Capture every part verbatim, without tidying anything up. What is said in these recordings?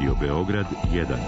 Radio Beograd jedan.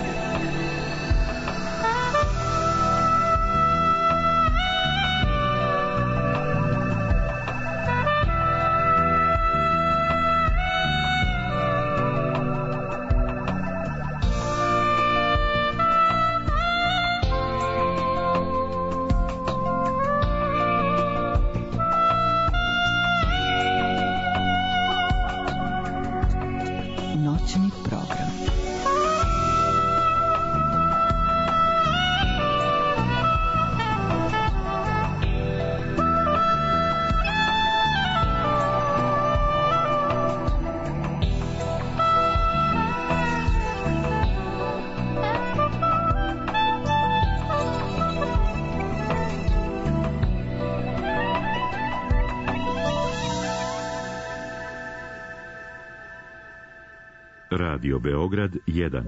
Radio Beograd jedan.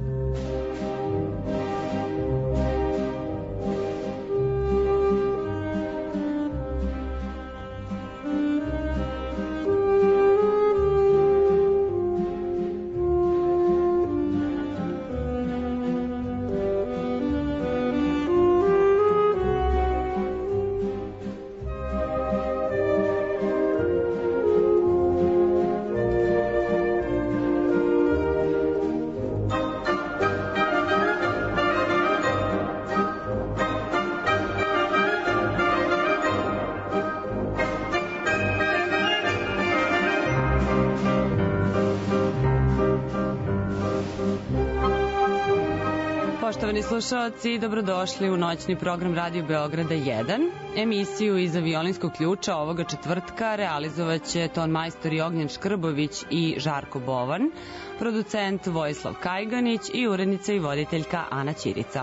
Poštovani slušalci, dobrodošli u noćni program Radio Beograda jedan. Emisiju iza violinskog ključa ovoga četvrtka realizovat će ton majstori Ognjen Škrbović i Žarko Bovan, producent Vojislav Kajganić i urednica i voditeljka Ana Ćirica.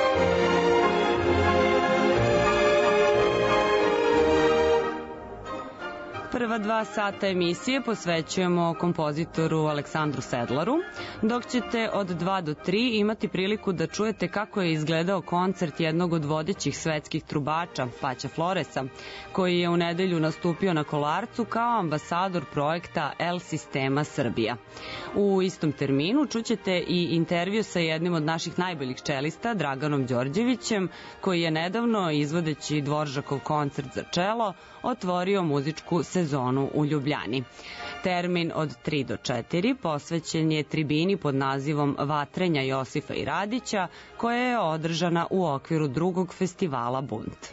Prva dva sata emisije posvećujemo kompozitoru Aleksandru Sedlaru, dok ćete od dva do tri imati priliku da čujete kako je izgledao koncert jednog od vodećih svetskih trubača, Paća Floresa, koji je u nedelju nastupio na Kolarcu kao ambasador projekta El Sistema Srbija. U istom terminu čućete i intervju sa jednim od naših najboljih čelista, Draganom Đorđevićem, koji je nedavno, izvodeći Dvoržakov koncert za čelo, otvorio muzičku sezonu u Ljubljani. Termin od tri do četiri posvećen je tribini pod nazivom Vatrenja Josifa i Radića, koja je održana u okviru drugog festivala Bunt.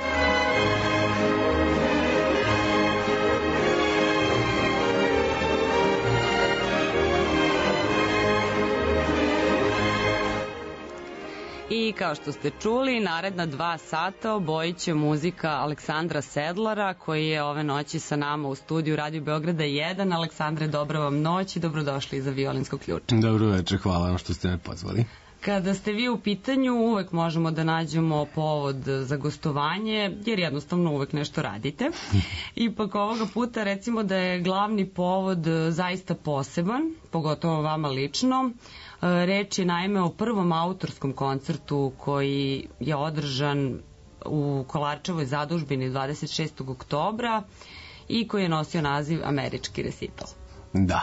I kao što ste čuli, naredna dva sata obojit će muzika Aleksandra Sedlara, koji je ove noći sa nama u studiju Radio Beograda jedan. Aleksandre, dobro vam noć i dobrodošli iza violinskog ključa. Dobro večer, hvala vam što ste me pozvali. Kada ste vi u pitanju, uvek možemo da nađemo povod za gostovanje, jer jednostavno uvek nešto radite. Ipak ovoga puta recimo da je glavni povod zaista poseban, pogotovo vama lično. Reč je naime o prvom autorskom koncertu koji je održan u Kolarčevoj zadužbini dvadeset šestog oktobra i koji je nosio naziv Američki recital. Da.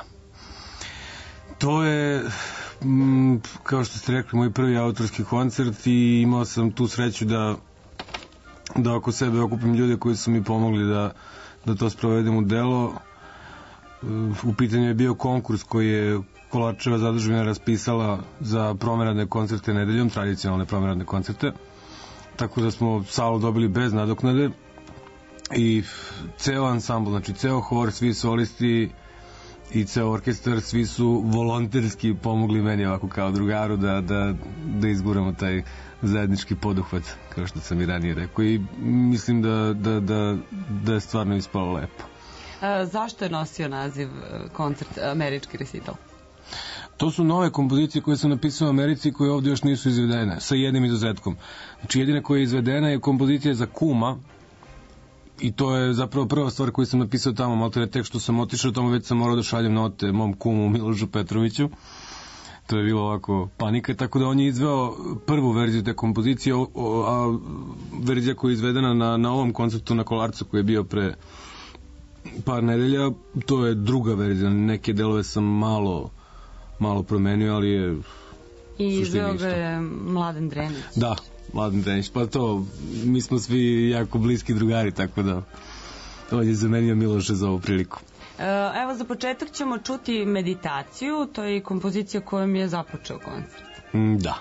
To je, m, kao što ste rekli, moj prvi autorski koncert i imao sam tu sreću da, da oko sebe okupim ljude koji su mi pomogli da, da to sprovedem u delo. U pitanju je bio konkurs koji je Kolarčeva zadužbina raspisala za promenadne koncerte nedeljom, tradicionalne promenadne koncerte, tako da smo salu dobili bez nadoknade i ceo ansambl, znači ceo hor, svi solisti i ceo orkestar, svi su volonterski pomogli meni ovako kao drugaru da, da, da izguramo taj zajednički poduhvat, kao što sam i ranije rekao, i mislim da, da, da, da je stvarno ispalo lepo. A, zašto je nosio naziv koncert Američki recital? To su nove kompozicije koje sam napisao u Americi koje ovdje još nisu izvedene, sa jednim izuzetkom. Znači jedina koja je izvedena je kompozicija za kuma i to je zapravo prva stvar koju sam napisao tamo, malo to je tek što sam otišao, tamo već sam morao da šaljem note mom kumu Milošu Petroviću. To je bilo ovako panika, tako da on je izveo prvu verziju te kompozicije, a verzija koja je izvedena na, na ovom koncertu na Kolarcu koji je bio pre par nedelja, to je druga verzija, neke delove sam malo malo promenio, ali je I suština izveo isto. ga je Mladen Drenić. Da, Mladen Drenić, pa to, mi smo svi jako bliski drugari, tako da on je zamenio Miloša za ovu priliku. Evo, za početak ćemo čuti meditaciju, to je kompozicija kojom je započeo koncert. Mm, da.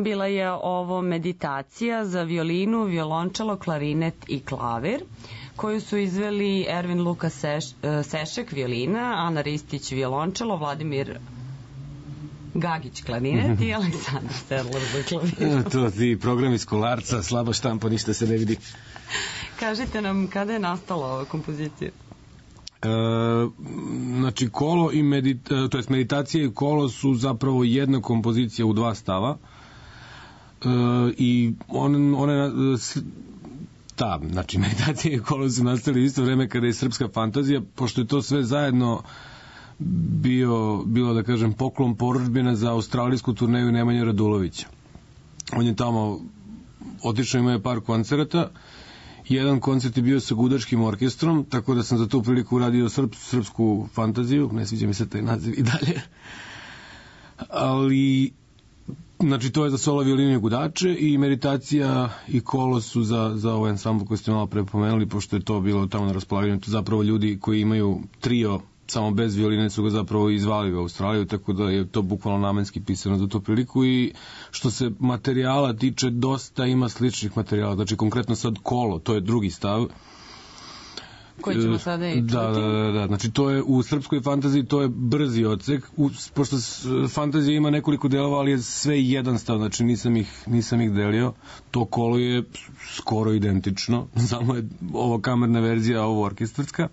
Bila je ovo meditacija za violinu, violončelo, klarinet i klavir, koju su izveli Ervin Luka Seš, Sešek, violina, Ana Ristić, violončelo, Vladimir Gagić, klarinet i Aleksandar Sedlar za klavir. To ti program iz Kolarca, slaba štampa, ništa se ne vidi. Kažite nam, kada je nastala ova kompozicija? E, znači, kolo i medit, to jest meditacija i kolo su zapravo jedna kompozicija u dva stava. E, I on, one, ta, znači, meditacija i kolo su nastali u isto vreme kada je srpska fantazija, pošto je to sve zajedno bio, bilo, da kažem, poklon porudžbina za australijsku turneju Nemanje Radulovića. On je tamo otišao, imao je par koncerata. Jedan koncert je bio sa gudačkim orkestrom, tako da sam za tu priliku uradio srp, srpsku fantaziju, ne sviđa mi se taj naziv i dalje. Ali, znači, to je za solo, violinu i gudače, i meditacija i kolo su za, za ovaj ansambl koji ste malo pre pomenuli, pošto je to bilo tamo na raspolaganju. To zapravo ljudi koji imaju trio samo bez violine su ga zapravo izvali u Australiju, tako da je to bukvalno namenski pisano za tu priliku. I što se materijala tiče, dosta ima sličnih materijala. Znači, konkretno sad kolo, to je drugi stav. Koji ćemo sada i čuti. Da, da, da, da. Znači, to je u srpskoj fantaziji, to je brzi odsek. U, pošto fantazija ima nekoliko delova, ali je sve jedan stav, znači nisam ih, nisam ih delio. To kolo je skoro identično, samo je ovo kamerna verzija, a ovo orkestarska.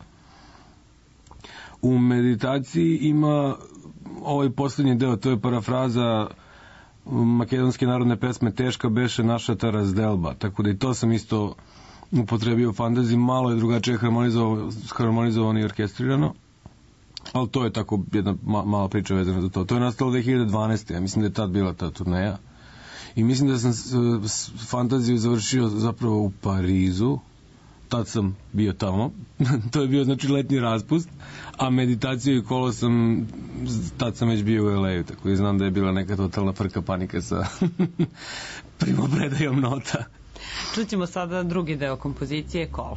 U meditaciji ima ovaj poslednji deo, to je parafraza makedonske narodne pesme Teška beše naša ta razdelba, tako da i to sam isto upotrebio u fantaziji. Malo je drugačije harmonizovano, harmonizovano i orkestrirano, ali to je tako jedna ma, mala priča vezana za to. To je nastalo dve hiljade dvanaeste. Ja mislim da je tad bila ta turneja i mislim da sam s, s, fantaziju završio zapravo u Parizu. Tad sam bio tamo, to je bio, znači, letnji raspust, a meditaciju i kolo sam, tad sam već bio u el ej-u, tako da znam da je bila neka totalna frka panika sa primopredajom nota. Čućemo sada drugi deo kompozicije, kolo.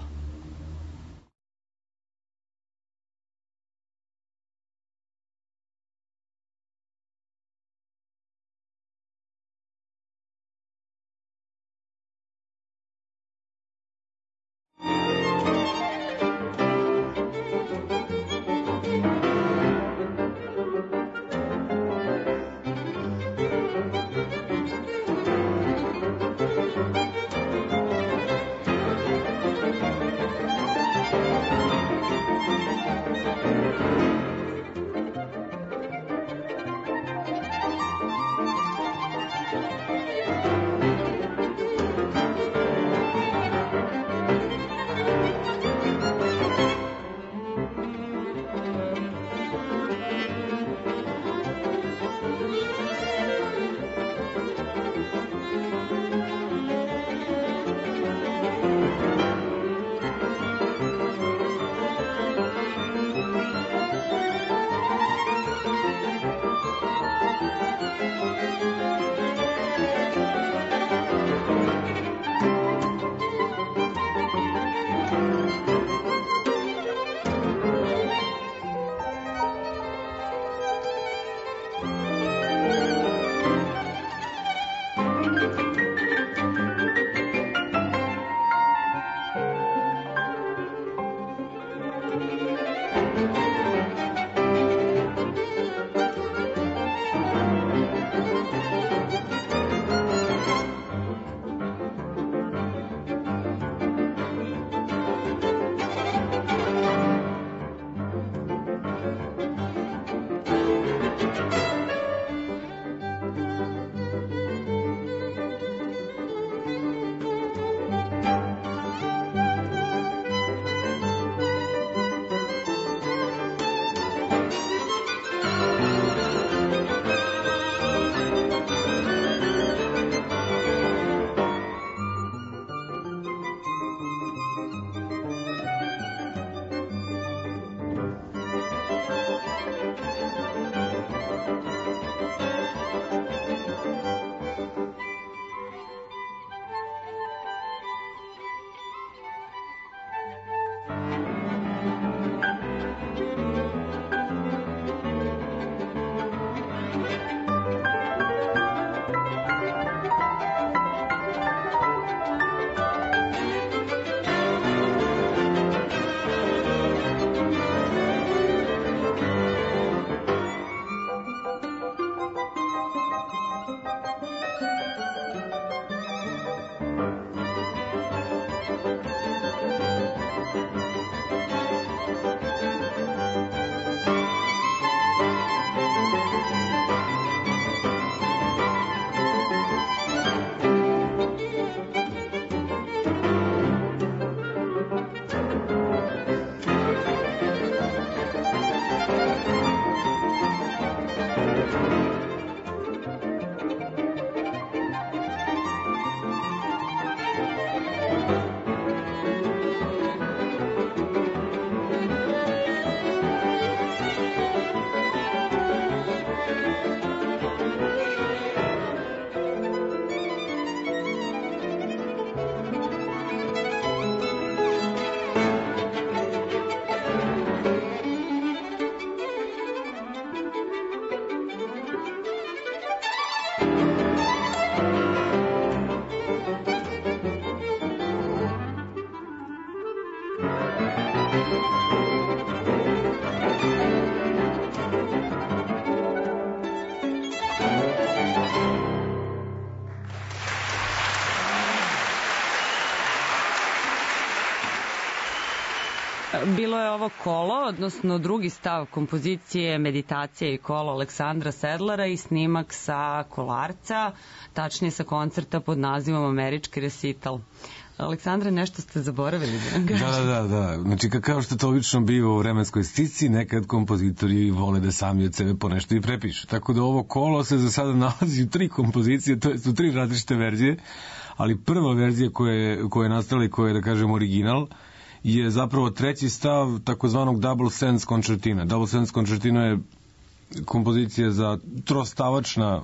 Bilo je ovo kolo, odnosno drugi stav kompozicije Meditacija i kolo Aleksandra Sedlara i snimak sa Kolarca, tačnije sa koncerta pod nazivom Američki recital. Aleksandre, nešto ste zaboravili da nam kažete? Da, da, da, da. Znači, kao što to obično biva u vremenskoj stici, nekad kompozitori vole da sami od sebe po nešto i prepišu. Tako da ovo kolo se za sada nalazi u tri kompozicije, to je u tri različite verzije, ali prva verzija koja je, koja je nastala i koja je, da kažem, original, je zapravo treći stav takozvanog Double Sense koncertina. Double Sense koncertina je kompozicija za trostavačna,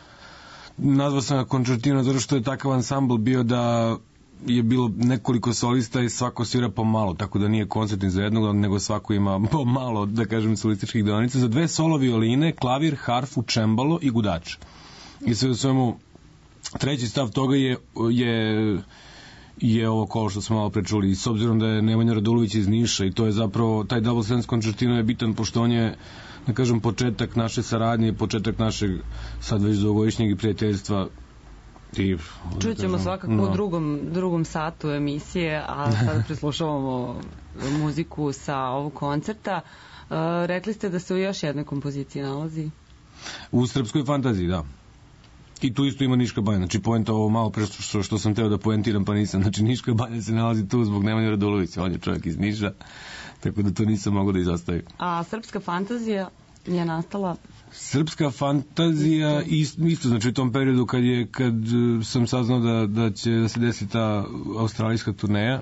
nazvao sam ga koncertina zato što je takav ansambl bio da je bilo nekoliko solista i svako svira po malo, tako da nije koncertni za jednog, nego svako ima po malo, da kažem, solističkih deonica, za dve solo violine, klavir, harfu, čembalo i gudač. I sve u svemu, treći stav toga je, je je ovo kolo što smo malo prečuli. I s obzirom da je Nemanja Radulović iz Niša i to je zapravo, taj Double Sense koncertino je bitan pošto on je, da kažem, početak naše saradnje, početak našeg sad već dugogodišnjeg prijateljstva. I, čućemo svakako no. u drugom, drugom satu emisije, a sada preslušavamo muziku sa ovog koncerta. Uh, rekli ste da se u još jednoj kompoziciji nalazi? U Srpskoj fantaziji, da. I tu isto ima Niška banja. Znači, poenta ovo malo pre što, što sam teo da poentiram, pa nisam. Znači, Niška banja se nalazi tu zbog Nemanja Radulovića. On je čovjek iz Niša, tako da to nisam mogao da izostavim. A Srpska fantazija je nastala? Srpska fantazija isto, isto znači u tom periodu kad je kad sam saznao da, da će da se desi ta australijska turneja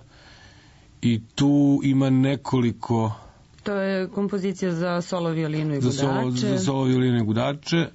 i tu ima nekoliko. To je kompozicija za solo violinu i gudače. Za solo, za solo violinu i gudače.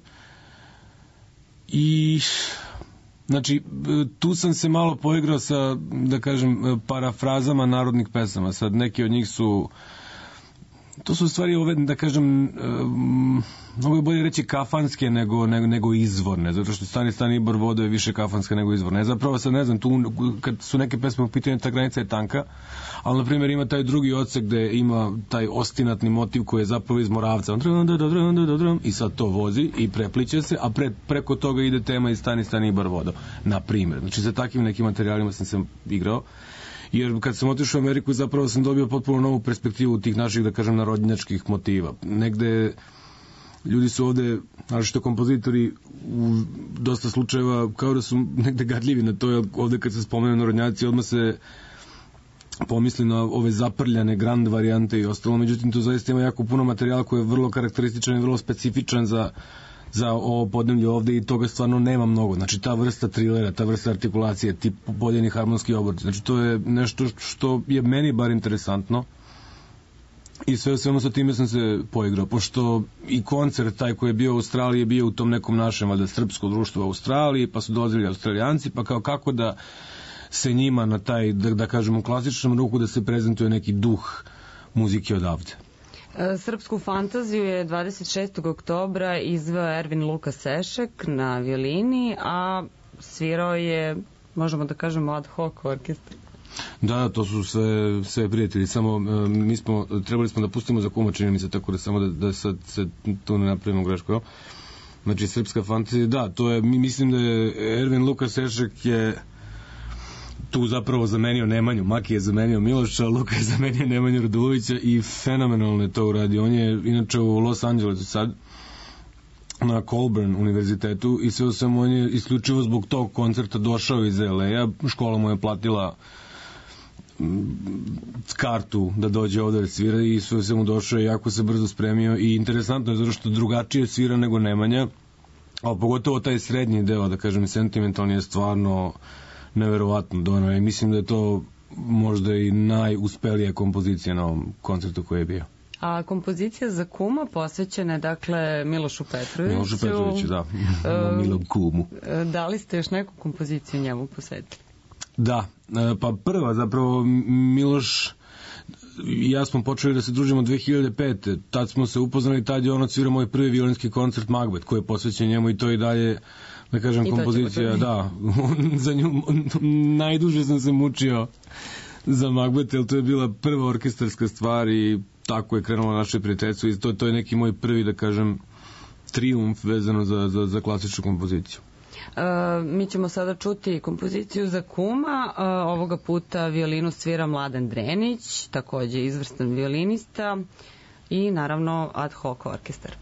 I znači tu sam se malo poigrao sa, da kažem, parafrazama narodnih pesama. Sad neki od njih su, to su stvari ove, da kažem, um, mnogo je bolje reći kafanske nego, nego, nego izvorne, zato što Stani Stani Ibor voda je više kafanska nego izvorne. Zapravo sad ne znam, tu kad su neke pesme u pitanju, ta granica je tanka, ali na primjer ima taj drugi odsek gde ima taj ostinatni motiv koji je zapravo iz Moravca i sad to vozi i prepliče se, a pre, preko toga ide tema iz Stani Stani Ibor voda, na primjer. Znači sa takvim nekim materijalima sam se igrao, jer kad sam otišao u Ameriku zapravo sam dobio potpuno novu perspektivu tih naših, da kažem, narodnjačkih motiva. Negde ljudi su ovde, ali što kompozitori u dosta slučajeva kao da su negde gadljivi na to, jer ovde kad se spomenu narodnjaci odmah se pomisli na ove zaprljane grand varijante i ostalo, međutim tu zaista ima jako puno materijala koji je vrlo karakterističan i vrlo specifičan za za ovo podneblje ovde i toga stvarno nema mnogo. Znači ta vrsta trilera, ta vrsta artikulacije, tip poljeni harmonski obrti. Znači to je nešto što je meni bar interesantno i sve svemo sa time sam se poigrao, pošto i koncert taj koji je bio u Australiji je bio u tom nekom našem, valjda, srpsko društvo u Australiji, pa su dolazili Australijanci, pa kao kako da se njima na taj, da, da kažemo, u klasičnom ruku da se prezentuje neki duh muzike odavde. Srpsku fantaziju je dvadeset šestog oktobra izveo Ervin Luka Sešek na violini, a svirao je, možemo da kažemo, ad hoc orkestar. Da, to su sve, sve prijatelji, samo mi smo, trebali smo da pustimo za kuma, čini mi se, tako da samo da, da sad se tu ne napravimo greško. Znači, Srpska fantazija, da, to je, mislim da je Ervin Luka Sešek je tu zapravo zamenio Nemanju. Maki je zamenio Miloša, Luka je zamenio Nemanju Radulovića i fenomenalno je to uradio. On je inače u Los Angelesu sad na Colburn univerzitetu i sve u svemu on je isključivo zbog tog koncerta došao iz L A-a. Škola mu je platila kartu da dođe ovde da svira i sve u svemu došao i jako se brzo spremio i interesantno je zato što drugačije svira nego Nemanja, ali pogotovo taj srednji deo, da kažem, sentimentalni je stvarno neverovatno dono i mislim da je to možda i najuspelija kompozicija na ovom koncertu koji je bio. A kompozicija za kuma posvećena je, dakle, Milošu Petroviću. Milošu Petroviću, da. Na milom kumu. Da li ste još neku kompoziciju njemu posvetili? Da, pa prva zapravo Miloš i ja smo počeli da se družimo dve hiljade pete. Tad smo se upoznali, tad je on odsvirao moj prvi violinski koncert Macbeth koji je posvećen njemu i to i dalje, da kažem, kompozicija, da, za nju najduže sam se mučio za Macbeth, jer to je bila prva orkestarska stvar i tako je krenulo naše prijateljstvo i to, to je neki moj prvi, da kažem, trijumf vezano za, za, za klasičnu kompoziciju. Uh, mi ćemo sada čuti kompoziciju za kuma, uh, ovoga puta violinu svira Mladen Drenić, takođe izvrstan violinista i naravno ad hoc orkestar.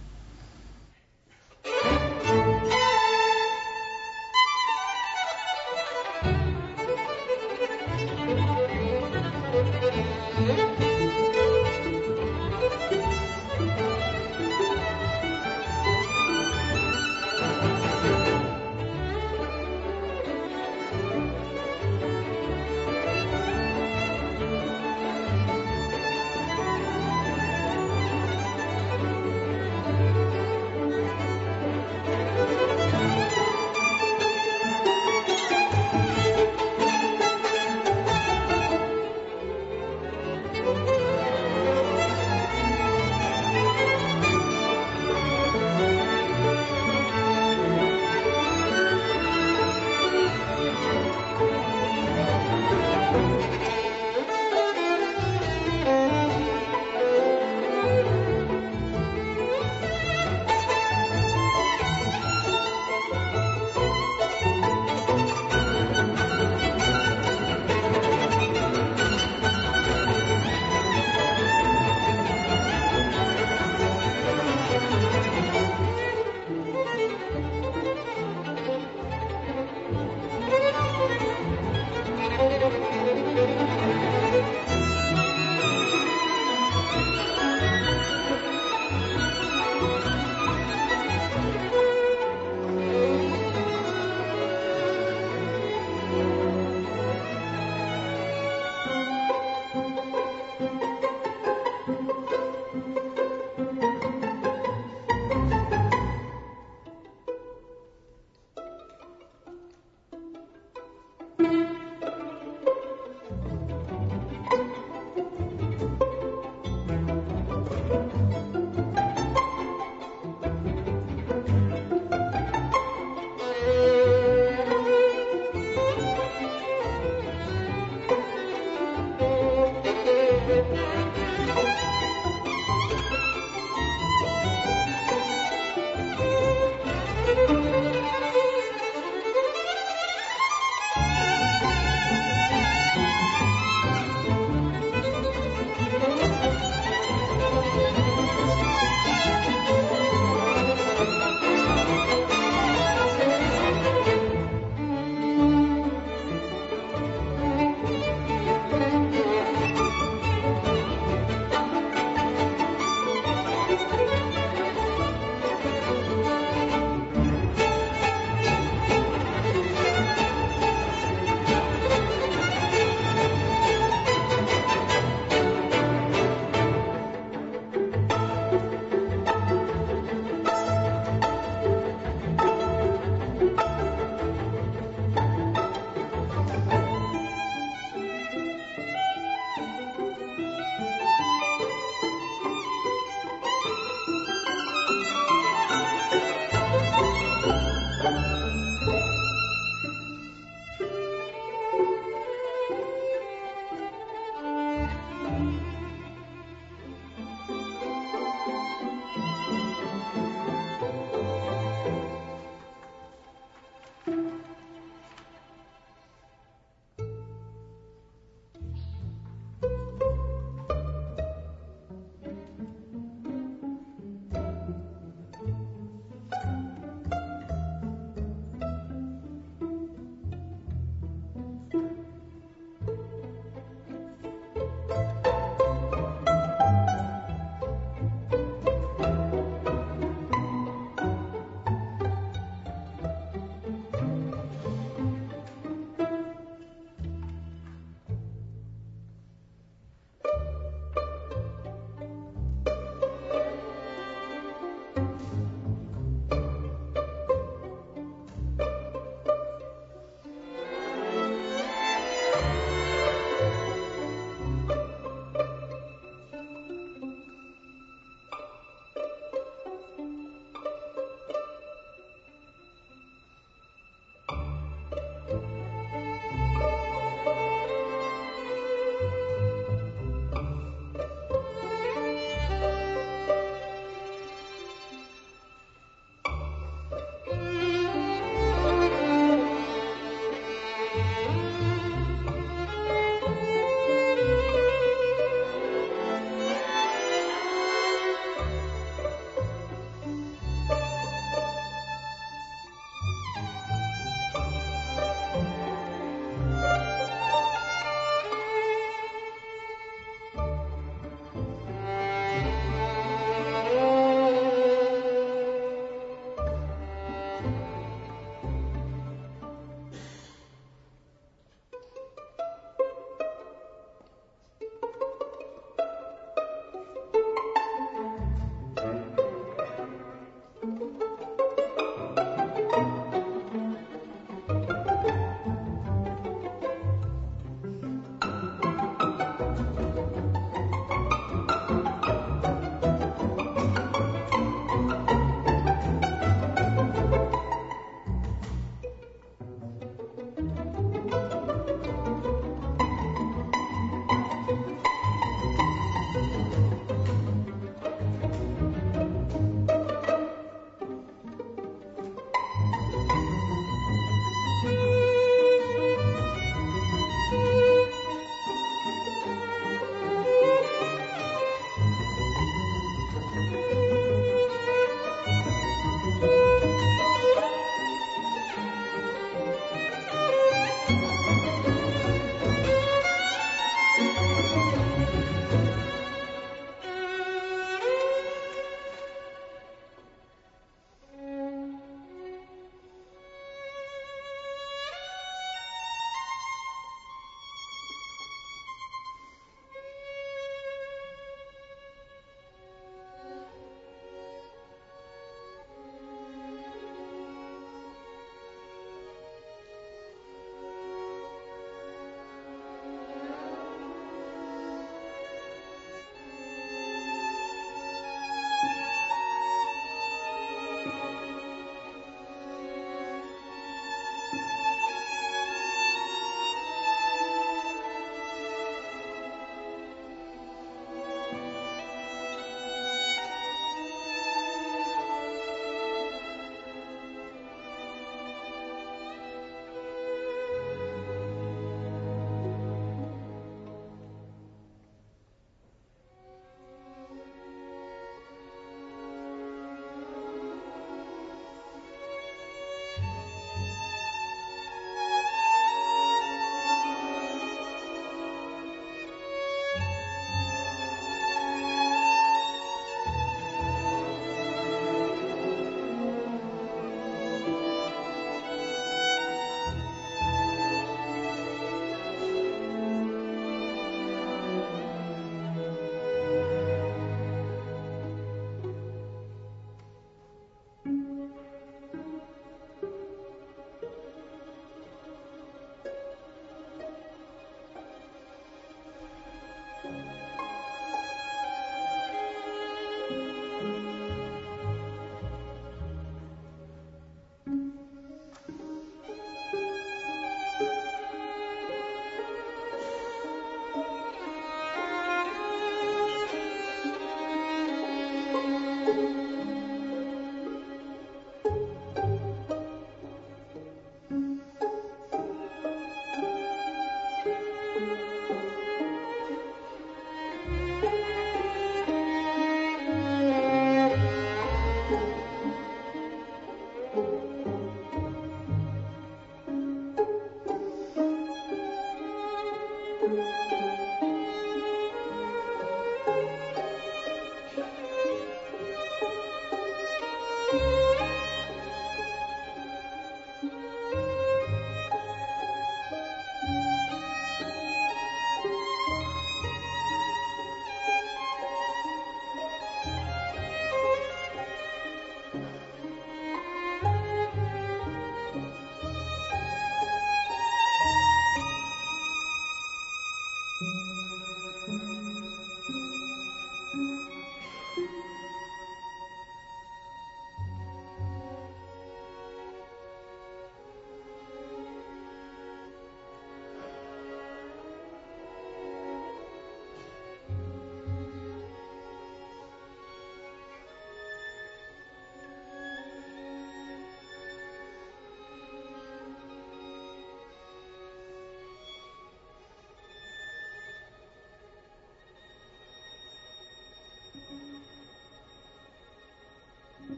Thank you.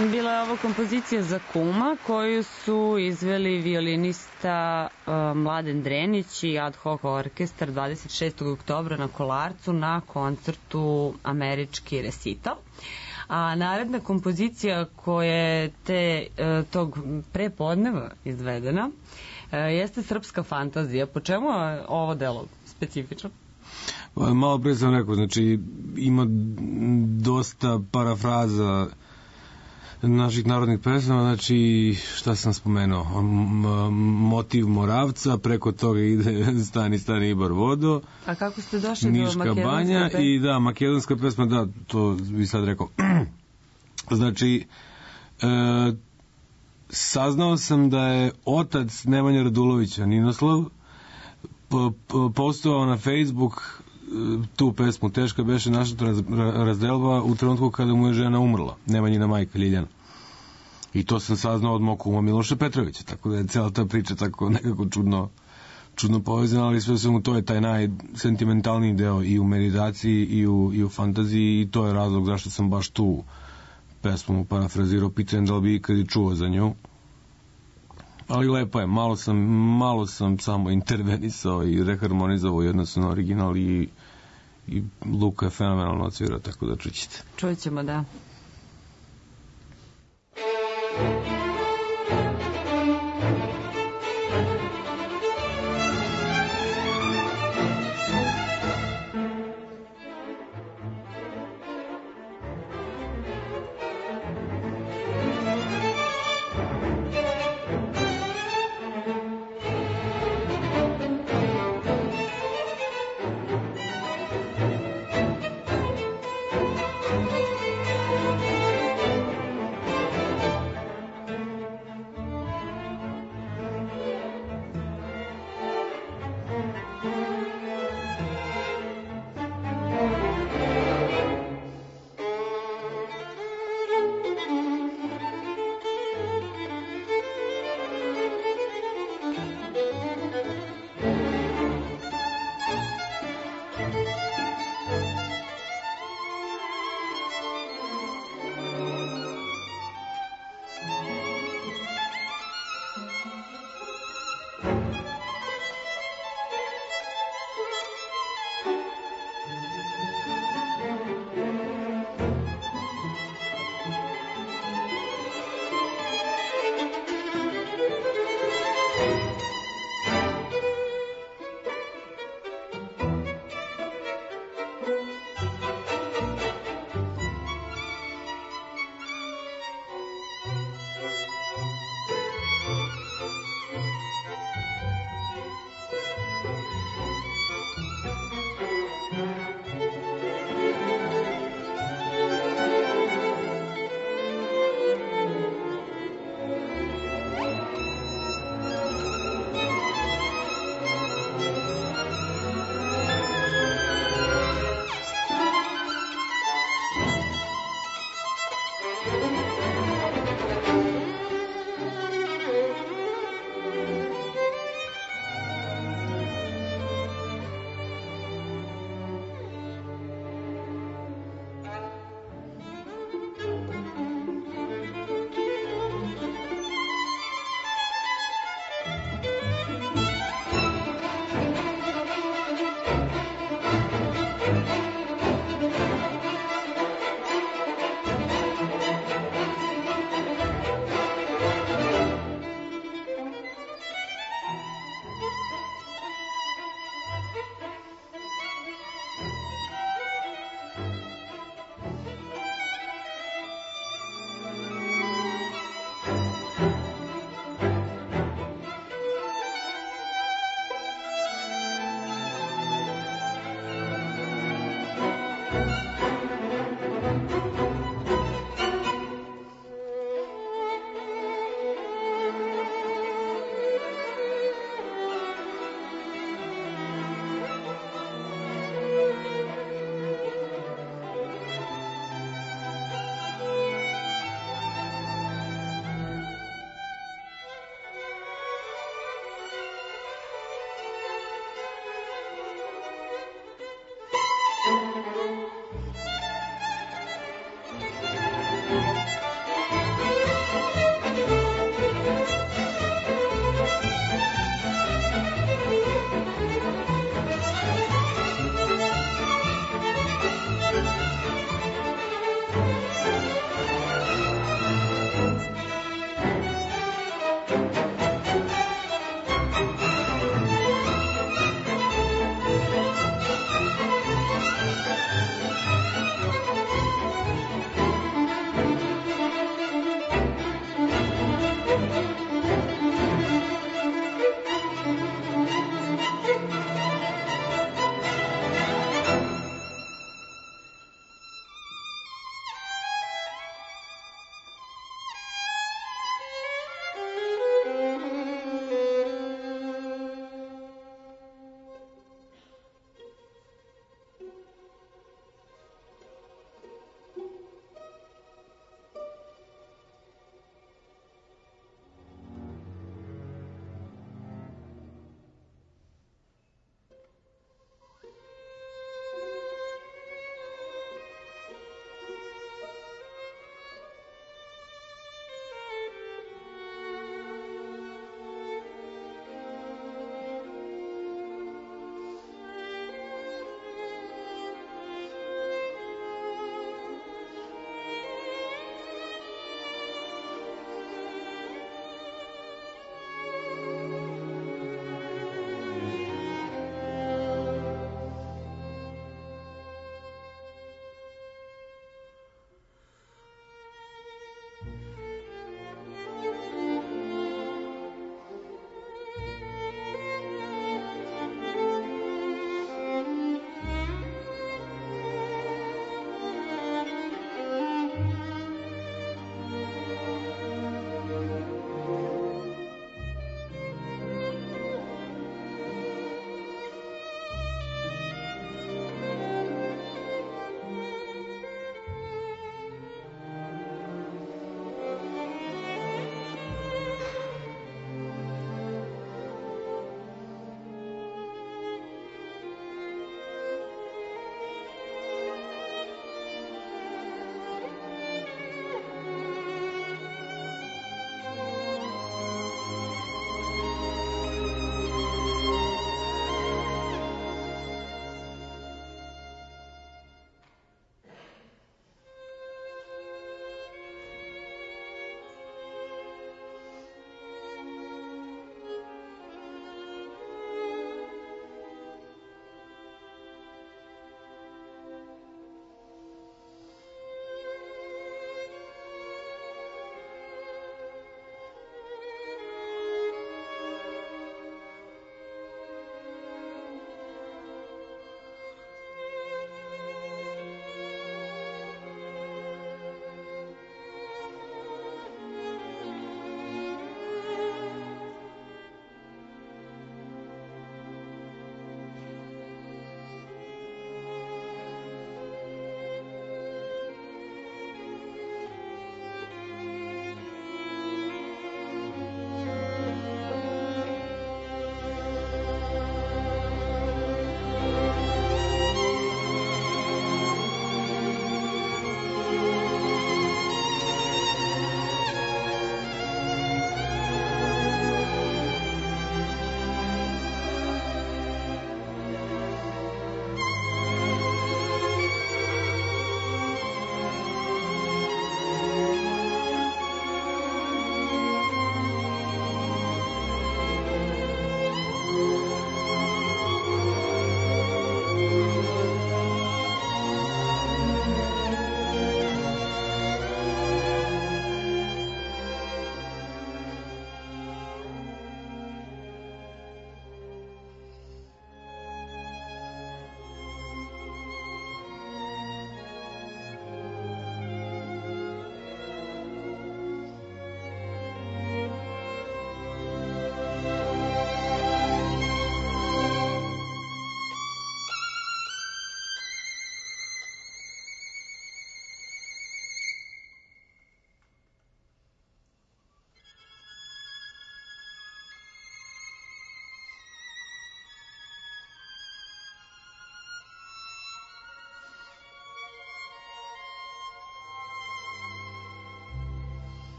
Bila je ovo kompozicija za kuma koju su izveli violinista uh, Mladen Drenić i Ad hoc orkestar dvadeset šestog oktobra na Kolarcu na koncertu Američki resital. A naredna kompozicija koja je te, uh, tog prepodneva izvedena uh, jeste Srpska fantazija. Po čemu je ovo delo specifično? Malo pre sam rekao, znači ima dosta parafraza naših narodnih pesama, znači šta sam spomenuo, motiv Moravca, preko toga ide Stani, stani Ibar vodo. A kako ste došli Niška do makedonske banja pesme? i da, makedonska pesma, da, to bi sad rekao. Znači, e, saznao sam da je otac Nemanja Radulovića, Ninoslav, postovao na Facebook tu pesmu, teška beše naša razdelba u trenutku kada mu je žena umrla, Nemanjina majka Ljiljana. I to sam saznao od mog kuma Miloša Petrovića, tako da je cijela ta priča tako nekako čudno, čudno povezana, ali sve svemu to je taj najsentimentalniji deo i u meditaciji i u, i u fantaziji, i to je razlog zašto sam baš tu pesmu parafrazirao, pitan da li bi ikad i čuo za nju. Ali lepo je, malo sam, malo sam samo intervenisao i reharmonizovao jednostavno original i, i Luka je fenomenalno odsvirao, tako da čućete. Čućemo, da.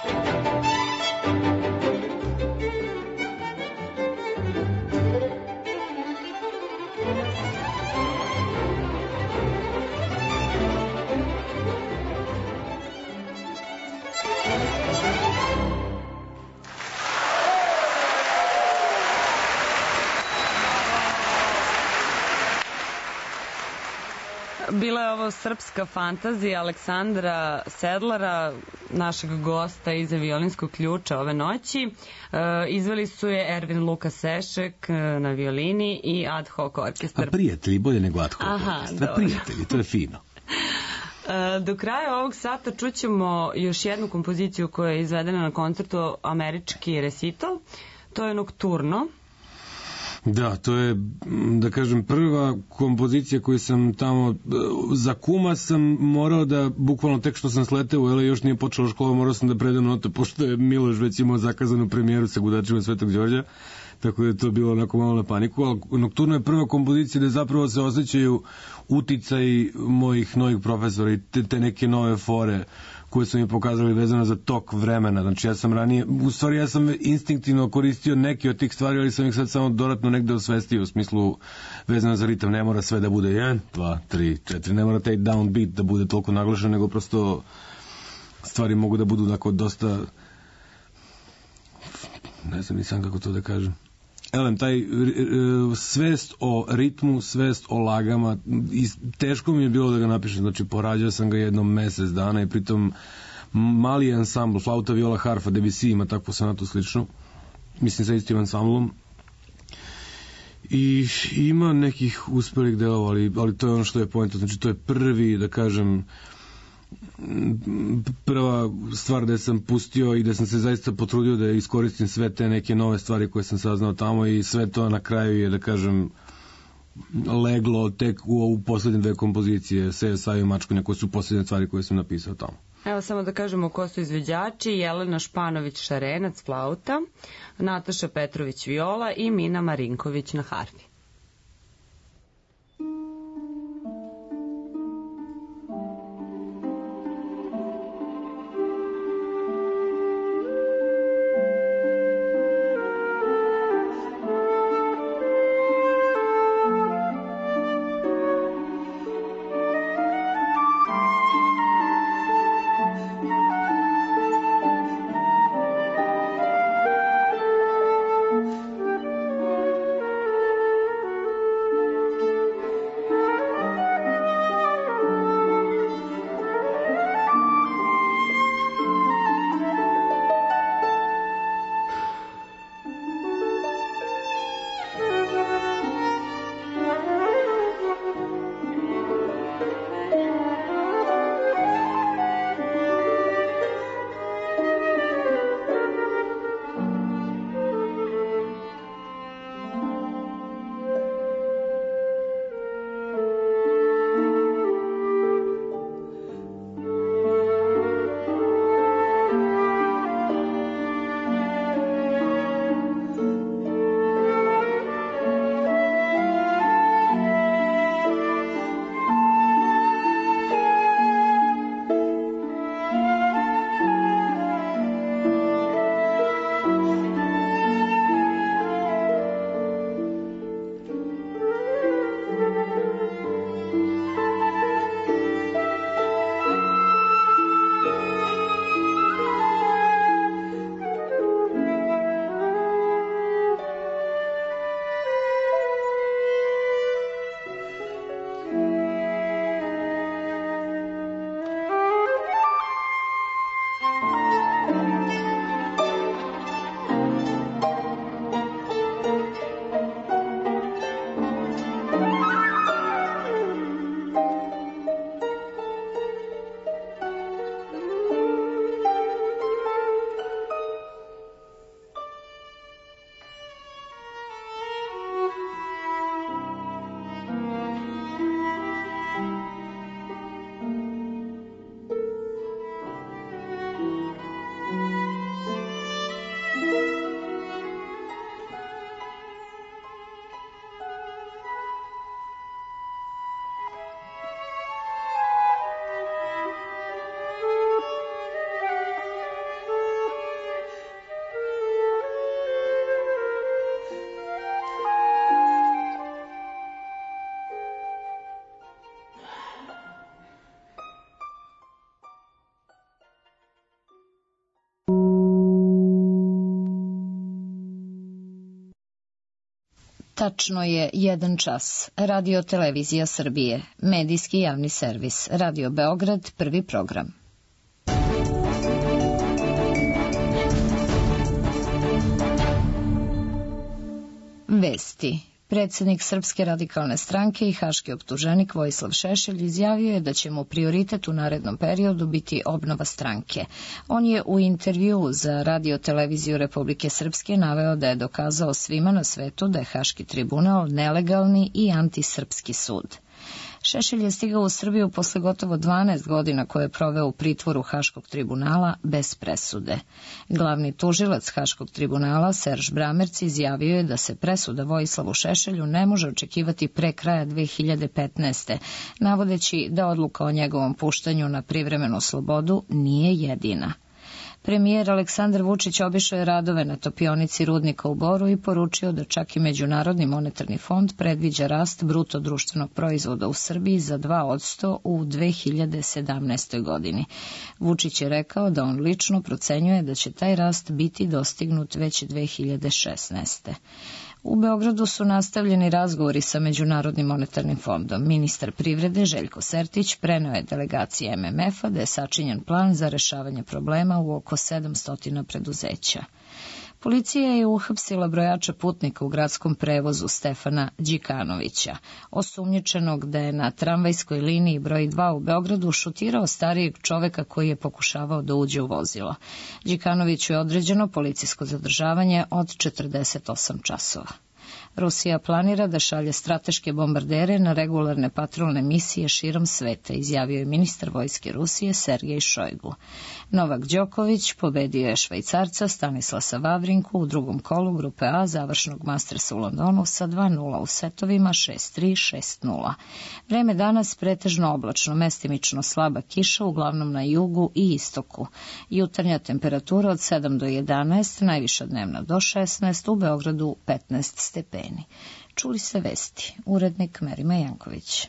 Bila je ovo srpska fantazija Aleksandra Sedlara, našeg gosta iza violinskog ključa ove noći. E, izveli su je Ervin Luka Sešek na violini i Ad Hoc orkestar. A prijatelji, bolje nego Ad Hoc Aha, orkestar. Prijatelji, to je fino. Do kraja ovog sata čućemo još jednu kompoziciju koja je izvedena na koncertu Američki recital. To je Nocturno. Da, to je, da kažem, prva kompozicija koju sam tamo, za kuma sam morao da, bukvalno tek što sam sleteo u L A, još nije počela škola, morao sam da predam note, pošto je Miloš već imao zakazanu premijeru sa Gudačima Svetog Đorđa, tako da je to bilo onako malo na paniku, ali Nocturno je prva kompozicija gde zapravo se osjećaju uticaj mojih novih profesora i te, te neke nove fore koje su mi pokazali vezano za tok vremena. Znači ja sam ranije, u stvari ja sam instinktivno koristio neke od tih stvari, ali sam ih sad samo dodatno negde osvestio u smislu vezano za ritam. Ne mora sve da bude jedan, dva, tri, četiri, ne mora taj downbeat da bude toliko naglašen, nego prosto stvari mogu da budu tako dosta, ne znam nisam kako to da kažem. Elem, taj svest o ritmu, svest o lagama, teško mi je bilo da ga napišem, znači porađao sam ga jednom mesec dana i pritom mali ansambl, flauta, viola, harfa, Debussy ima takvu sonatu sličnu, mislim sa istim ansamblom, i ima nekih uspelih delova, ali, ali to je ono što je poenta, znači to je prvi, da kažem, prva stvar gde sam pustio i gde sam se zaista potrudio da iskoristim sve te neke nove stvari koje sam saznao tamo i sve to na kraju je, da kažem, leglo tek u ovu poslednje dve kompozicije C S A i Mačkonja, koje su poslednje stvari koje sam napisao tamo. Evo samo da kažemo ko su izvođači: Jelena Španović Šarenac flauta, Nataša Petrović viola i Mina Marinković na harfi. Tačno je jedan čas. Radio Televizija Srbije, medijski javni servis, Radio Beograd, prvi program. Vesti. Predsednik Srpske radikalne stranke i haški optuženik Vojislav Šešelj izjavio je da će mu prioritet u narednom periodu biti obnova stranke. On je u intervjuu za Radio Televiziju Republike Srpske naveo da je dokazao svima na svetu da je Haški tribunal nelegalni i antisrpski sud. Šešelj je stigao u Srbiju posle gotovo dvanaest godina koje je proveo u pritvoru Haškog tribunala bez presude. Glavni tužilac Haškog tribunala, Serž Bramerc, izjavio je da se presuda Vojislavu Šešelju ne može očekivati pre kraja dve hiljade petnaeste. navodeći da odluka o njegovom puštanju na privremenu slobodu nije jedina. Premijer Aleksandar Vučić obišao je radove na topionici rudnika u Boru i poručio da čak i Međunarodni monetarni fond predviđa rast bruto društvenog proizvoda u Srbiji za dva posto u dve hiljade sedamnaestoj. godini. Vučić je rekao da on lično procenjuje da će taj rast biti dostignut već dve hiljade šesnaeste. U Beogradu su nastavljeni razgovori sa Međunarodnim monetarnim fondom. Ministar privrede Željko Sertić preneo je delegaciji M M F-a da je sačinjen plan za rešavanje problema u oko sedamsto preduzeća. Policija je uhapsila brojača putnika u gradskom prevozu Stefana Đikanovića, osumnjičenog da je na tramvajskoj liniji broj dva u Beogradu šutirao starijeg čoveka koji je pokušavao da uđe u vozilo. Đikanoviću je određeno policijsko zadržavanje od četrdeset osam časova. Rusija planira da šalje strateške bombardere na regularne patrolne misije širom sveta, izjavio je ministar vojske Rusije Sergej Šojgu. Novak Đoković pobedio je Švajcarca Stanislasa Vavrinku u drugom kolu grupe A završnog Mastersa u Londonu sa dva nula u setovima šest tri šest nula. Vreme danas pretežno oblačno, mestimično slaba kiša, uglavnom na jugu i istoku. Jutarnja temperatura od sedam do jedanaest, najviša dnevna do šesnaest, u Beogradu petnaest stepeni. Čuli se vesti. Urednik Merima Janković.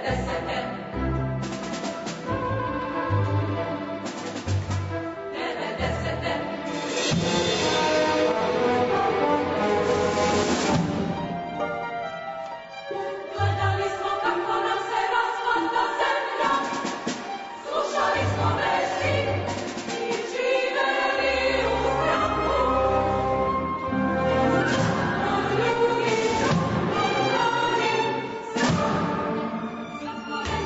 Thank you.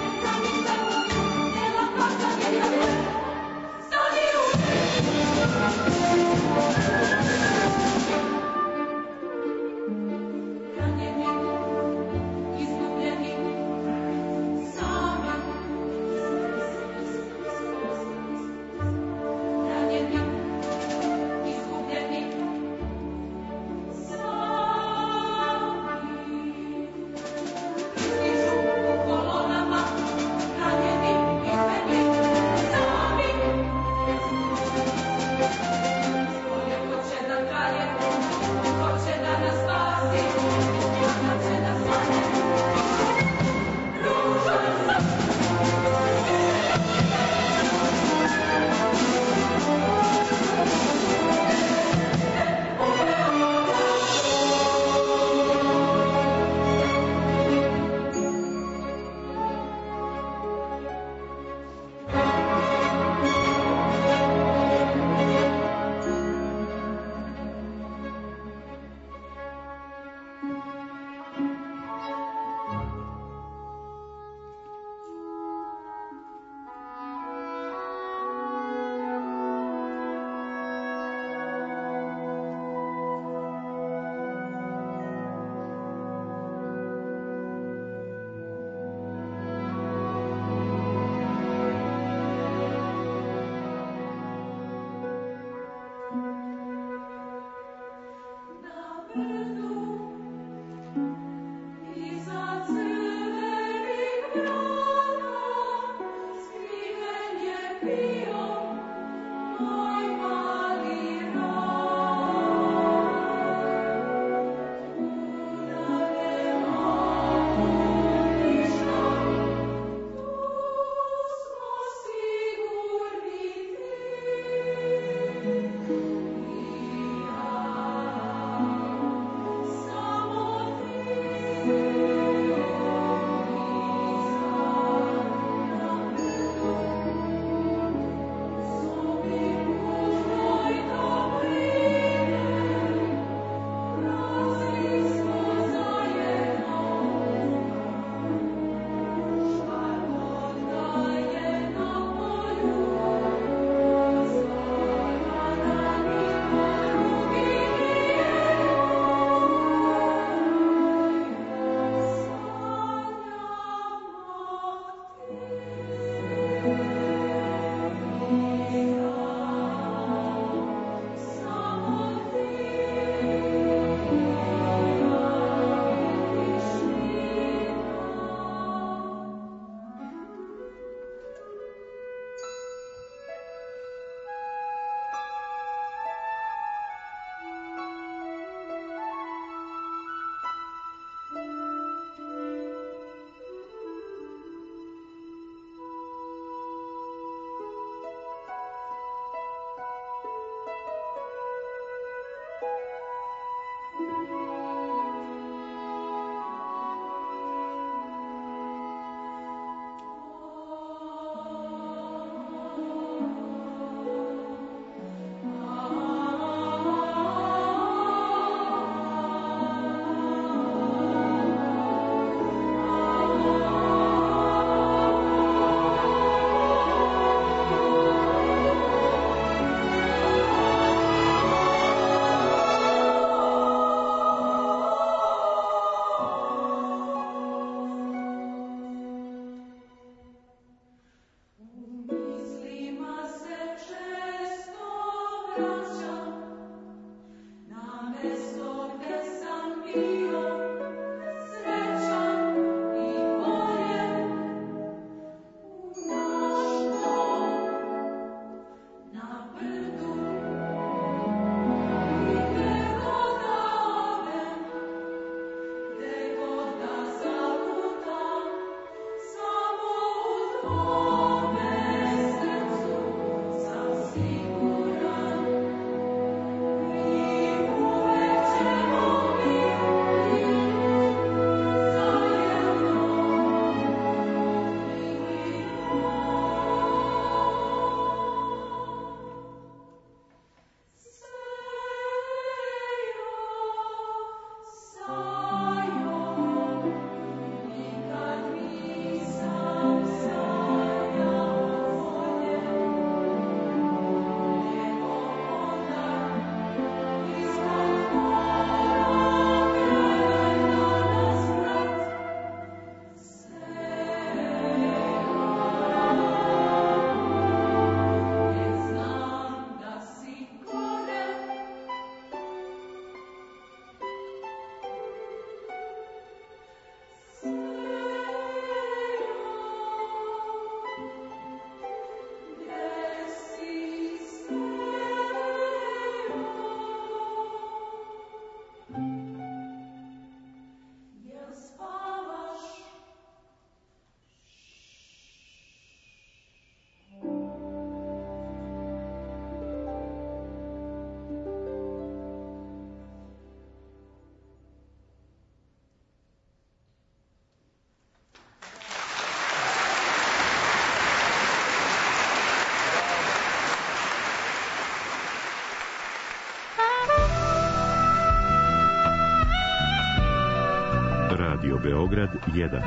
Beograd jedan.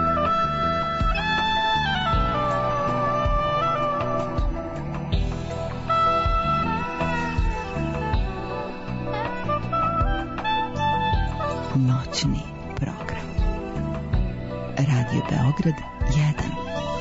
Noćni program. Radio Beograd jedan.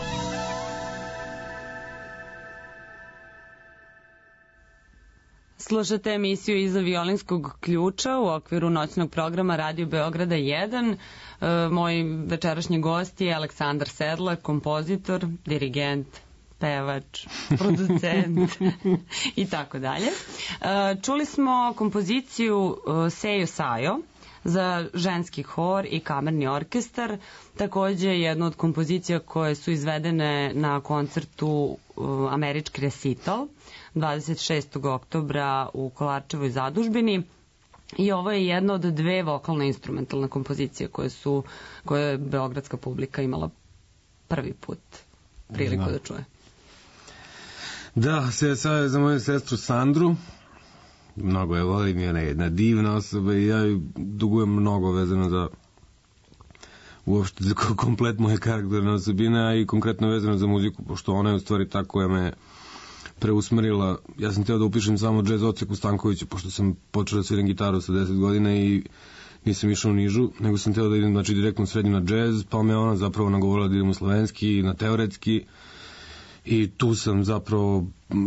Slušate emisiju Iza violinskog ključa u okviru noćnog programa Radio Beograda jedan. E, moj večerašnji gost je Aleksandar Sedlar, kompozitor, dirigent, pevač, producent i tako dalje. E, čuli smo kompoziciju Sejo Sajo za ženski hor i kamerni orkestar, takođe jedna od kompozicija koje su izvedene na koncertu Američki recital dvadeset šestog oktobra u Kolarčevoj zadužbini. I ovo je jedna od dve vokalne instrumentalne kompozicije koje su koje je beogradska publika imala prvi put priliku da, da čuje. Da, sve je za moju sestru Sandru. Mnogo je volim, je ona jedna divna osoba i ja dugujem mnogo vezano za uopšte za komplet moje karakterne osobine, a i konkretno vezano za muziku, pošto ona je u stvari ta koja me preusmerila. Ja sam teo da upišem samo džez odsek u Stankoviću, pošto sam počeo da sviram gitaru sa deset godina i nisam išao nižu, nego sam teo da idem znači, direktno u srednju na džez, pa me ona zapravo nagovorila da idem u slovenski, na teoretski, i tu sam zapravo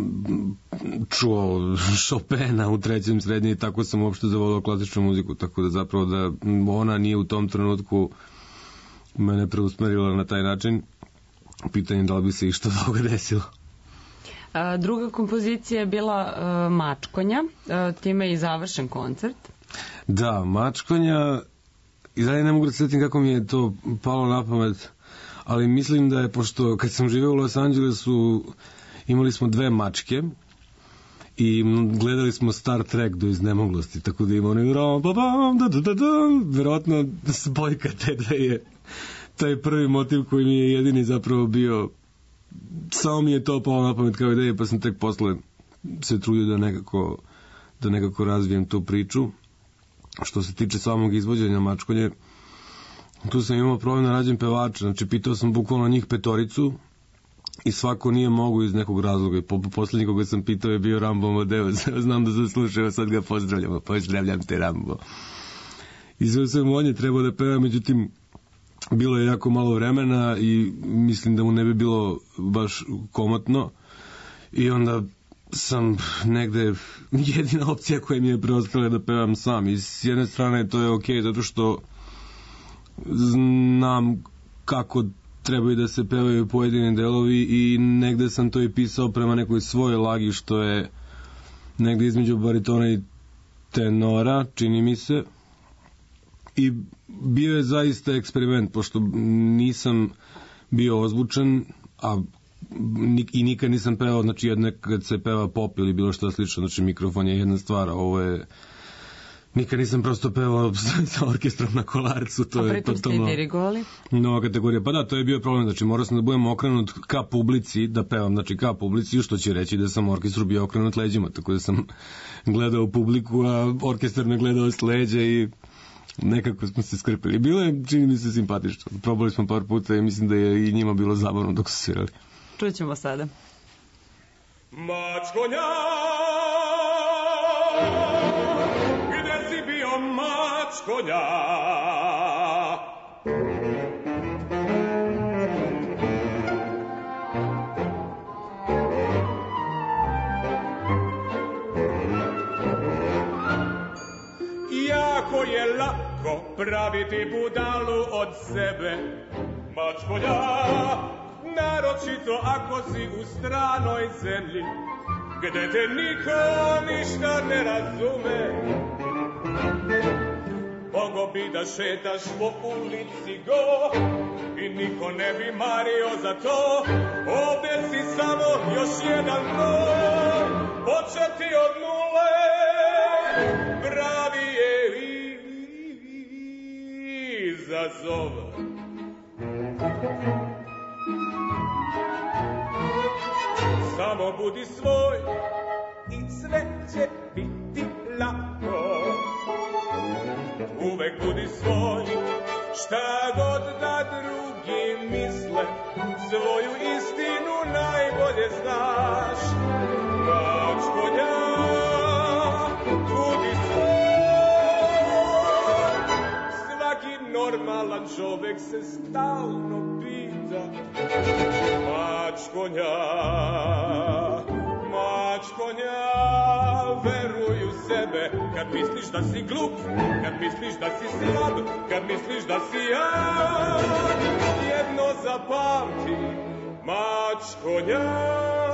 čuo Chopina u trećem srednje i tako sam uopšte zavolao klasičnu muziku, tako da zapravo da ona nije u tom trenutku mene preusmerila na taj način. Pitanje da li bi se i što toga desilo. A, druga kompozicija je bila uh, Mačkonja, uh, time je i završen koncert. Da, Mačkonja, i dalje ne mogu da setim kako mi je to palo na pamet, ali mislim da je, pošto kad sam živeo u Los Angelesu, imali smo dve mačke i gledali smo Star Trek do iznemoglosti, tako da ima oni verovatno spojka te da je taj prvi motiv koji mi je jedini zapravo bio, samo mi je to palo na pamet kao ideje, pa sam tek posle se trudio da nekako da nekako razvijem tu priču. Što se tiče samog izvođenja Mačkonje, tu sam imao problem da nađem pevača, znači pitao sam bukvalno njih petoricu i svako nije mogu iz nekog razloga i po, poslednji koga sam pitao je bio Rambo Amadeus. Znam da se slušao, sad ga pozdravljamo, pozdravljam te Rambo. I sve sam on je trebao da peva, međutim bilo je jako malo vremena i mislim da mu ne bi bilo baš komotno i onda sam negde jedina opcija koja mi je preostala da pevam sam i s jedne strane to je okej, zato što znam kako trebaju da se pevaju pojedini delovi i negde sam to i pisao prema nekoj svojoj lagi, što je negde između baritona i tenora, čini mi se. I bio je zaista eksperiment, pošto nisam bio ozvučen, a i nikad nisam pevao, znači jedne kad se peva pop ili bilo što slično, znači mikrofon je jedna stvar, a ovo je nikad nisam prosto pevao sa orkestrom na Kolarcu, to je totalno nova kategorija. Pa da, to je bio problem, znači morao sam da budem okrenut ka publici, da pevam, znači ka publici, što će reći da sam orkestru bio okrenut leđima, tako da sam gledao publiku, a orkestar me gledao s leđa i nekako smo se skrpili. Bilo je, čini mi se, simpatično. Probali smo par puta i mislim da je i njima bilo zabavno dok su svirali. Čućemo sada. Mačkonja, gde si bio Mačkonja? Jako je lako praviti budalu od sebe, Mačkonja, naročito ako si u stranoj zemlji, gde te niko ništa ne razume. Mogo bi da šetaš po ulici go i niko ne bi mario za to. Ovde si samo još jedan broj, početi od nule, pravi je izazov. Samo budi svoj i sve će biti lako. Uvek budi svoj, Šta god da drugi misle, svoju istinu najbolje znaš. Mačkonja, budi svoj. Svaki normalan čovek se stalno pita. Mačkonja, mačkonja, veruj u sebe. Kad misliš da si glup, kad misliš da si slab, kad misliš da si jak, jedno zapamti, mačkonja.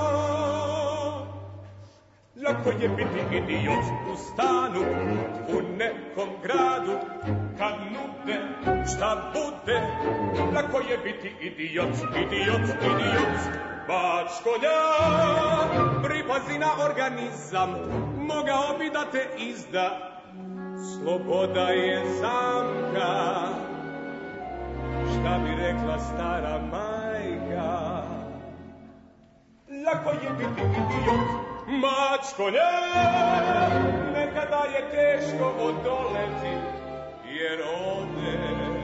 Lako je biti idiot u stanu, u nekom gradu, kad nude šta bude. Lako je biti idiot, idiot, idiot. Mačkonja, pripazi na organizam, mogao bi da te izda. Sloboda je zamka, šta bi rekla stara majka. Lako je biti idiot, mačkonja, nekada je teško odoleti, jer ode.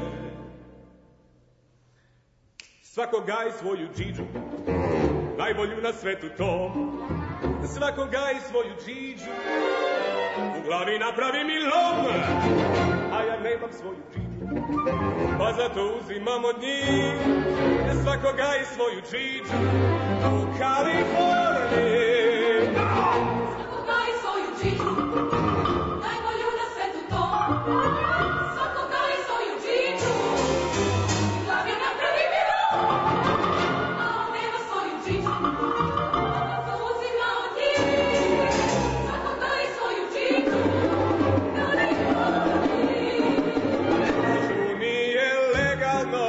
Svako gaji svoju džidžu, najbolju na svetu to. Svako gaji svoju džidžu, u glavi napravi mi lom. A ja nemam svoju džidžu, pa zato uzimam od njih. Svako gaji svoju džidžu, u Kaliforniji. Svako gaji svoju džidžu, najbolju na svetu to. Svako gaji svoju džidžu, u glavi napravi mi lom. A on nema svoju džidžu, pa uzima od njih. Svako gaji svoju džidžu, Kaliforniji. Kažu nije legalno,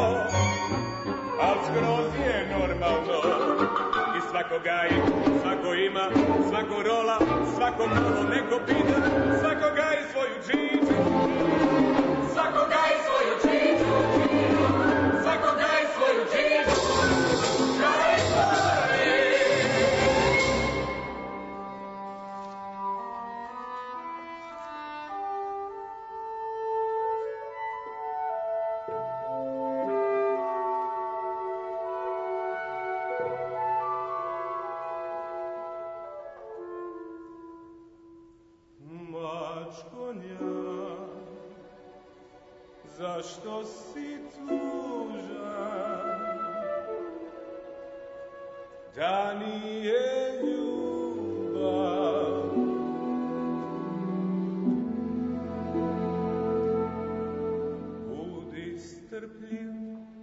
al skroz je normalno. I svako gaji, svako ima, svako rola, svako malo neko pita. Svako gaji svoju džidžu, svako gaji svoju džidžu, svako gaji svoju džidžu, Kaliforniji. Mačkonja, zašto si tužan? Da nije ljubav. Budi strpljiv.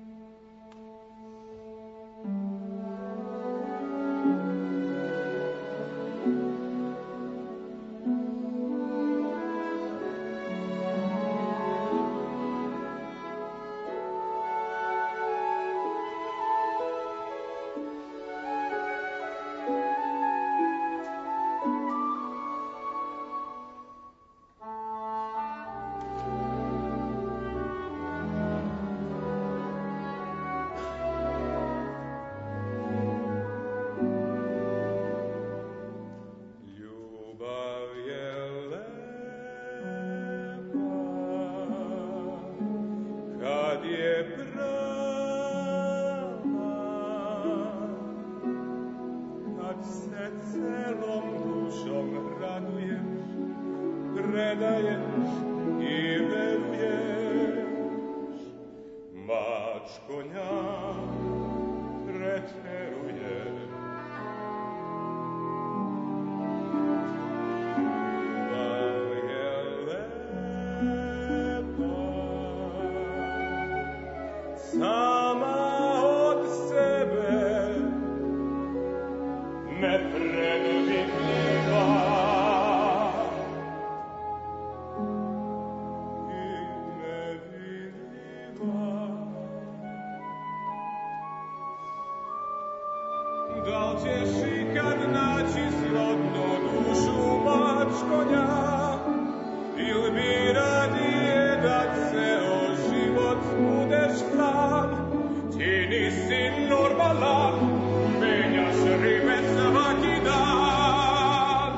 Da li ćeš ikad naći srodnu dušu mačkonja, ili bi radije da ceo život budeš sam? Ti nisi normalan, menjaš ribe svaki dan.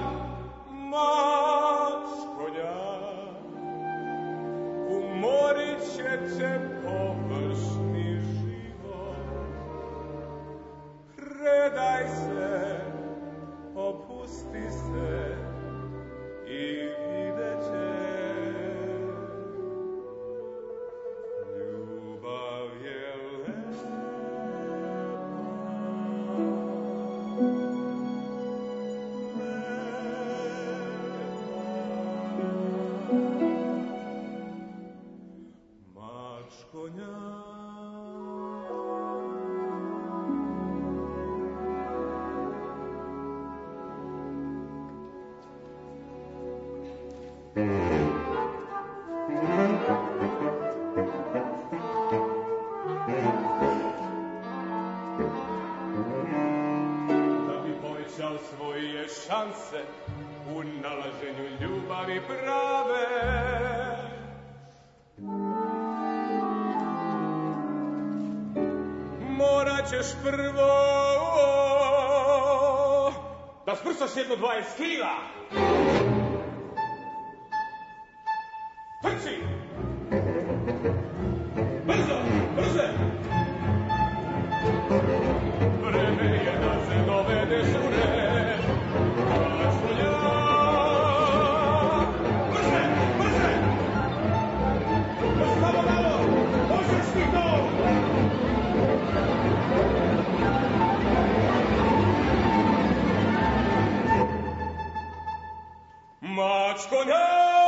Mačkonja, umorit će te svoje šanse u nalaženju ljubavi prave. Morat ćeš prvo da sprsaš jedno dvadeset kila. Trči! Brzo, brže! Vreme je da se dovedeš u red. Mačkolja! Brže, brže! Još samo malo! Možeš ti to! Mačkolja!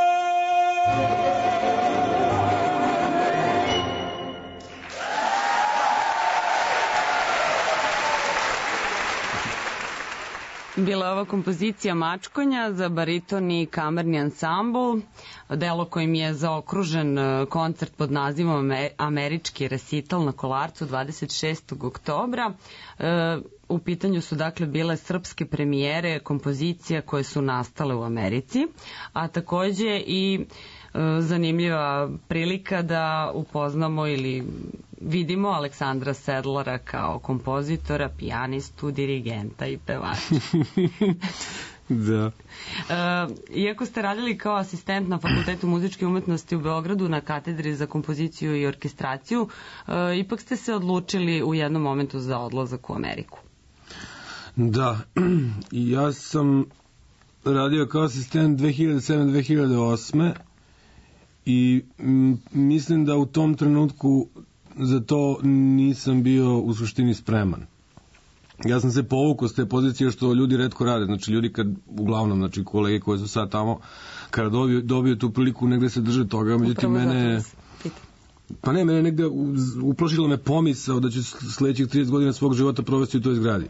Bila je ova kompozicija Mačkonja za bariton i kamerni ansambl, delo kojim je zaokružen koncert pod nazivom Američki resital na Kolarcu dvadeset šestog oktobra. U pitanju su dakle bile srpske premijere kompozicija koje su nastale u Americi, a takođe i zanimljiva prilika da upoznamo ili vidimo Aleksandra Sedlara kao kompozitora, pijanistu, dirigenta i pevača. Da. E, iako ste radili kao asistent na Fakultetu muzičke umetnosti u Beogradu na katedri za kompoziciju i orkestraciju, e, ipak ste se odlučili u jednom momentu za odlazak u Ameriku. Da, ja sam radio kao asistent dve hiljade sedme do dve hiljade osme i m, mislim da u tom trenutku za to nisam bio u suštini spreman. Ja sam se povukao s te pozicije što ljudi retko rade, znači ljudi kad, uglavnom, znači kolege koji su sad tamo, kada dobiju, dobiju tu priliku negde se drže toga, međutim mene... Pa ne, mene negde uplašilo me pomisao da ću sledećih trideset godina svog života provesti u toj zgradi.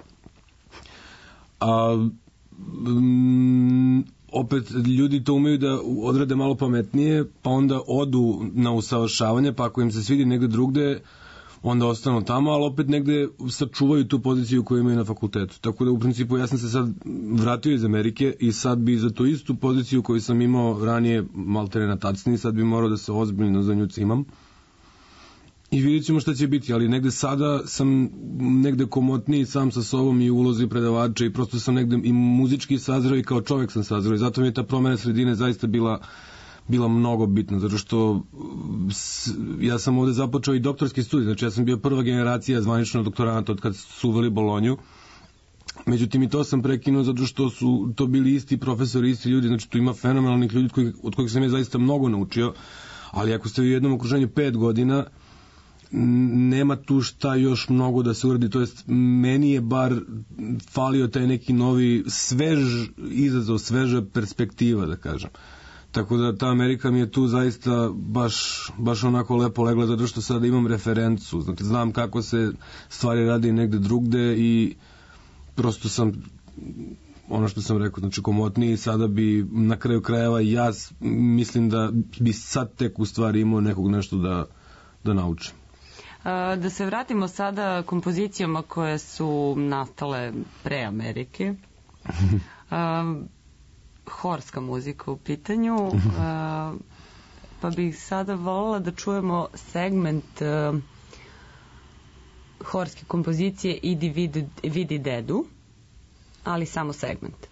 A m, opet ljudi to umeju da odrade malo pametnije, pa onda odu na usavršavanje, pa ako im se svidi negde drugde, onda ostanu tamo, ali opet negde sačuvaju tu poziciju koju imaju na fakultetu. Tako da u principu ja sam se sad vratio iz Amerike i sad bi za tu istu poziciju koju sam imao ranije maltere na tacni, sad bi morao da se ozbiljno za nju cimam. I vidjet ćemo šta će biti, ali negde sada sam negde komotniji sam sa sobom i u ulozi predavača i prosto sam negde i muzički sazreo i kao čovjek sam sazreo i zato mi je ta promena sredine zaista bila bila mnogo bitna, zato što s, ja sam ovde započeo i doktorski studij, znači ja sam bio prva generacija zvanično doktoranata od kad su uveli Bolonju. Međutim i to sam prekinuo zato što su to bili isti profesori, isti ljudi, znači tu ima fenomenalnih ljudi od kojih, od kojih sam ja zaista mnogo naučio, ali ako ste u jednom okruženju pet godina, nema tu šta još mnogo da se uradi, to jest meni je bar falio taj neki novi svež izazov, sveža perspektiva, da kažem. Tako da ta Amerika mi je tu zaista baš, baš onako lepo legla, zato što sada imam referencu, znači znam kako se stvari radi negde drugde i prosto sam, ono što sam rekao, znači komotniji i sada bi na kraju krajeva ja mislim da bi sad tek u stvari imao nekog nešto da, da naučim. Da se vratimo sada kompozicijama koje su nastale pre Amerike. Horska muzika u pitanju, pa bih sada volila da čujemo segment horske kompozicije Idi vidi, vidi dedu, ali samo segment.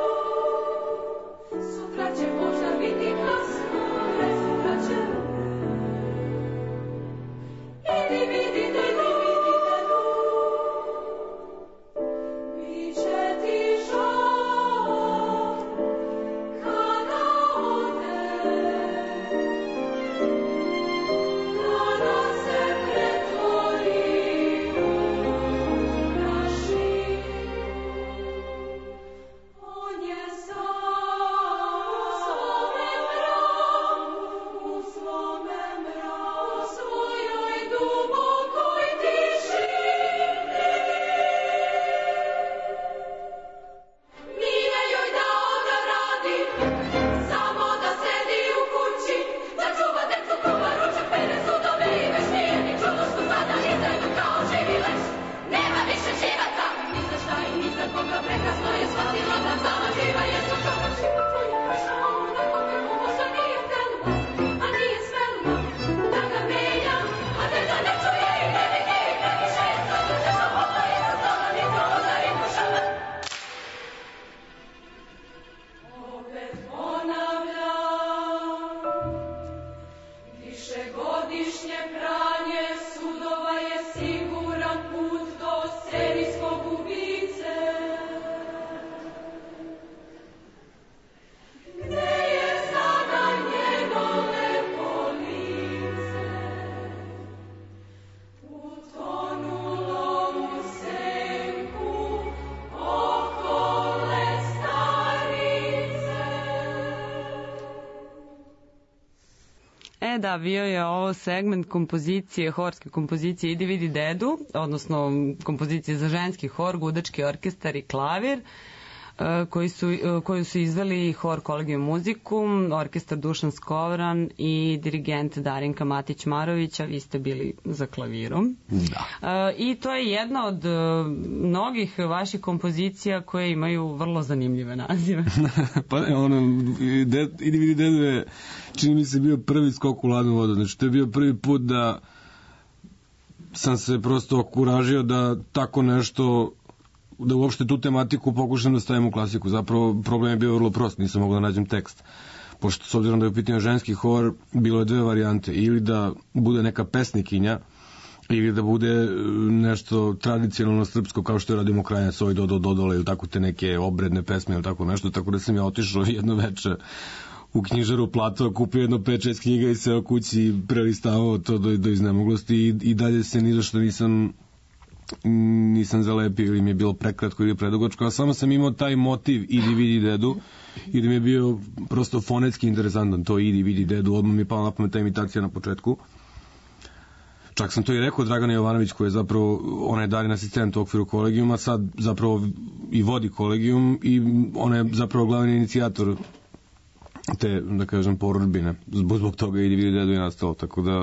Sutra će možda biti kasno, ne sutra će E da, bio je ovo segment kompozicije, horske kompozicije Idi vidi dedu, odnosno kompozicije za ženski hor, gudački orkestar i klavir, koji su, koju su izveli hor Kolegijum Muzikum, orkestar Dušan Skovran i dirigent Darinka Matić-Marović, a vi ste bili za klavirom. Da. I to je jedna od mnogih vaših kompozicija koje imaju vrlo zanimljive nazive. Pa ne, ono, Idi vidi dedu je, čini mi se, bio prvi skok u ladnu vodu. Znači, to je bio prvi put da sam se prosto okuražio da tako nešto, da uopšte tu tematiku pokušam da stavim u klasiku. Zapravo problem je bio vrlo prost, nisam mogao da nađem tekst. Pošto s obzirom da je u pitanju ženski hor, bilo je dve varijante, ili da bude neka pesnikinja, ili da bude nešto tradicionalno srpsko, kao što je radimo Krajinac, ovaj Dodo Dodole, ili tako te neke obredne pesme, ili tako nešto, tako da sam ja otišao jedno veče u knjižaru Platova, kupio jedno pet šest knjiga i seo kući i prelistavao to do, do iznemoglosti i, i dalje se ni zašto nisam nisam zalepio ili mi je bilo prekratko ili predugačko, a samo sam imao taj motiv Idi vidi dedu i da mi je bio prosto fonetski interesantan to Idi vidi dedu, odmah mi je pala na pamet ta imitacija na početku. Čak sam to i rekao Dragana Jovanović, koja je zapravo, ona je Darin asistent u okviru Kolegijuma, sad zapravo i vodi Kolegijum i ona je zapravo glavni inicijator te, da kažem, porudbine. Zbog, zbog toga Idi vidi dedu je nastalo, tako da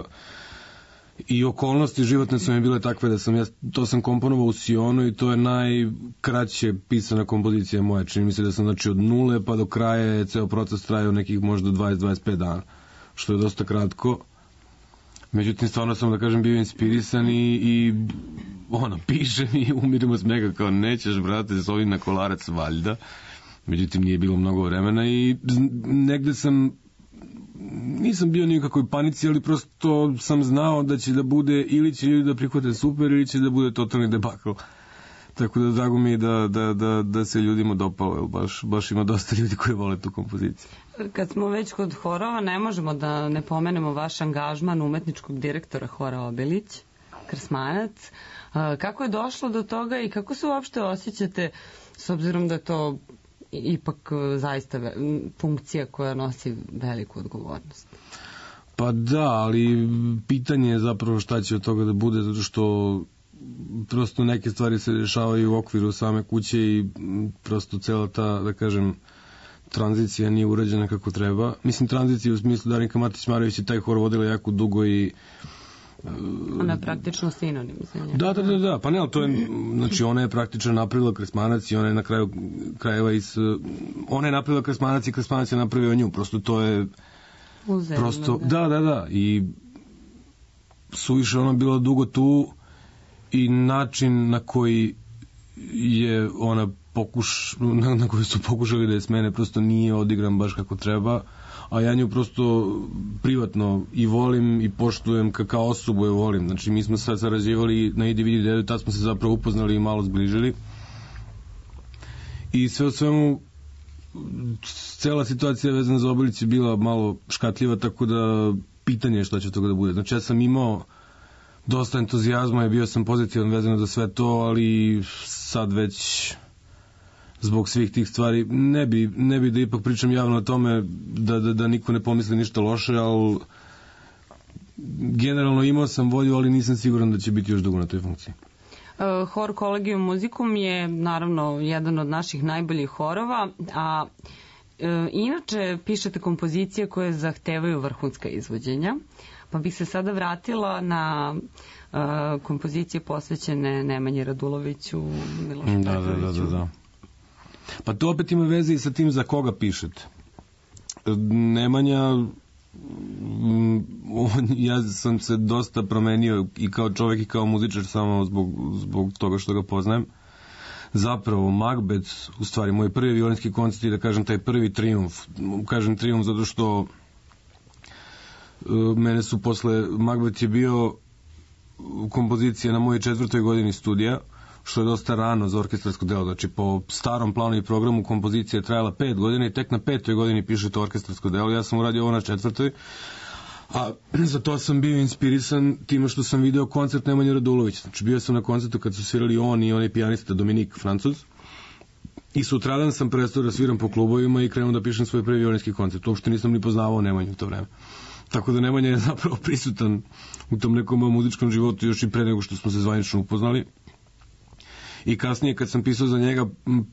i okolnosti životne su mi bile takve da sam ja, to sam komponovao u Sionu i to je najkraće pisana kompozicija moja. Čini mi se da sam, znači, od nule pa do kraja je ceo proces trajao nekih možda dvadeset do dvadeset pet dana, što je dosta kratko. Međutim, stvarno sam, da kažem, bio inspirisan i, i ono, pišem i umirem od smega kao nećeš, brate, s ovim na kolarac valjda. Međutim, nije bilo mnogo vremena i negde sam, nisam bio nikakvoj panici, ali prosto sam znao da će da bude, ili će ljudi da prihvate super, ili će da bude totalni debakl. Tako da drago mi je da, da, da, da se ljudima dopalo, baš, baš ima dosta ljudi koji vole tu kompoziciju. Kad smo već kod horova, ne možemo da ne pomenemo vaš angažman umetničkog direktora hora Obelić, Krsmanac. Kako je došlo do toga i kako se uopšte osjećate, s obzirom da je to ipak zaista funkcija koja nosi veliku odgovornost? Pa da, ali pitanje je zapravo šta će od toga da bude, zato što prosto neke stvari se rešavaju u okviru same kuće i prosto cela ta, da kažem, tranzicija nije urađena kako treba. Mislim, tranzicija u smislu Darinka Matić-Marović je taj hor vodila jako dugo i ona je praktično sinonim za njega. Da, da, da, da, pa ne, ali to je, znači ona je praktično napravila Krsmanac i ona je na kraju krajeva iz, ona je napravila Krsmanac i Krsmanac je napravio nju, prosto to je uzemno, prosto, da. da, da, da, i suviše ona bila dugo tu i način na koji je ona pokuš, na, na koji su pokušali da je smene prosto nije odigran baš kako treba, a ja nju prosto privatno i volim i poštujem ka, kao osobu je volim. Znači mi smo sad sarađivali na Idi vidi dedu, tad smo se zapravo upoznali i malo zbližili i sve o svemu cela situacija vezana za Obelić je bila malo škatljiva, tako da pitanje je šta će toga da bude. Znači ja sam imao dosta entuzijazma i bio sam pozitivan vezano za sve to, ali sad već zbog svih tih stvari ne bi, ne bi da ipak pričam javno o tome da, da, da niko ne pomisli ništa loše, ali generalno imao sam volju, ali nisam siguran da će biti još dugo na toj funkciji. Uh, hor Kolegijum Muzikum je naravno jedan od naših najboljih horova, a uh, inače pišete kompozicije koje zahtevaju vrhunska izvođenja, pa bih se sada vratila na uh, kompozicije posvećene Nemanji Raduloviću, Milošu da, Petroviću. Da, da, da, da. Pa to opet ima veze i sa tim za koga pišete. Nemanja, on, ja sam se dosta promenio i kao čovek i kao muzičar samo zbog, zbog toga što ga poznajem. Zapravo, Macbeth, u stvari, moj prvi violinski koncert i da kažem taj prvi trijumf, kažem trijumf zato što mene su posle, Macbeth je bio kompozicija na mojoj četvrtoj godini studija, što je dosta rano za orkestarsko delo. Znači, po starom planu i programu kompozicija je trajala pet godina i tek na petoj godini pišete orkestarsko delo. Ja sam uradio ovo na četvrtoj, a za to sam bio inspirisan time što sam video koncert Nemanje Radulovića. Znači, bio sam na koncertu kad su svirali on i onaj pijanista Dominik, Francuz. I sutradan sam prestao da sviram po klubovima i krenuo da pišem svoj prvi violinski koncert. Uopšte nisam ni poznavao Nemanju u to vreme. Tako da Nemanja je zapravo prisutan u tom nekom mom muzičkom životu još i pre nego što smo se zvanično upoznali. I kasnije kad sam pisao za njega,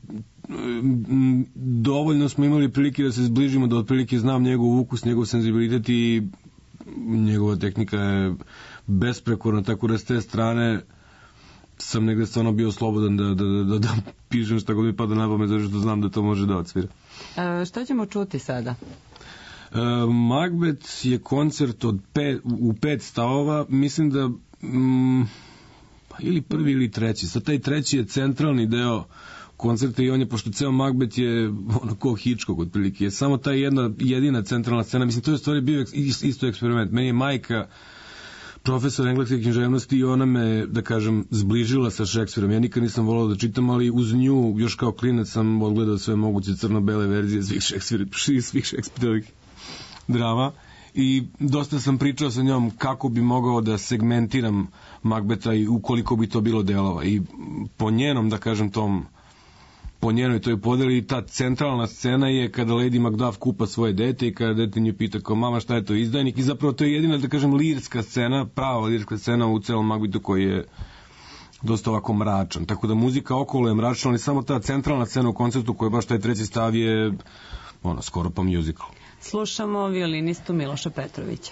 dovoljno smo imali prilike da se zbližimo, da otprilike znam njegov ukus, njegov senzibilitet i njegova tehnika je besprekorna, tako da s te strane sam negde stvarno bio slobodan da, da, da, da, da pišem šta god mi pada na pamet, zato što znam da to može da odsvira. E, što ćemo čuti sada? E, Macbeth je koncert od pet, u pet stavova, mislim da mm, ili prvi ili treći. Sad taj treći je centralni deo koncerta i on je, pošto ceo Macbeth je ono ko Hitchcock otprilike, je samo ta jedna jedina centralna scena. Mislim, to je u stvari bio isto eksperiment. Meni je majka profesor engleske književnosti i ona me, da kažem, zbližila sa Šekspirom. Ja nikad nisam volao da čitam, ali uz nju, još kao klinac, sam odgledao sve moguće crno-bele verzije svih Šekspir, svih Šekspirovih drama. I dosta sam pričao sa njom kako bi mogao da segmentiram Macbetha i ukoliko bi to bilo delova. I po njenom, da kažem, tom po njenoj toj podeli, ta centralna scena je kada Lady Macduff kupa svoje dete i kada dete nju pita kao mama šta je to izdajnik, i zapravo to je jedina, da kažem, lirska scena, prava lirska scena u celom Macbethu koji je dosta ovako mračan. Tako da muzika okolo je mračna, ali samo ta centralna scena u koncertu koja je baš taj treći stav je ono, skoro pa musical. Slušamo violinistu Miloša Petrovića.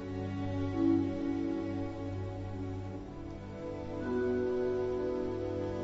Thank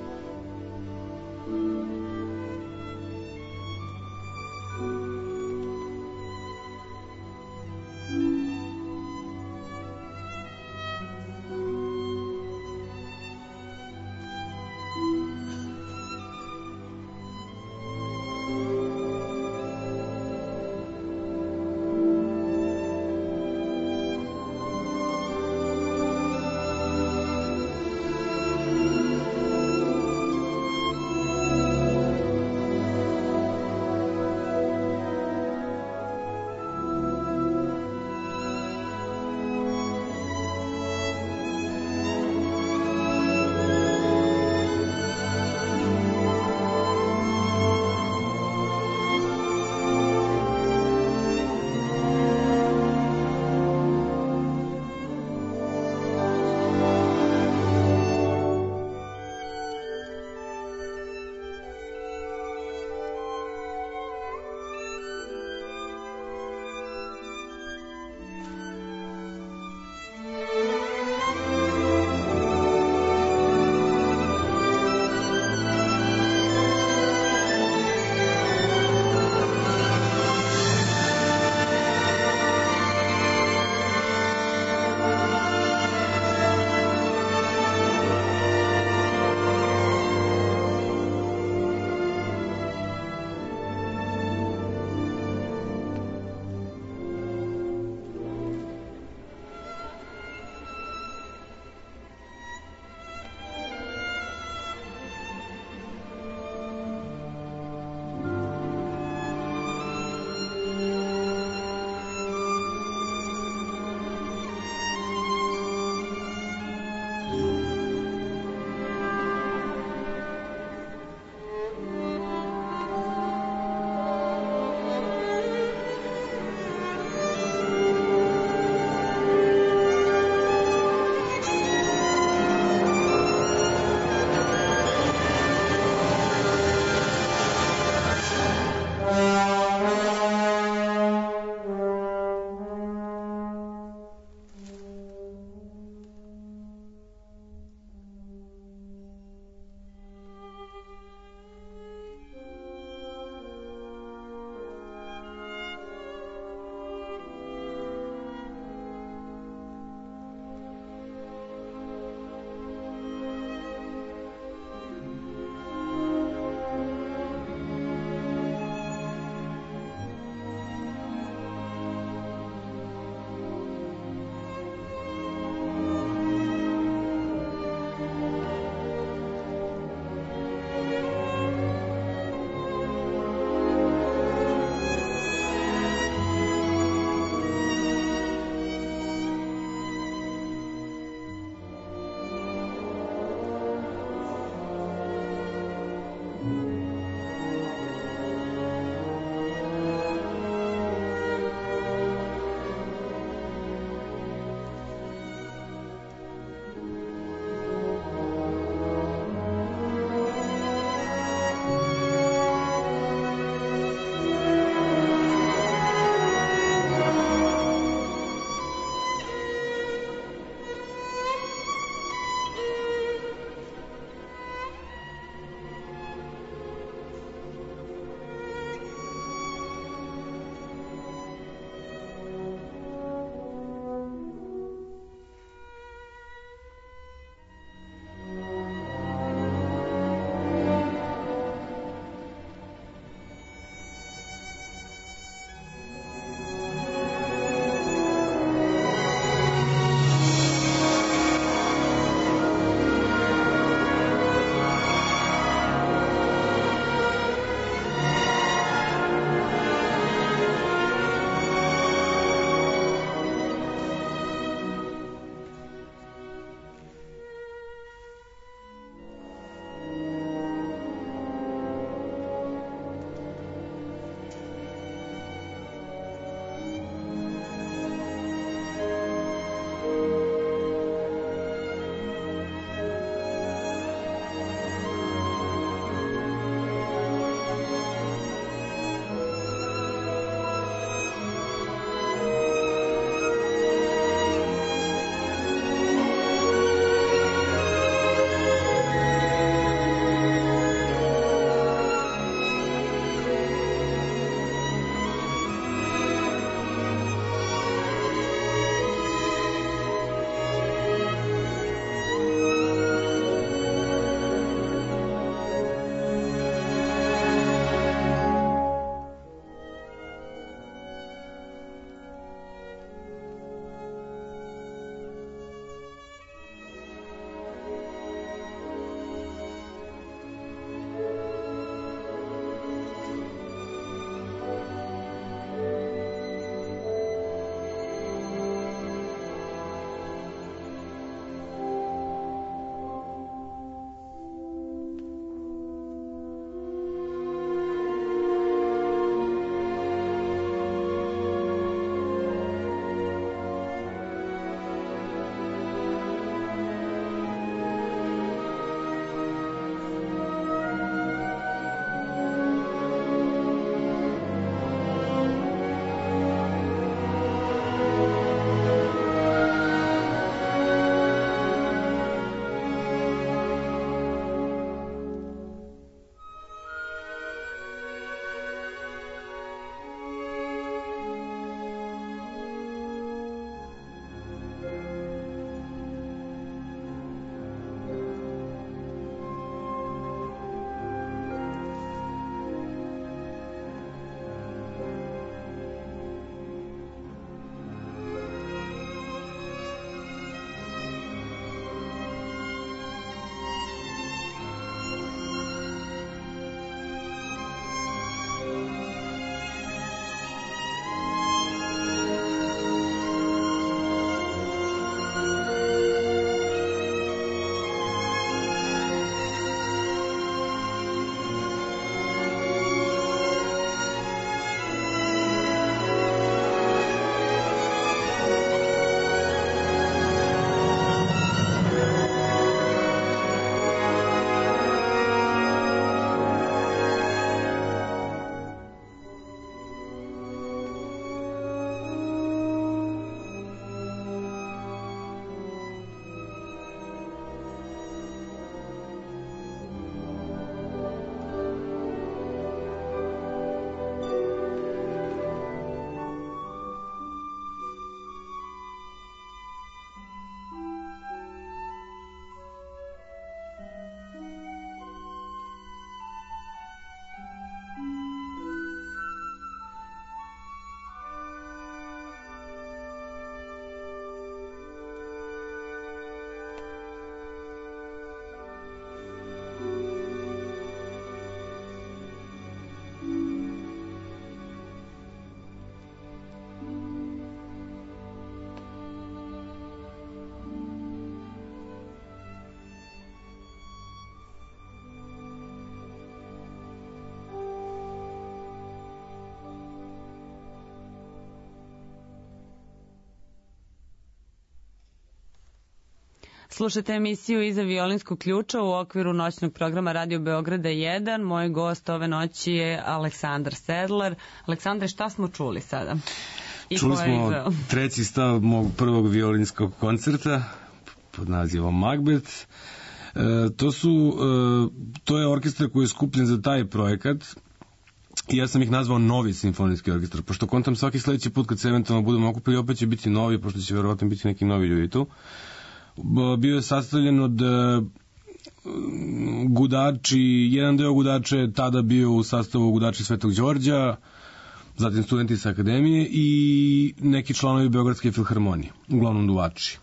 Slušajte emisiju Iza violinskog ključa u okviru noćnog programa Radio Beograda jedan. Moj gost ove noći je Aleksandar Sedlar. Aleksandre, šta smo čuli sada? I čuli smo treći stav mog prvog violinskog koncerta pod nazivom Macbeth. E, to su, e, to je orkestar koji je skupljen za taj projekat i ja sam ih nazvao Novi simfonijski orkestar, pošto kontam svaki sledeći put kad se eventualno budemo okupili opet će biti novi, pošto će verovatno biti neki novi ljudi tu. Bio je sastavljen od uh, gudači, jedan deo gudača je tada bio u sastavu gudači Svetog Đorđa, zatim studenti sa akademije i neki članovi Beogradske filharmonije, uglavnom duvači.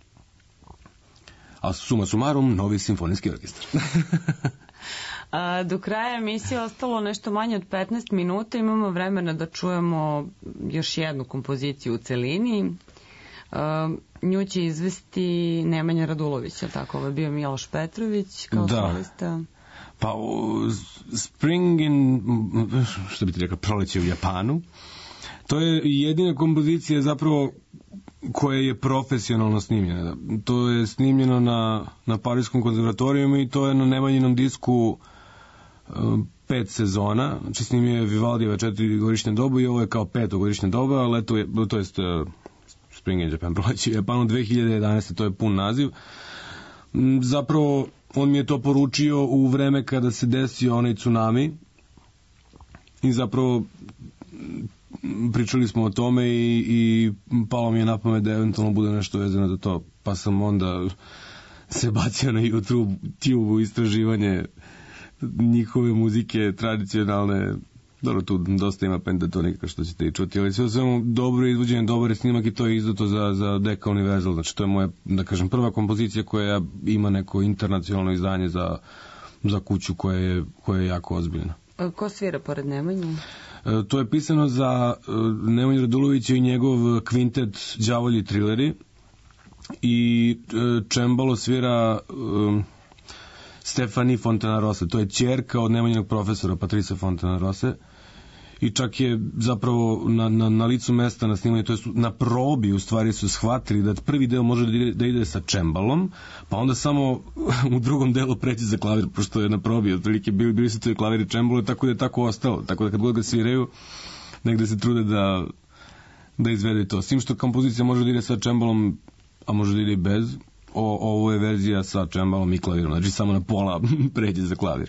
A suma sumarum, Novi simfonijski orkestar. A, do kraja emisije ostalo nešto manje od petnaest minuta, imamo vremena da čujemo još jednu kompoziciju u celini. Uh, nju će izvesti Nemanja Radulović, je tako? Ovo je bio Miloš Petrović kao da. solista. Pa uh, Spring in, što bi ti rekao, proleće u Japanu. To je jedina kompozicija zapravo koja je profesionalno snimljena. To je snimljeno na, na Parijskom konzervatorijumu i to je na Nemanjinom disku uh, pet sezona. Znači snimio je Vivaldijeva četiri godišnje dobu i ovo je kao peto godišnje doba, ali to je, to jest uh, Spring in Japan proleće u Japanu dve hiljade jedanaeste. To je pun naziv. Zapravo on mi je to poručio u vreme kada se desio onaj tsunami i zapravo pričali smo o tome i, i palo mi je na pamet da eventualno bude nešto vezano za to, pa sam onda se bacio na YouTube tube istraživanje njihove muzike tradicionalne. Dobro, tu dosta ima pentatonika što ćete i čuti, ali sve svemu dobro izvođenje, dobar je snimak i to je izdato za, za Decca Universal, znači to je moja, da kažem, prva kompozicija koja ima neko internacionalno izdanje za, za kuću koja je, koja je jako ozbiljna. Ko svira pored Nemanje? E, to je pisano za e, Nemanju Radulovića i njegov kvintet Đavolji trileri i e, čembalo svira e, Stefani Fontanarosa, to je ćerka od Nemanjinog profesora Patricia Fontanarose i čak je zapravo na, na, na licu mesta na snimanju, to je na probi u stvari su shvatili da prvi deo može da ide, da ide sa čembalom, pa onda samo u drugom delu preći za klavir, pošto je na probi otprilike bili, bili su to i klavir i čembalo, tako da je tako ostalo, tako da kad god ga sviraju negde se trude da da izvedu to, s tim što kompozicija može da ide sa čembalom, a može da ide i bez. O, ovo je verzija sa čembalom i klavirom, znači samo na pola pređe za klavir.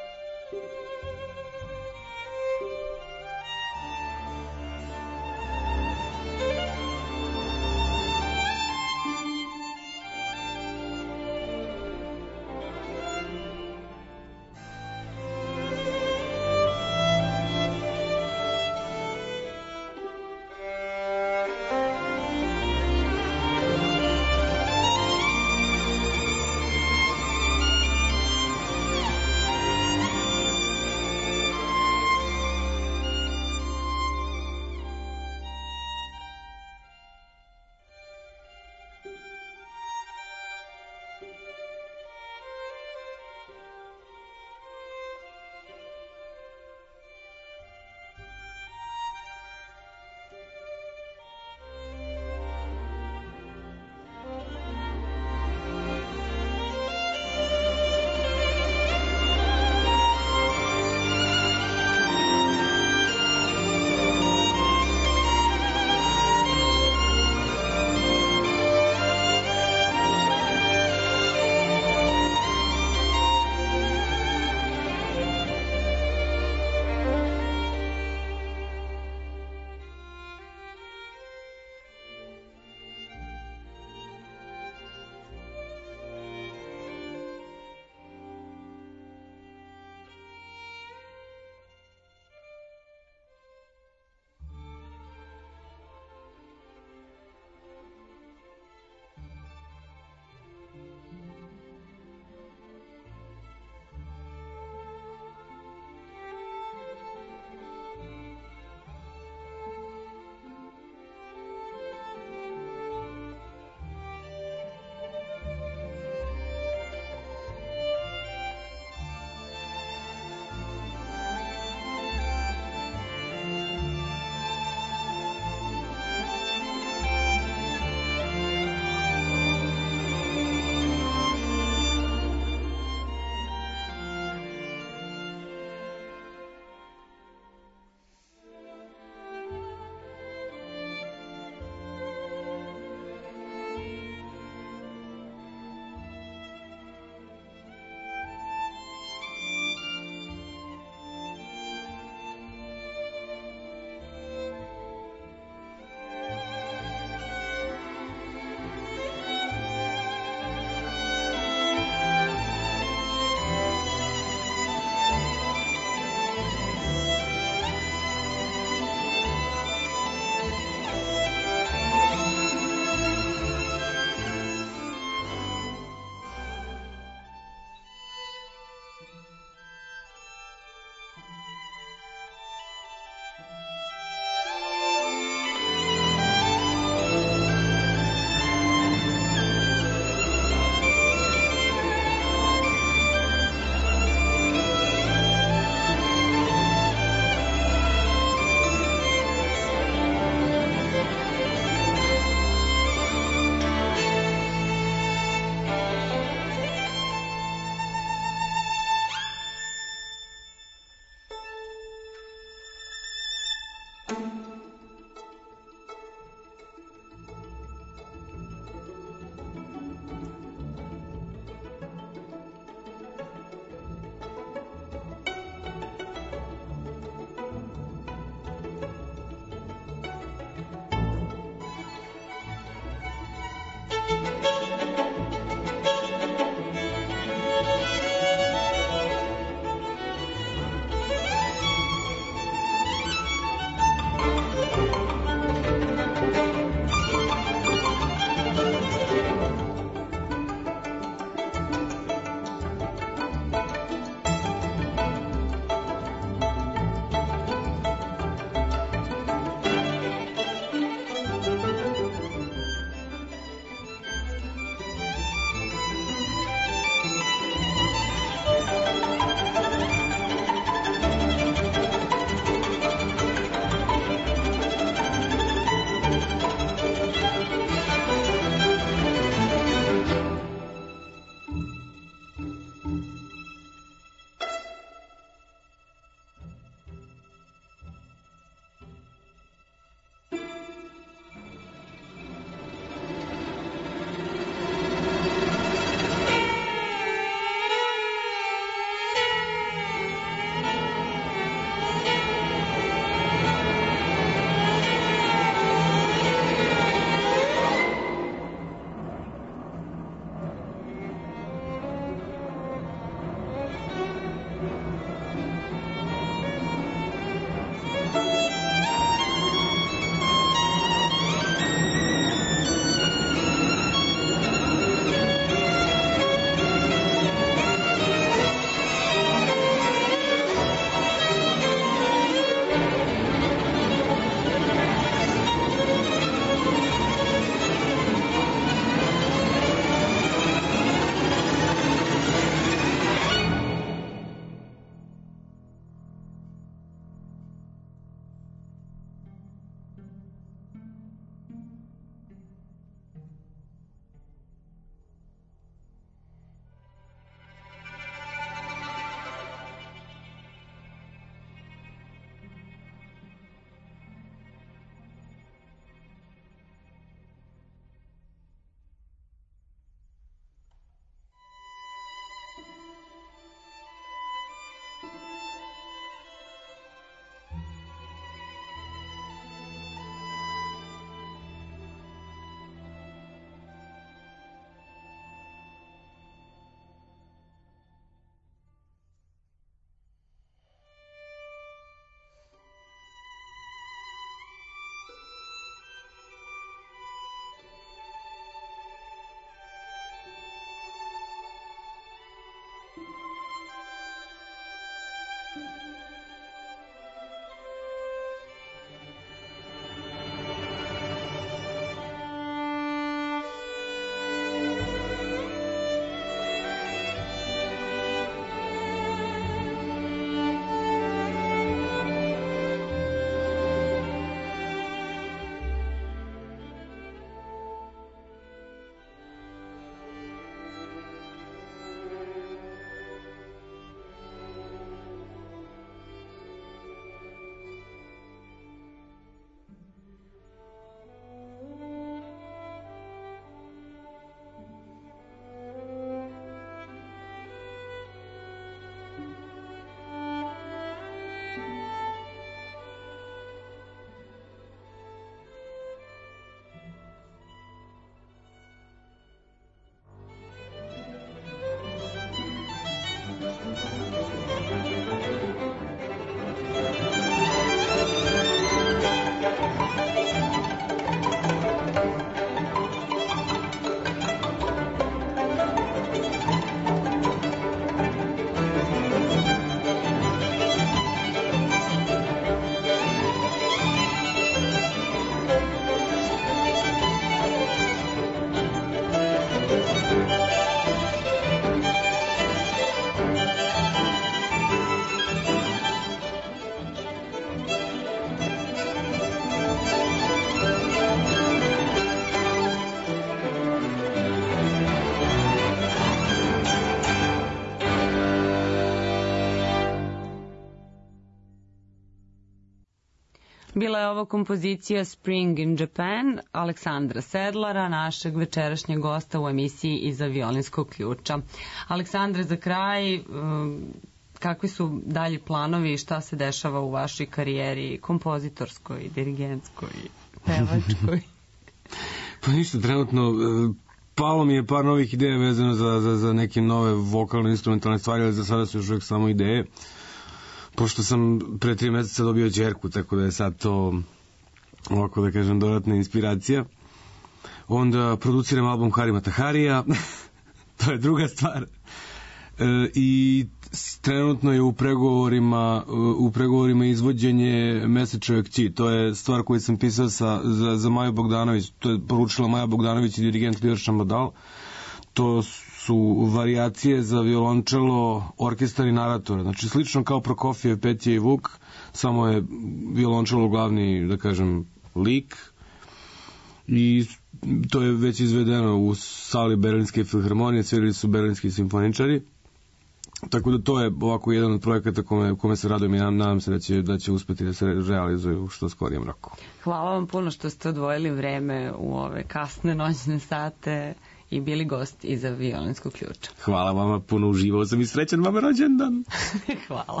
Bila je ovo kompozicija Spring in Japan Aleksandra Sedlara, našeg večerašnjeg gosta u emisiji Iza violinskog ključa. Aleksandre, za kraj, kakvi su dalji planovi i šta se dešava u vašoj karijeri kompozitorskoj, dirigentskoj, pevačkoj? Pa ništa, trenutno palo mi je par novih ideja vezano za, za, za neke nove vokalne instrumentalne stvari, ali za sada su još uvijek samo ideje. Pošto sam pre tri meseca dobio ćerku, tako da je sad to, ovako da kažem, dodatna inspiracija. Onda produciram album Harima Taharija, to je druga stvar. E, I trenutno je u pregovorima, u pregovorima izvođenje Mesečeve kći. To je stvar koju sam pisao sa, za, za Maju Bogdanović, to je poručila Maja Bogdanović i dirigent Lior Šambadal. To su varijacije za violončelo, orkestar i naratora. Znači slično kao Prokofjev, Petije i Vuk, samo je violončelo glavni, da kažem, lik. I to je već izvedeno u sali Berlinske filharmonije, svirali su berlinski simfoničari. Tako da to je ovako jedan od projekata kome, kome se radujem i nadam se da će, da će uspeti da se realizuju u što skorijem roku. Hvala vam puno što ste odvojili vreme u ove kasne noćne sate i bili gost Iza violinskog ključa. Hvala vama, puno uživao sam i srećan vama rođendan. Hvala.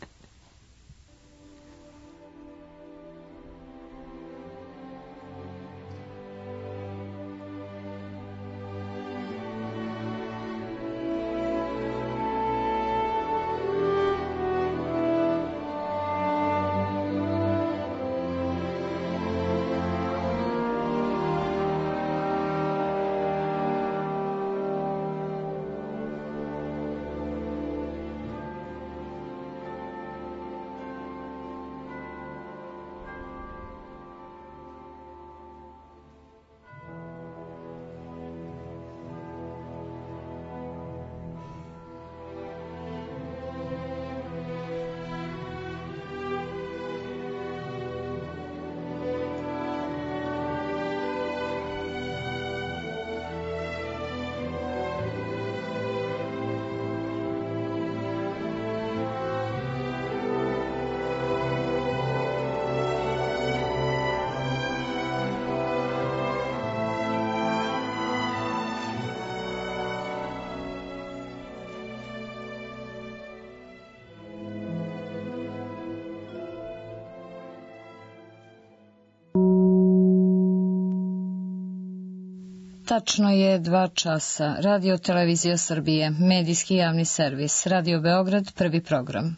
Tačno je dva časa. Radio Televizija Srbije, medijski javni servis, Radio Beograd, prvi program.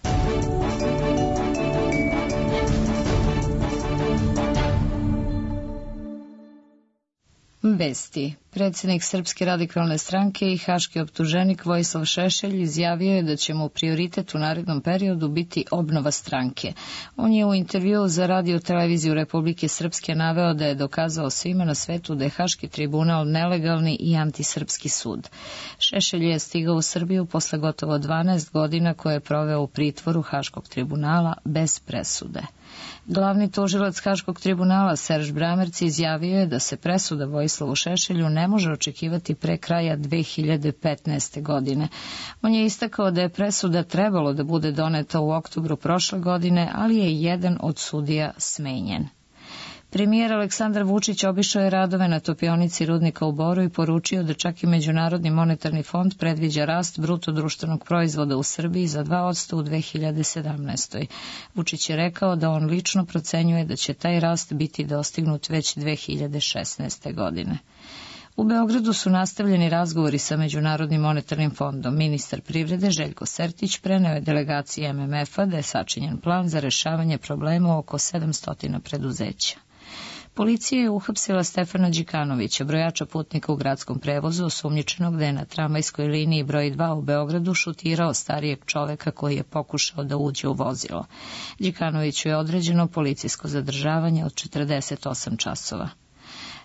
Vesti. Predsjednik Srpske radikalne stranke i haški optuženik Vojislav Šešelj izjavio je da će mu prioritet u narednom periodu biti obnova stranke. On je u intervjuu za Radio Televiziju Republike Srpske naveo da je dokazao svima na svetu da je Haški tribunal nelegalni i antisrpski sud. Šešelj je stigao u Srbiju posle gotovo dvanaest godina koje je proveo u pritvoru Haškog tribunala bez presude. Glavni tužilac Haškog tribunala Serž Bramerc izjavio je da se presuda Vojislavu Šešelju ne može očekivati pre kraja dve hiljade petnaeste. godine. On je istakao da je presuda trebalo da bude doneta u oktobru prošle godine, ali je jedan od sudija smenjen. Premijer Aleksandar Vučić obišao je radove na topionici rudnika u Boru i poručio da čak i Međunarodni monetarni fond predviđa rast bruto društvenog proizvoda u Srbiji za dva posto u dve hiljade sedamnaestoj. Vučić je rekao da on lično procenjuje da će taj rast biti dostignut već dve hiljade šesnaeste. godine. U Beogradu su nastavljeni razgovori sa Međunarodnim monetarnim fondom. Ministar privrede Željko Sertić preneo je delegaciji M M F-a da je sačinjen plan za rešavanje problema oko sedamsto preduzeća. Policija je uhapsila Stefana Đikanovića, brojača putnika u gradskom prevozu, osumnjičenog da je na tramvajskoj liniji broj dva u Beogradu šutirao starijeg čoveka koji je pokušao da uđe u vozilo. Đikanoviću je određeno policijsko zadržavanje od četrdeset osam časova.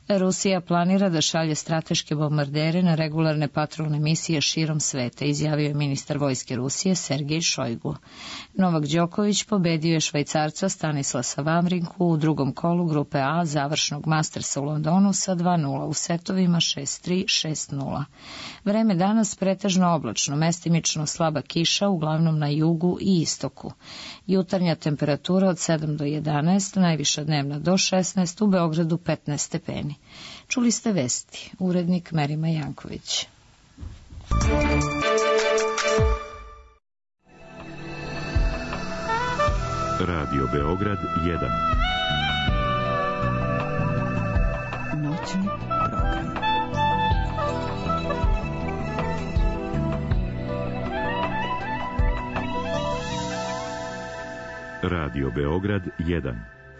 Rusija planira da šalje strateške bombardere na regularne patrolne misije širom sveta, izjavio je ministar vojske Rusije Sergej Šojgu. Novak Đoković pobedio je Švajcarca Stanislasa Wawrinku u drugom kolu grupe A završnog Mastersa u Londonu sa dva nula u setovima šest tri, šest nula. Vreme danas pretežno oblačno, mestimično slaba kiša, uglavnom na jugu i istoku. Jutarnja temperatura od sedam do jedanaest, najviša dnevna do šesnaest, u Beogradu petnaest stepeni. Čuli ste vesti, urednik Merima Janković. Radio Beograd jedan. Noćni program. Radio Beograd jedan.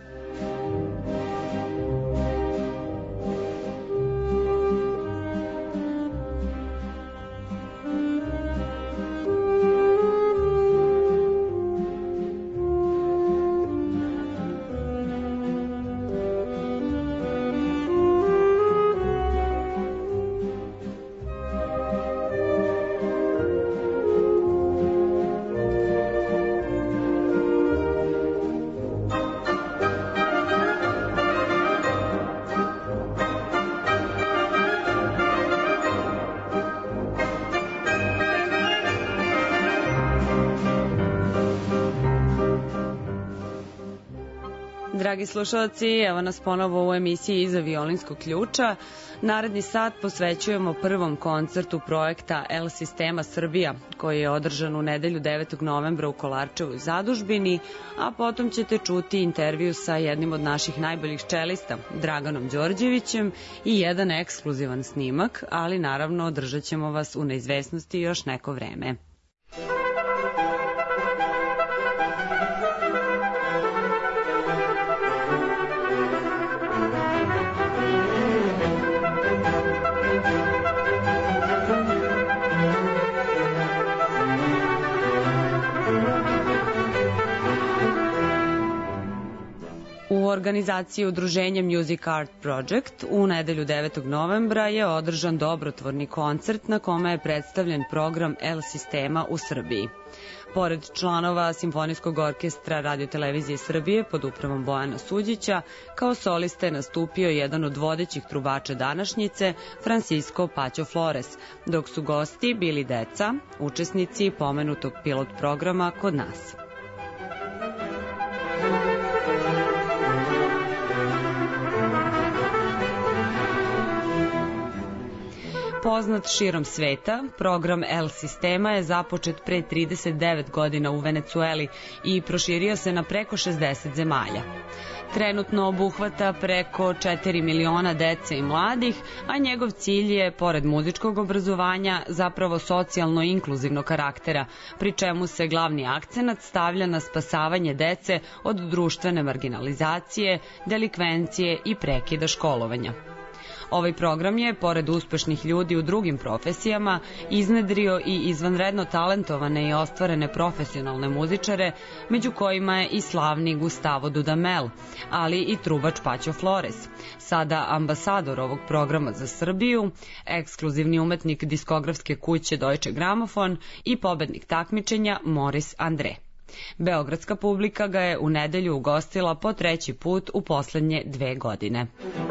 Dragi slušalci, evo nas ponovo u emisiji Iza violinskog ključa. Naredni sat posvećujemo prvom koncertu projekta El Sistema Srbija, koji je održan u nedelju devetog novembra u Kolarčevoj zadužbini, a potom ćete čuti intervju sa jednim od naših najboljih čelista, Draganom Đorđevićem, i jedan ekskluzivan snimak, ali naravno držat ćemo vas u neizvesnosti još neko vreme. U organizaciji udruženja Music Art Project u nedelju devetog novembra je održan dobrotvorni koncert na kome je predstavljen program El Sistema u Srbiji. Pored članova Simfonijskog orkestra Radio-televizije Srbije pod upravom Bojana Suđića, kao solista je nastupio jedan od vodećih trubača današnjice, Francisco Pacho Flores, dok su gosti bili deca, učesnici pomenutog pilot programa Kod nas. Poznat širom sveta, program El Sistema je započet pre trideset devet godina u Venecueli i proširio se na preko šezdeset zemalja. Trenutno obuhvata preko četiri miliona dece i mladih, a njegov cilj je, pored muzičkog obrazovanja, zapravo socijalno-inkluzivnog karaktera, pri čemu se glavni akcenat stavlja na spasavanje dece od društvene marginalizacije, delikvencije i prekida školovanja. Ovaj program je, pored uspešnih ljudi u drugim profesijama, iznedrio i izvanredno talentovane i ostvarene profesionalne muzičare, među kojima je i slavni Gustavo Dudamel, ali i trubač Pacho Flores, sada ambasador ovog programa za Srbiju, ekskluzivni umetnik diskografske kuće Deutsche Grammophon i pobednik takmičenja Moris Andre. Beogradska publika ga je u nedelju ugostila po treći put u poslednje dve godine.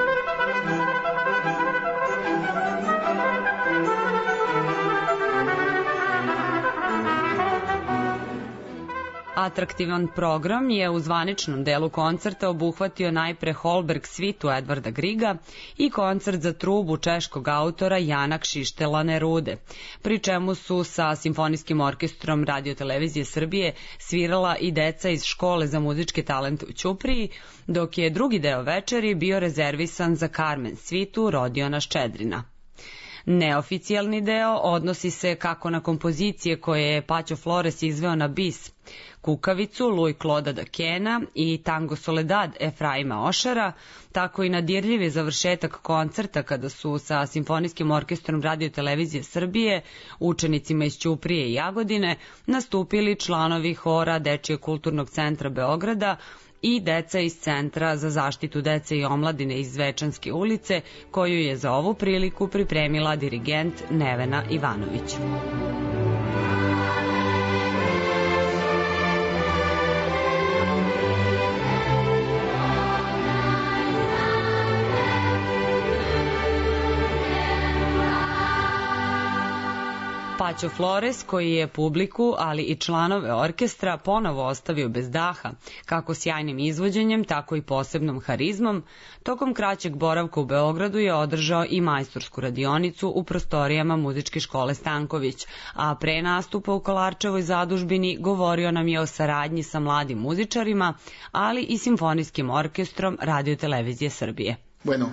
Atraktivan program je u zvaničnom delu koncerta obuhvatio najpre Holberg svitu Edvarda Griga i koncert za trubu češkog autora Jana Kšištela Nerude, pri čemu su sa Simfonijskim orkestrom Radio-televizije Srbije svirala i deca iz škole za muzičke talente u Ćupriji, dok je drugi deo večeri bio rezervisan za Carmen svitu Rodiona Ščedrina. Neoficijalni deo odnosi se kako na kompozicije koje je Pacho Flores izveo na bis, Kukavicu Louis Claude Dakena i Tango Soledad Efraima Ošara, tako i na dirljivi završetak koncerta kada su sa Simfonijskim orkestrom Radio-televizije Srbije, učenicima iz Ćuprije i Jagodine, nastupili članovi hora Dečijeg kulturnog centra Beograda i deca iz Centra za zaštitu dece i omladine iz Zvečanske ulice, koju je za ovu priliku pripremila dirigent Nevena Ivanović. Paćo Flores, koji je publiku, ali i članove orkestra ponovo ostavio bez daha, kako sjajnim izvođenjem, tako i posebnom harizmom, tokom kraćeg boravka u Beogradu je održao i majstorsku radionicu u prostorijama muzičke škole Stanković, a pre nastupa u Kolarčevoj zadužbini govorio nam je o saradnji sa mladim muzičarima, ali i simfonijskim orkestrom Radio-televizije Srbije. Bueno,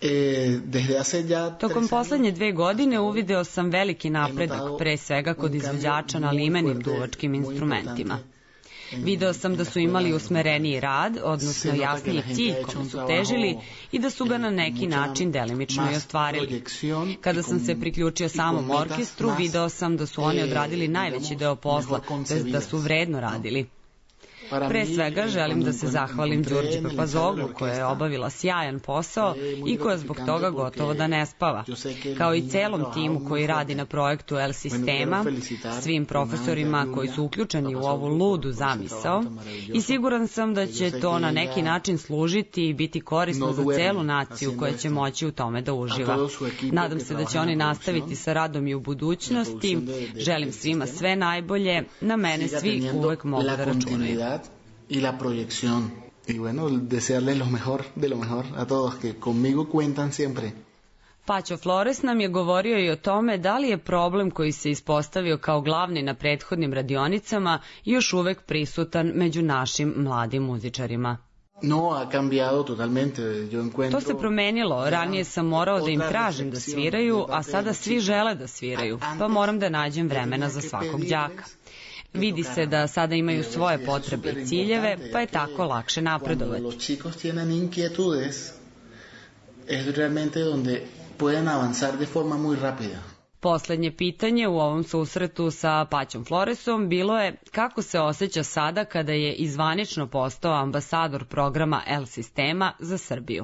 Tokom poslednje dve godine uvideo sam veliki napredak, pre svega kod izvođača na limenim duvačkim instrumentima. Video sam da su imali usmereniji rad, odnosno jasniji cilj kome su težili i da su ga na neki način delimično i ostvarili. Kada sam se priključio samom orkestru, video sam da su oni odradili najveći deo posla, bez da su vredno radili. Pre svega želim da se zahvalim Đurđi Papazoglu, koja je obavila sjajan posao i koja zbog toga gotovo da ne spava, kao i celom timu koji radi na projektu El Sistema, svim profesorima koji su uključeni u ovu ludu zamisao i siguran sam da će to na neki način služiti i biti korisno za celu naciju koja će moći u tome da uživa. Nadam se da će oni nastaviti sa radom i u budućnosti. Želim svima sve najbolje, na mene svi uvek mogu da računaju. Y la proyección. Y bueno, desearles lo mejor de lo mejor a todos, que conmigo cuentan siempre. Paćo Flores nam je govorio i o tome da li je problem koji se ispostavio kao glavni na prethodnim radionicama još uvek prisutan među našim mladim muzičarima. No, ha cambiado totalmente. Yo encuentro... To se promenilo. Ranije sam morao da im tražim da sviraju, a sada svi žele da sviraju, pa moram da nađem vremena za svakog đaka. Vidi se da sada imaju svoje potrebe i ciljeve, pa je tako lakše napredovati. Los chicos tienen inquietudes, es realmente donde pueden avanzar de forma muy rápida. Poslednje pitanje u ovom susretu sa Paćom Floresom bilo je kako se osjeća sada kada je izvanično postao ambasador programa El Sistema za Srbiju.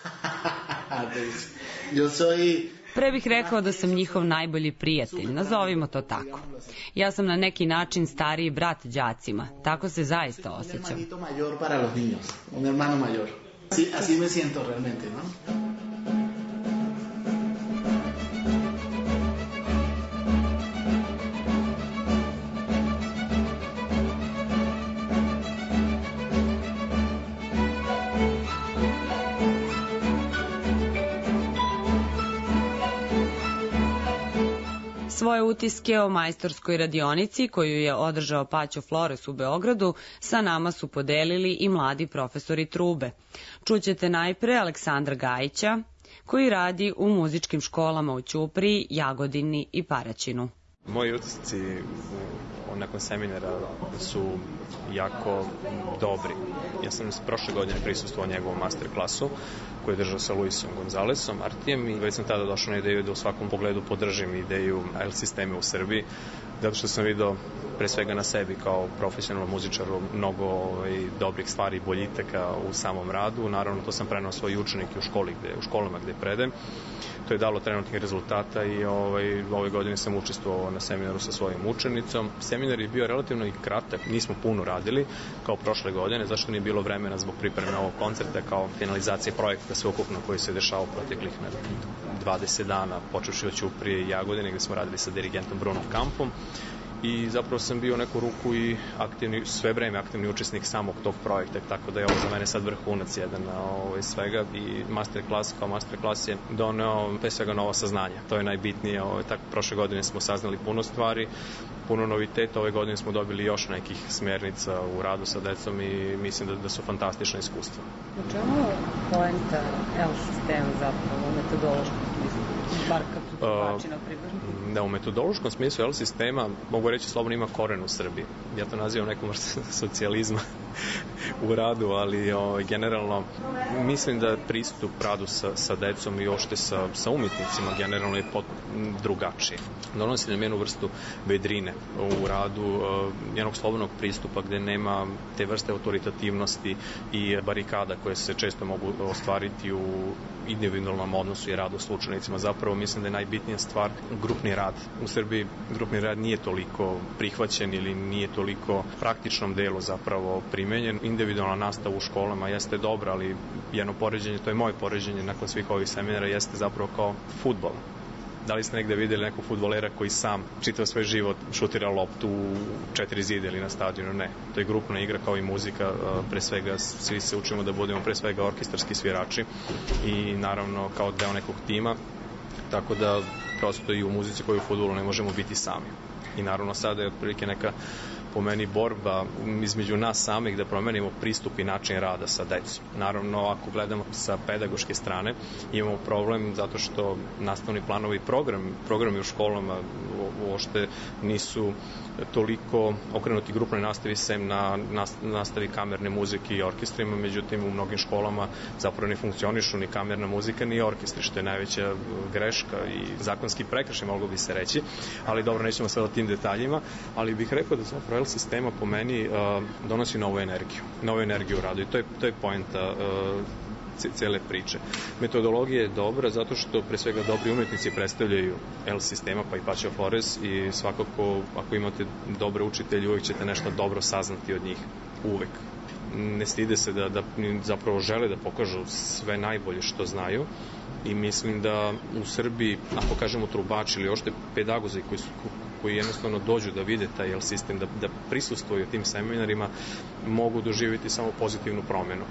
Yo soy... Pre bih rekao da sam njihov najbolji prijatelj, nazovimo to tako. Ja sam na neki način stariji brat đacima, tako se zaista osjećam. Así me siento realmente, ¿no? Svoje utiske o majstorskoj radionici koju je održao Paćo Flores u Beogradu sa nama su podelili i mladi profesori trube. Čućete najpre Aleksandra Gajića, koji radi u muzičkim školama u Ćupriji, Jagodini i Paraćinu. Moji utisci nakon seminara su jako dobri. Ja sam prošle godine prisustvovao njegovom master klasu koju je držao sa Luisom Gonzalesom, Artijem, i već sam tada došao na ideju da u svakom pogledu podržim ideju El Sisteme u Srbiji, zato što sam video pre svega na sebi kao profesionalnom muzičaru mnogo ovaj, dobrih stvari i boljitaka u samom radu. Naravno, to sam prenao svoji učenike u, školi gde, u školama gde predem. To je dalo trenutnih rezultata i ovaj, ove godine sam učestvovao na seminaru sa svojim učenicom. Seminar je bio relativno i kratak, nismo puno radili kao prošle godine, zašto nije bilo vremena zbog pripreme ovog koncerta kao finalizacije projekta sveukupno koji se dešao proteklih dvadeset dana, počevši od Ćuprije i Jagodine gde smo radili sa dirigentom Brunom Kampom. I zapravo sam bio neku ruku i aktivni, sve vreme aktivni učesnik samog tog projekta, tako da je ovo za mene sad vrhunac jedan ovaj, svega i master klas kao master klas je doneo pre svega novo saznanje. To je najbitnije, ovaj, tako prošle godine smo saznali puno stvari, puno noviteta, ove godine smo dobili još nekih smernica u radu sa decom i mislim da, da su fantastična iskustva. U čemu je poenta El Sistema zapravo u metodološkom smislu? Bar kad su načina približno? Da, u metodološkom smislu El Sistema, mogu reći slobodno, ima koren u Srbiji. Ja to nazivam nekom vrstu socijalizma u radu, ali o, generalno mislim da pristup radu sa, sa decom i ošte sa, sa umjetnicima generalno je pot, drugačiji. Donosi nam jednu vrstu vedrine u radu, o, jednog slobodnog pristupa gde nema te vrste autoritativnosti i barikada koje se često mogu ostvariti u individualnom odnosu i radu s učenicima. Zapravo mislim da je najbitnija stvar grupni rad. U Srbiji grupni rad nije toliko prihvaćen ili nije toliko praktičnom delu zapravo primenjen. Individualna nastava u školama jeste dobra, ali jedno poređenje, to je moje poređenje nakon svih ovih seminara, jeste zapravo kao fudbal. Da li ste negde videli nekog fudbalera koji sam čitav svoj život šutira loptu u četiri zida ili na stadionu? Ne. To je grupna igra kao i muzika, pre svega svi se učimo da budemo pre svega orkestarski svirači i naravno kao deo nekog tima, tako da prosto i u muzici kao i u fudbalu ne možemo biti sami. I naravno sada je otprilike neka po meni borba između nas samih da promenimo pristup i način rada sa decom. Naravno, ako gledamo sa pedagoške strane, imamo problem zato što nastavni planovi i program, programi u školama uopšte nisu toliko okrenuti grupnoj nastavi sem na nastavi kamerne muzike i orkestrima, međutim u mnogim školama zapravo ne funkcionišu ni kamerna muzika ni orkestri, što je najveća greška i zakonski prekršaj, moglo bi se reći, ali dobro, nećemo sve o tim detaljima, ali bih rekao da zapravo sistema po meni uh, donosi novu energiju, novu energiju u radu i to je, to je poenta uh, cele priče. Metodologija je dobra zato što pre svega dobri umetnici predstavljaju L sistema pa i Pacho Flores i svakako ako imate dobre učitelje uvek ćete nešto dobro saznati od njih, uvek. Ne stide se da, da zapravo žele da pokažu sve najbolje što znaju i mislim da u Srbiji, ako kažemo trubači ili ošte pedagozi koji, su, koji jednostavno dođu da vide taj L sistem, da, da prisustvuju tim seminarima, mogu doživjeti samo pozitivnu promenu.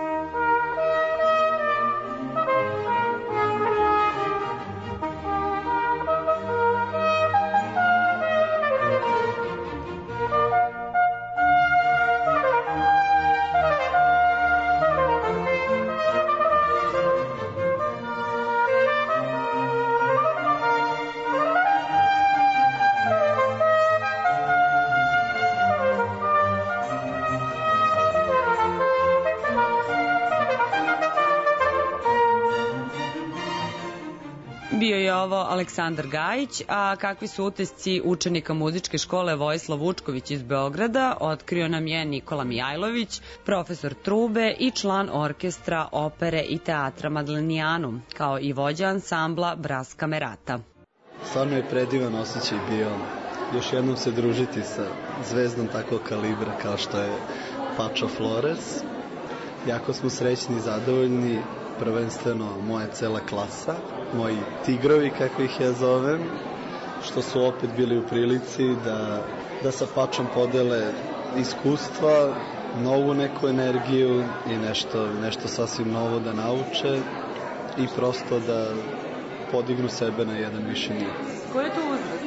Bio je ovo Aleksandar Gajić, a kakvi su utisci učenika muzičke škole Vojislav Vučković iz Beograda otkrio nam je Nikola Mijajlović, profesor trube i član orkestra opere i teatra Madlenijanum, kao i vođa ansambla Bras Kamerata. Stvarno je predivan osjećaj bio još jednom se družiti sa zvezdom takvog kalibra kao što je Pacho Flores. Jako smo srećni i zadovoljni, prvenstveno moja cela klasa, moji tigrovi, kako ih ja zovem, što su opet bili u prilici da, da sa Pačom podele iskustva, novu neku energiju i nešto, nešto sasvim novo da nauče i prosto da podignu sebe na jedan viši nivo. Koji je to uzrast?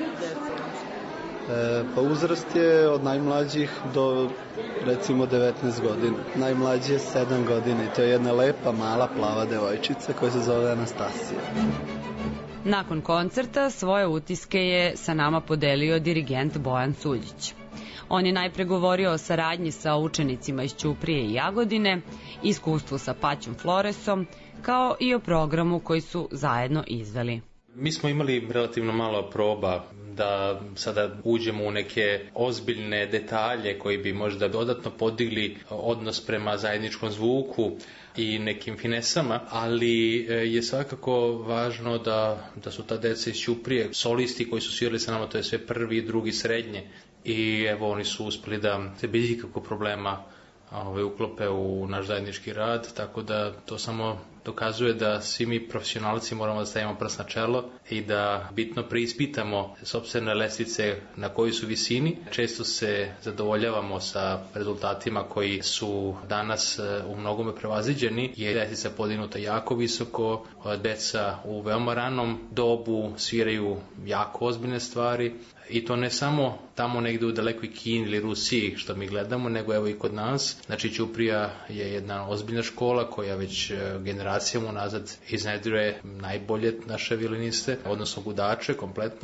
E, pa uzrast je od najmlađih do recimo devetnaest godina. Najmlađi je sedam godina i to je jedna lepa, mala, plava devojčica koja se zove Anastasija. Nakon koncerta svoje utiske je sa nama podelio dirigent Bojan Suljić. On je najpre govorio o saradnji sa učenicima iz Ćuprije i Jagodine, iskustvu sa Paćom Floresom, kao i o programu koji su zajedno izveli. Mi smo imali relativno malo proba da sada uđemo u neke ozbiljne detalje koji bi možda dodatno podigli odnos prema zajedničkom zvuku i nekim finesama, ali je svakako važno da, da su ta deca iz Ćuprije, solisti koji su svirali sa nama, to je sve prvi, drugi, srednje, i evo oni su uspeli da se bez ikakvog problema ove, uklope u naš zajednički rad, tako da to samo dokazuje da svi mi profesionalci moramo da stavimo prst na čelo i da bitno preispitamo sopstvene lestvice na kojoj su visini. Često se zadovoljavamo sa rezultatima koji su danas u mnogome prevaziđeni, jer lestvica podignuta jako visoko, deca u veoma ranom dobu sviraju jako ozbiljne stvari, i to ne samo tamo negde u dalekoj Kini ili Rusiji što mi gledamo, nego evo i kod nas. Znači Ćuprija je jedna ozbiljna škola koja već generacijama unazad iznedruje najbolje naše violiniste, odnosno gudače kompletno.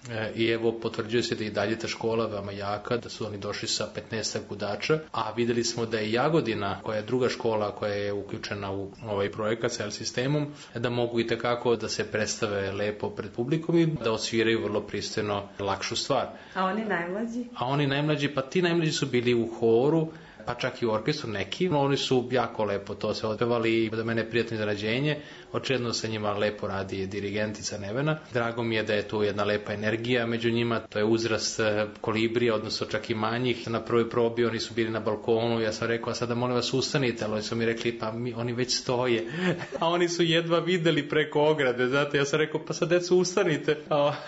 I evo, potvrđuje se da i dalje ta škola veoma jaka, da su oni došli sa petnaest gudača, a videli smo da je Jagodina, koja je druga škola koja je uključena u ovaj projekat sa sistemom, da mogu i tekako da se predstave lepo pred publikom i da osviraju vrlo pristojno lakšu stvar. A oni najmlađi? A oni najmlađi, pa ti najmlađi su bili u horu, pa čak i u orkestru neki, no oni su jako lepo to se otpevali i da mene je prijatno iznenađenje, očigledno sa njima lepo radi dirigentica Nevena. Drago mi je da je tu jedna lepa energija među njima, to je uzrast kolibrija, odnosno čak i manjih. Na prvoj probi oni su bili na balkonu, ja sam rekao, a sada molim vas ustanite, ali oni su mi rekli, pa mi, oni već stoje, a oni su jedva videli preko ograde, znate, ja sam rekao, pa sad decu ustanite.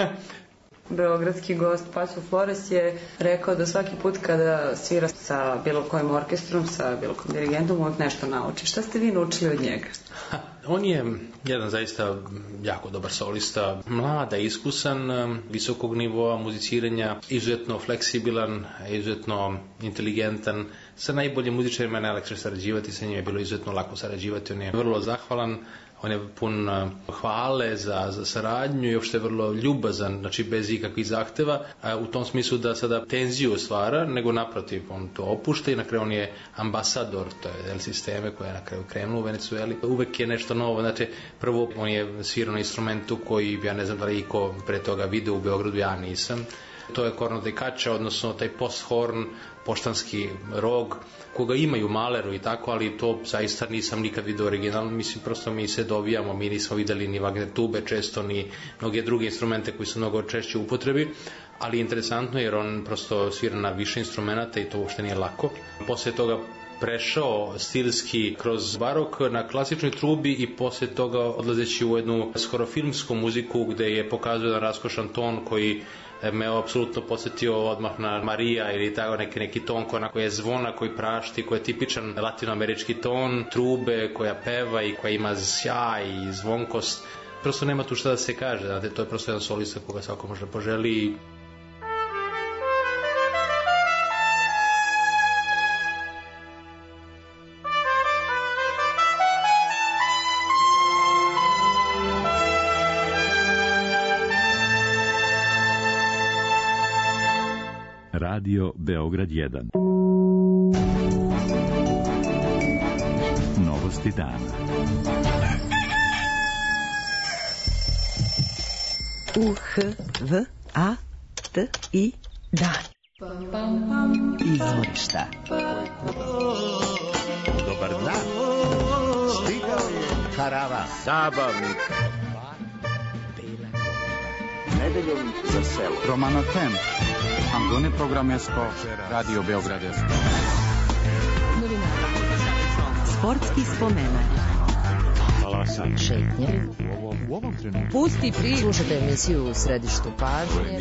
Beogradski gost Paco Flores je rekao da svaki put kada svira sa bilo kojim orkestrom, sa bilo kojim dirigentom, uvijek nešto nauči. Šta ste vi naučili od njega? On je jedan zaista jako dobar solista, mlada, iskusan, visokog nivoa muziciranja, izuzetno fleksibilan, izuzetno inteligentan. Sa najboljim muzičarima je najlakše sarađivati, sa njim je bilo izuzetno lako sarađivati, on je vrlo zahvalan. On je pun hvale za, za saradnju i uopšte vrlo ljubazan, znači bez ikakvih zahteva, u tom smislu da sada tenziju stvara, nego naprotiv, on to opušta i na kraju on je ambasador, to je El Sisteme koja je na kraju krenula u Venecueli. Uvek je nešto novo, znači prvo on je svirao na instrumentu koji ja ne znam da li iko pre toga video u Beogradu, ja nisam. To je corno de cacha, odnosno taj post-horn, poštanski rog, koga imaju u Maleru i tako, ali to zaista nisam nikad vidio originalno, mislim, prosto mi se dovijamo, mi nismo videli ni Wagner tube često, ni mnoge druge instrumente koji su mnogo češće u upotrebi, ali interesantno jer on prosto svira na više instrumenta i to uopšte nije lako. Posle toga prešao stilski kroz barok na klasičnoj trubi i posle toga odlazeći u jednu skoro filmsku muziku gde je pokazao jedan raskošan ton koji me je apsolutno podsjetio odmah na Marija ili tako neki, neki ton koji je zvona, koji prašti, koji je tipičan latinoamerički ton, trube koja peva i koja ima sjaj i zvonkost. Prosto nema tu šta da se kaže, znate, to je prosto jedan solista koga svako može poželi. Radio Beograd jedan. Novosti dana. U H V A T I dan. Izvorišta. Dobar dan. Stigao je karavan. Zabavnik. Nedeljom za selo. Romano Tem. Angone Programesko, Radio Beograd. Sportski spomenak. Šetnje. U ovom trenutku. Pusti pri. Slušajte emisiju u središtu pažnje.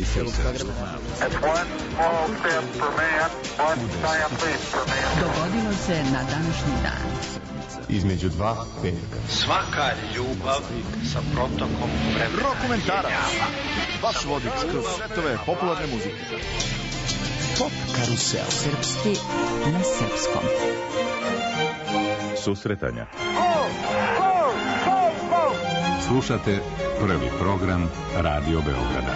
Dogodilo se na današnji dan. Između dva petka. Svaka ljubav sa protokom vremena. Rokomentarac. Vaš vodič kroz svetove popularne muzike. Pop karusel. Srpski na srpskom. Susretanja. Slušate prvi program Radio Beograda.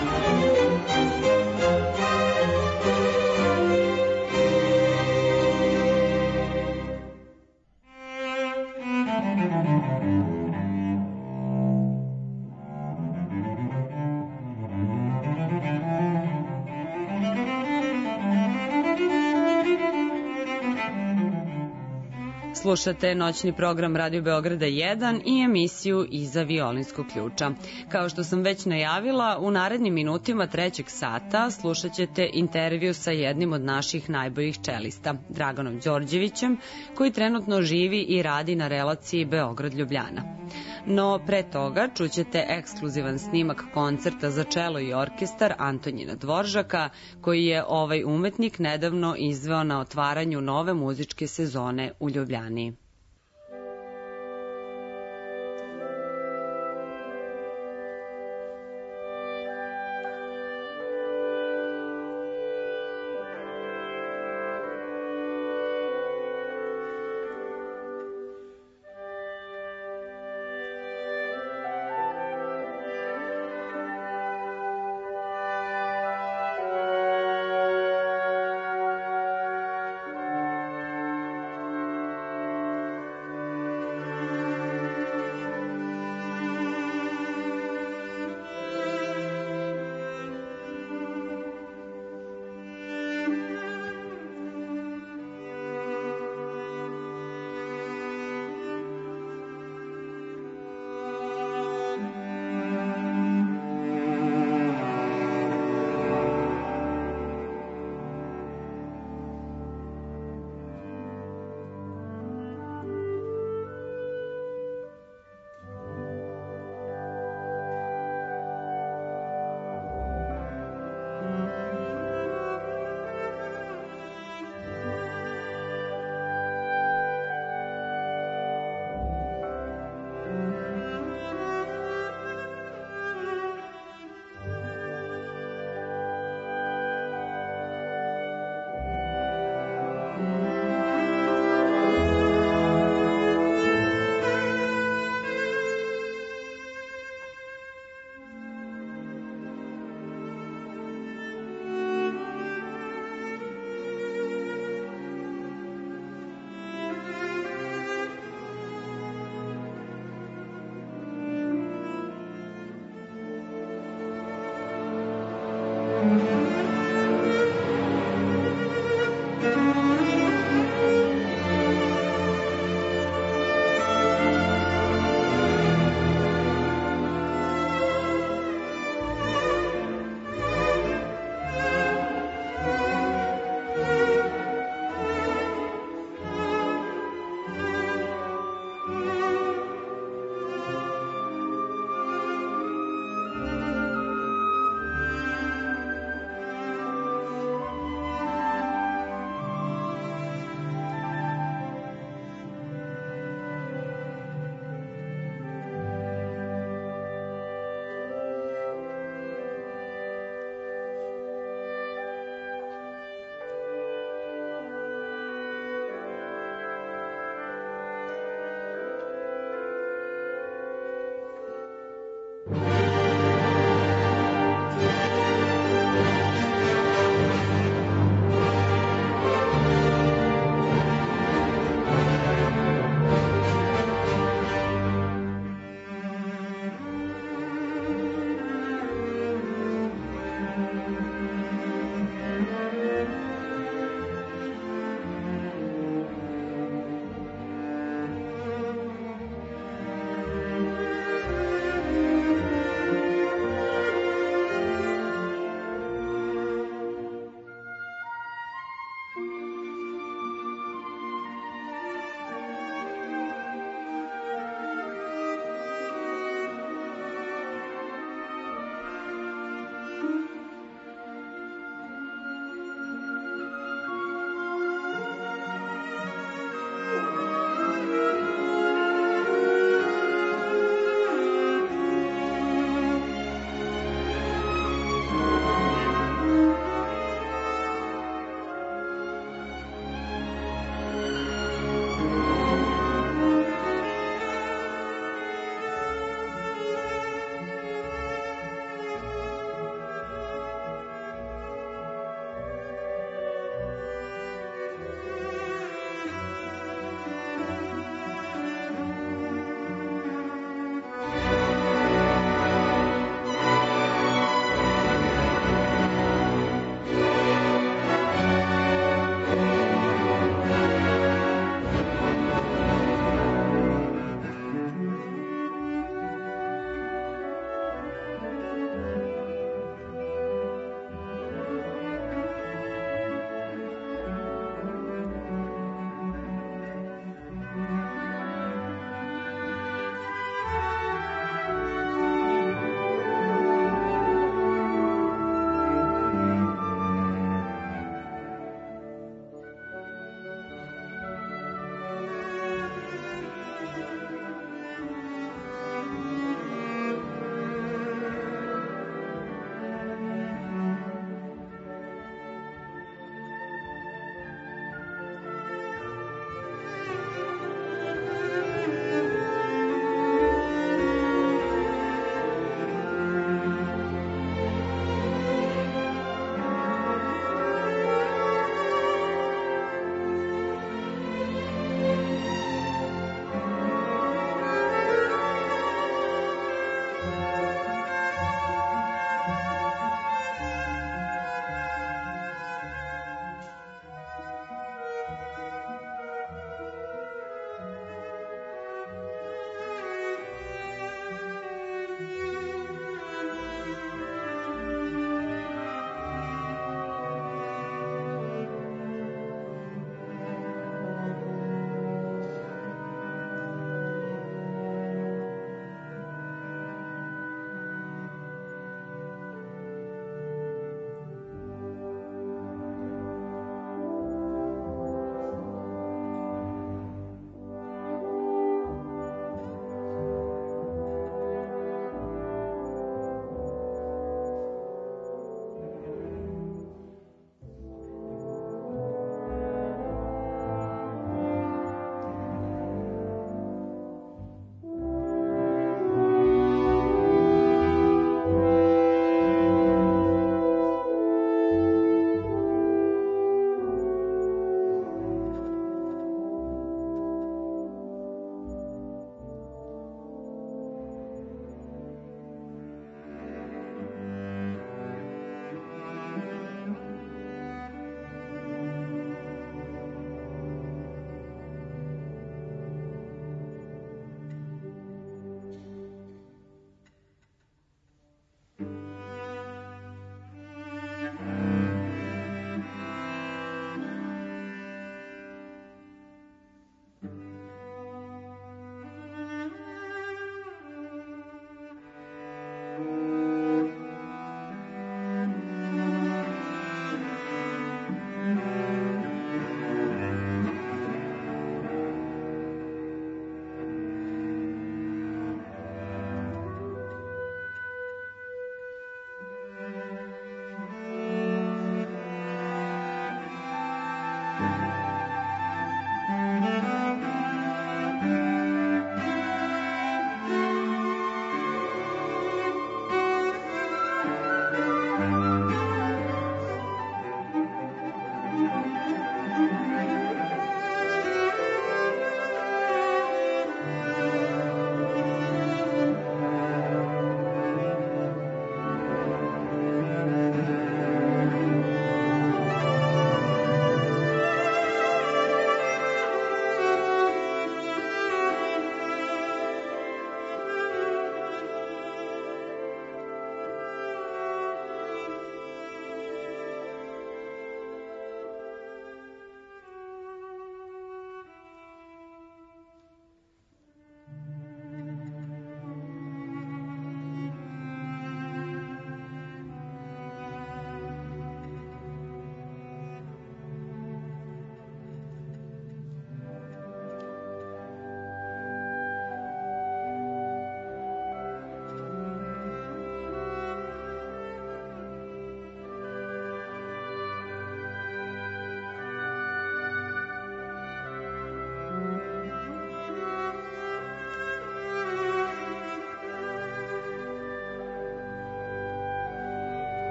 Slušate noćni program Radio Beograda jedan i emisiju Iza violinskog ključa. Kao što sam već najavila, u narednim minutima trećeg sata slušat ćete intervju sa jednim od naših najboljih čelista, Draganom Đorđevićem, koji trenutno živi i radi na relaciji Beograd-Ljubljana. No pre toga čućete ekskluzivan snimak koncerta za čelo i orkestar Antonjina Dvoržaka, koji je ovaj umetnik nedavno izveo na otvaranju nove muzičke sezone u Ljubljani.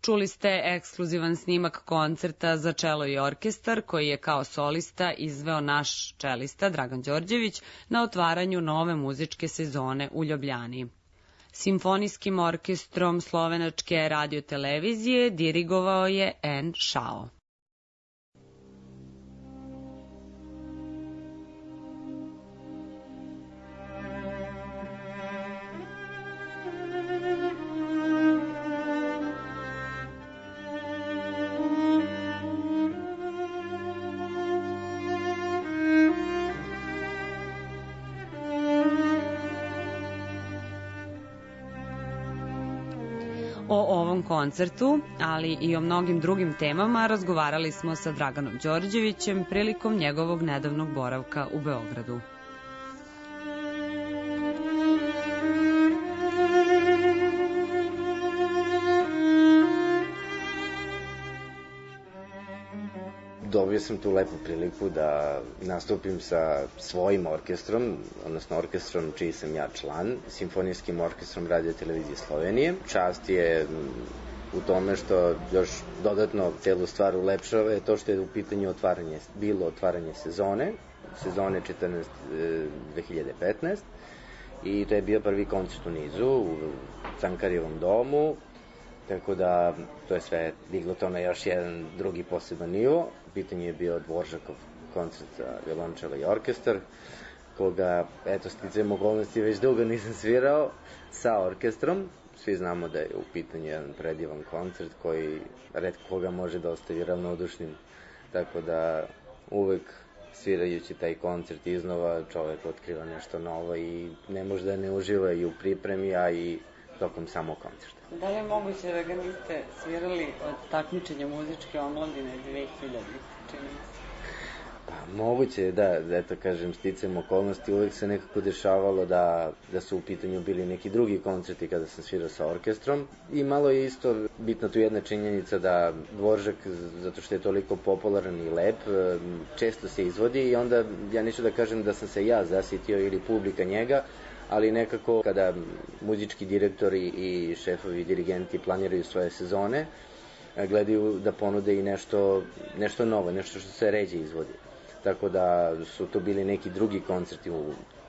Čuli ste ekskluzivan snimak koncerta za čelo i orkestar koji je kao solista izveo naš čelista Dragan Đorđević na otvaranju nove muzičke sezone u Ljubljani. Simfonijskim orkestrom slovenačke radiotelevizije dirigovao je En Šao. O ovom koncertu, ali i o mnogim drugim temama razgovarali smo sa Draganom Đorđevićem prilikom njegovog nedavnog boravka u Beogradu. Dobio sam tu lepu priliku da nastupim sa svojim orkestrom, odnosno orkestrom čiji sam ja član, Simfonijskim orkestrom Radio Televizije Slovenije. Čast je u tome što još dodatno celu stvar ulepšava je to što je u pitanju otvaranje, bilo otvaranje sezone, sezone četrnaest dve hiljade petnaest i to je bio prvi koncert u nizu u Cankarijevom domu, tako da to je sve diglo to na još jedan drugi poseban nivo. Pitanje je bio Dvoržakov koncert za violončelo i orkestar, koga, eto, sticajem okolnosti već dugo nisam svirao sa orkestrom. Svi znamo da je u pitanju jedan predivan koncert koji retko koga može da ostavi ravnodušnim, tako da uvek svirajući taj koncert iznova čovek otkriva nešto novo i ne može da ne uživa i u pripremi, a i tokom samog koncerta. Da li je moguće da ga niste svirali od takmičenja muzičke omladine dve hiljade, čini mi se? Pa, moguće je da, eto kažem, sticajem okolnosti uvek se nekako dešavalo da, da su u pitanju bili neki drugi koncerti kada sam svirao sa orkestrom. I malo je isto bitna tu jedna činjenica da Dvoržak, zato što je toliko popularan i lep, često se izvodi i onda ja neću da kažem da sam se ja zasitio ili publika njega, ali nekako kada muzički direktori i šefovi dirigenti planiraju svoje sezone, gledaju da ponude i nešto, nešto novo, nešto što se ređe izvodi. Tako da su to bili neki drugi koncerti u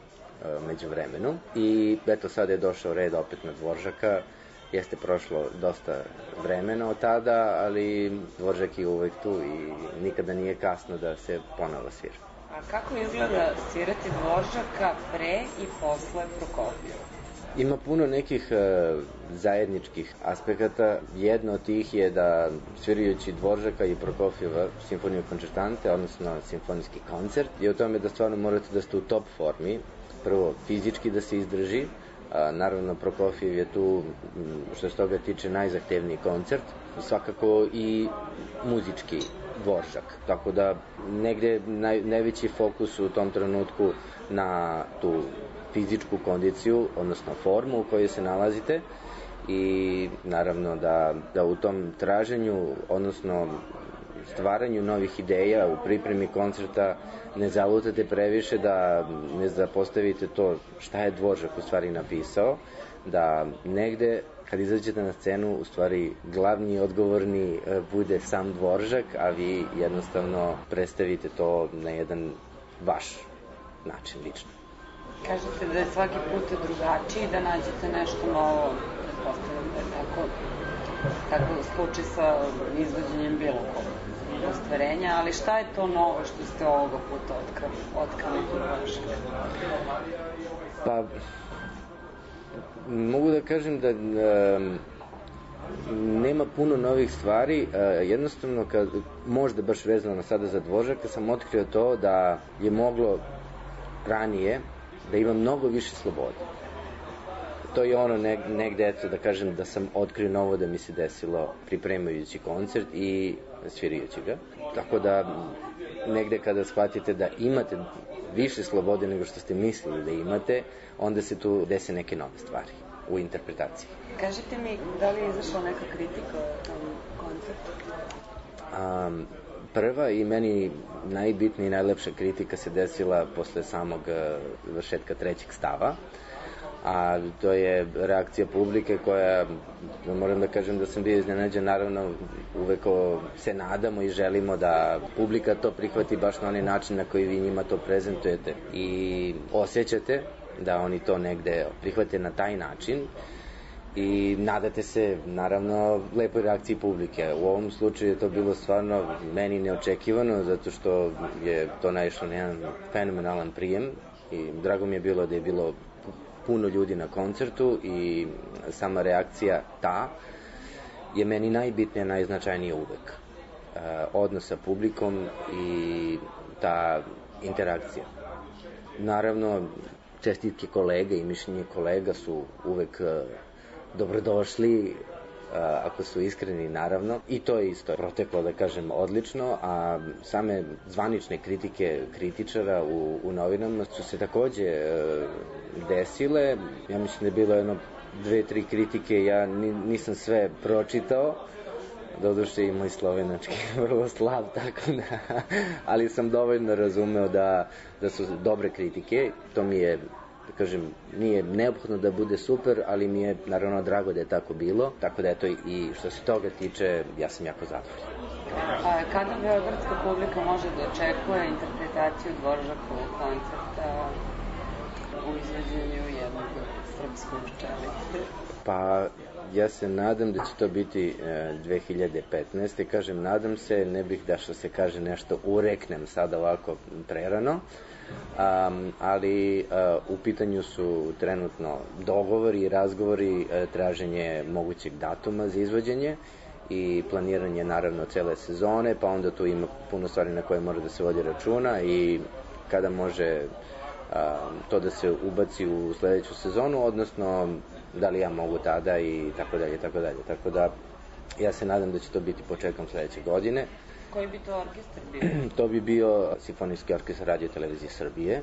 međuvremenu. I eto, sad je došao red opet na Dvoržaka. Jeste prošlo dosta vremena od tada, ali Dvoržak je uvek tu i nikada nije kasno da se ponovo svira. A kako izgleda svirati Dvoržaka pre i posle Prokofijeva? Ima puno nekih e, zajedničkih aspekata. Jedno od tih je da svirajući Dvoržaka i Prokofijeva simfoniju koncertante, odnosno simfonijski koncert, je u tome da stvarno morate da ste u top formi. Prvo, fizički da se izdrži. A, naravno, Prokofijev je tu, što se toga tiče, najzahtevniji koncert. Svakako i muzički Dvoržak. Tako da negde naj, najveći fokus u tom trenutku na tu fizičku kondiciju, odnosno formu u kojoj se nalazite i naravno da, da u tom traženju, odnosno stvaranju novih ideja u pripremi koncerta ne zalutate previše, da ne zapostavite to šta je Dvoržak u stvari napisao, da negde kad izađete na scenu, u stvari glavni i odgovorni bude sam Dvoržak, a vi jednostavno predstavite to na jedan vaš način lično. Kažete da je svaki put drugačiji, da nađete nešto novo, pretpostavljam da je tako, tako slučaj sa izvođenjem bilo kog ostvarenja, ali šta je to novo što ste ovoga puta otkrali, otkrali Dvoržaka? Pa, mogu da kažem da um, nema puno novih stvari, uh, jednostavno kad, možda baš vezano sada za Dvoržaka, sam otkrio to da je moglo ranije da ima mnogo više slobode. To je ono neg, negde, eto, da kažem da sam otkrio novo da mi se desilo pripremajući koncert i svirajući ga. Tako da negde kada shvatite da imate više slobode nego što ste mislili da imate, onda se tu dese neke nove stvari u interpretaciji. Kažite mi, da li je izašla neka kritika o tom koncertu? Um, prva i meni najbitnija i najlepša kritika se desila posle samog uh, vršetka trećeg stava, a to je reakcija publike koja, moram da kažem da sam bio iznenađen, naravno uvek se nadamo i želimo da publika to prihvati baš na onaj način na koji vi njima to prezentujete i osjećate da oni to negde prihvate na taj način i nadate se naravno lepoj reakciji publike. U ovom slučaju je to bilo stvarno meni neočekivano zato što je to naišlo na jedan fenomenalan prijem i drago mi je bilo da je bilo puno ljudi na koncertu i sama reakcija ta je meni najbitnija, najznačajnija uvek. E, odnos sa publikom i ta interakcija. Naravno, čestitke kolega i mišljenje kolega su uvek dobrodošli, ako su iskreni, naravno. I to je isto proteklo, da kažem, odlično, a same zvanične kritike kritičara u, u novinama su se takođe e, desile. Ja mislim da je bilo jedno dve, tri kritike, ja nisam sve pročitao, doduše i moj slovenački je vrlo slab, tako da, ali sam dovoljno razumeo da, da su dobre kritike. To mi je, da kažem, nije neophodno da bude super, ali mi je naravno drago da je tako bilo, tako da eto i što se toga tiče, ja sam jako zadovoljan. A kada beogradska publika može da očekuje interpretaciju Dvoržakovog koncerta u izveđenju jednog srpskog čelice? Pa ja se nadam da će to biti e, dve hiljade petnaeste. Kažem, nadam se, ne bih da što se kaže nešto ureknem sada ovako prerano, um, ali uh, u pitanju su trenutno dogovori i razgovori, uh, traženje mogućeg datuma za izvođenje i planiranje naravno cele sezone, pa onda tu ima puno stvari na koje mora da se vodi računa i kada može uh, to da se ubaci u sledeću sezonu, odnosno da li ja mogu tada i tako dalje, tako dalje. Tako da ja se nadam da će to biti početkom sledeće godine. Koji bi to orkestar bio? To bi bio Simfonijski orkestar Radio Televizije Srbije.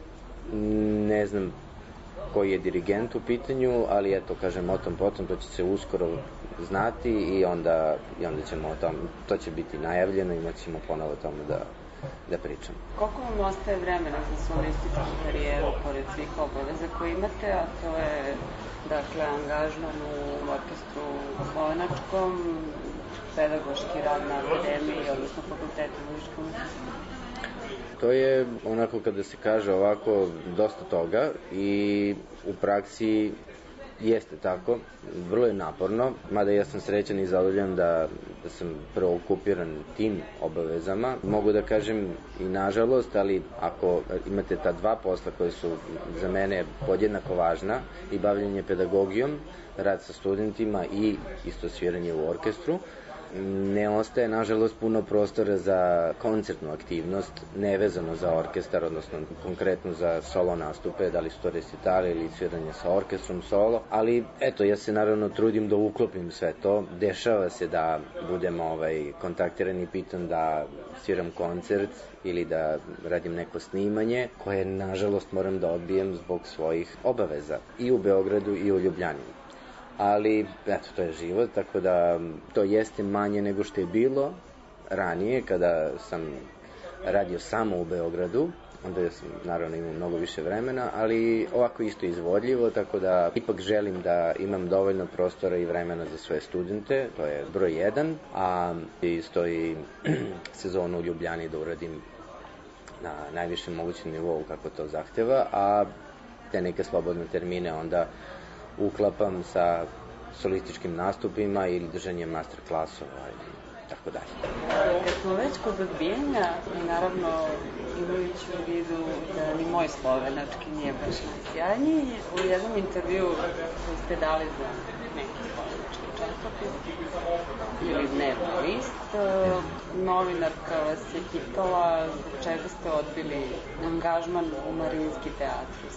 Ne znam koji je dirigent u pitanju, ali eto, kažem, o tom potom, to će se uskoro znati i onda, i onda ćemo o tom, to će biti najavljeno i moći ćemo ponovo o tome da, da pričamo. Koliko vam ostaje vremena za solističku karijeru, pored svih obaveza koje imate, a to je, dakle, angažman u orkestru slovenačkom, pedagoški rad na akademiji, odnosno fakultetu muzičke umetnosti? To je, onako kada se kaže ovako, dosta toga i u praksi jeste tako, vrlo je naporno, mada ja sam srećan i zadovoljan da, da sam preokupiran tim obavezama. Mogu da kažem i nažalost, ali ako imate ta dva posla koje su za mene podjednako važna, i bavljenje pedagogijom, rad sa studentima i isto sviranje u orkestru, ne ostaje, nažalost, puno prostora za koncertnu aktivnost, nevezano za orkestar, odnosno konkretno za solo nastupe, da li su to recitali ili sviranje sa orkestrom solo, ali eto, ja se naravno trudim da uklopim sve to. Dešava se da budem ovaj, kontaktiran i pitan da sviram koncert ili da radim neko snimanje, koje, nažalost, moram da odbijem zbog svojih obaveza i u Beogradu i u Ljubljani. Ali, eto, to je život, tako da to jeste manje nego što je bilo ranije, kada sam radio samo u Beogradu, onda sam naravno imao mnogo više vremena, ali ovako isto izvodljivo, tako da ipak želim da imam dovoljno prostora i vremena za svoje studente, to je broj jedan, a isto i sezonu u Ljubljani da uradim na najvišem mogućem nivou kako to zahteva, a te neke slobodne termine onda uklapam sa solističkim nastupima ili držanjem master klasova i tako dalje. Kad smo već kod odbijanja, naravno imajući u vidu da ni moj slovenački nije baš najsjajniji, u jednom intervju koji ste dali za neki slovenački časopis ili dnevni list, novinarka vas je pitala zbog čega ste odbili angažman u Marinski teatru.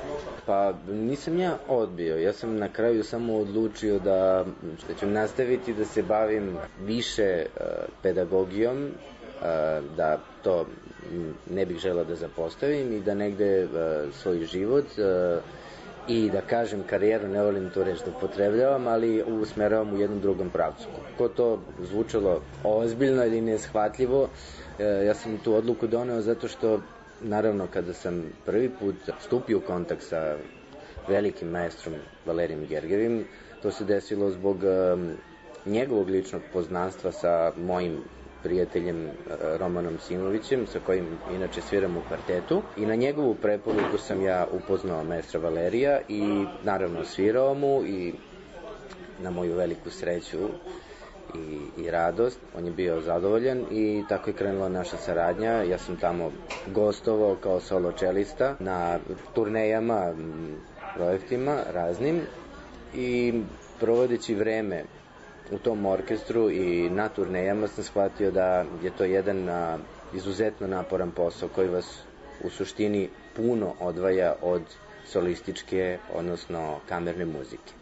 Pa nisam ja odbio, ja sam na kraju samo odlučio da, da ću nastaviti da se bavim više uh, pedagogijom, uh, da to ne bih želeo da zapostavim i da negde uh, svoj život uh, i da kažem karijeru, ne volim to reći da upotrebljavam, ali usmeravam u jednom drugom pravcu. Kako to zvučalo ozbiljno ili neshvatljivo, uh, ja sam tu odluku doneo zato što naravno, kada sam prvi put stupio u kontakt sa velikim maestrom Valerijem Gergevim. To se desilo zbog um, njegovog ličnog poznanstva sa mojim prijateljem Romanom Simovićem, sa kojim inače sviram u kvartetu. I na njegovu preporuku sam ja upoznao maestra Valerija i naravno svirao mu i na moju veliku sreću i, i radost. On je bio zadovoljan i tako je krenula naša saradnja. Ja sam tamo gostovao kao solo čelista na turnejama, projektima raznim i provodeći vreme u tom orkestru i na turnejama sam shvatio da je to jedan a, izuzetno naporan posao koji vas u suštini puno odvaja od solističke, odnosno kamerne muzike.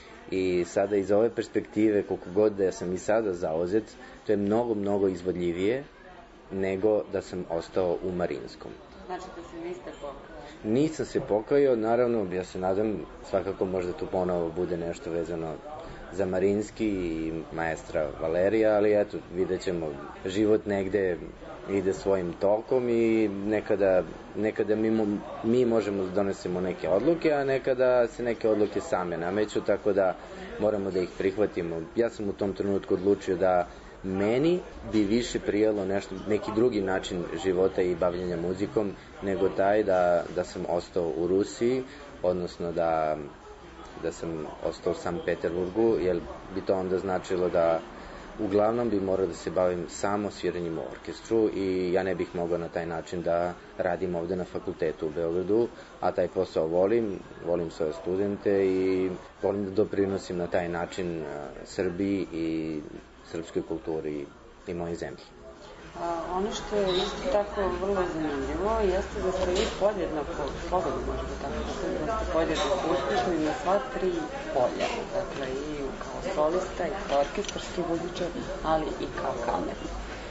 I sada iz ove perspektive, koliko god da sam i sada zauzet, to je mnogo, mnogo izvodljivije nego da sam ostao u Marinskom. Znači da se niste pokajao? Nisam se pokajao, naravno, ja se nadam, svakako možda tu ponovo bude nešto vezano za Marinski i maestra Valerija, ali eto, vidjet ćemo, život negde ide svojim tokom i nekada, nekada mi, mi možemo da donesemo neke odluke, a nekada se neke odluke same nameću, tako da moramo da ih prihvatimo. Ja sam u tom trenutku odlučio da meni bi više prijelo nešto, neki drugi način života i bavljenja muzikom, nego taj da, da sam ostao u Rusiji, odnosno da da sam ostao u Sankt Peterburgu, jer bi to onda značilo da uglavnom bi morao da se bavim samo sviranjem u orkestru i ja ne bih mogao na taj način da radim ovde na fakultetu u Beogradu, a taj posao volim, volim svoje studente i volim da doprinosim na taj način Srbiji i srpskoj kulturi i mojoj zemlji. A, ono što je isto tako vrlo zanimljivo jeste da ste vi podjednako, slobodno možete tako da se da ste podjednako uspješni na sva tri polja, dakle i kao solista i kao orkestarski muzičar, ali i kao kamerni.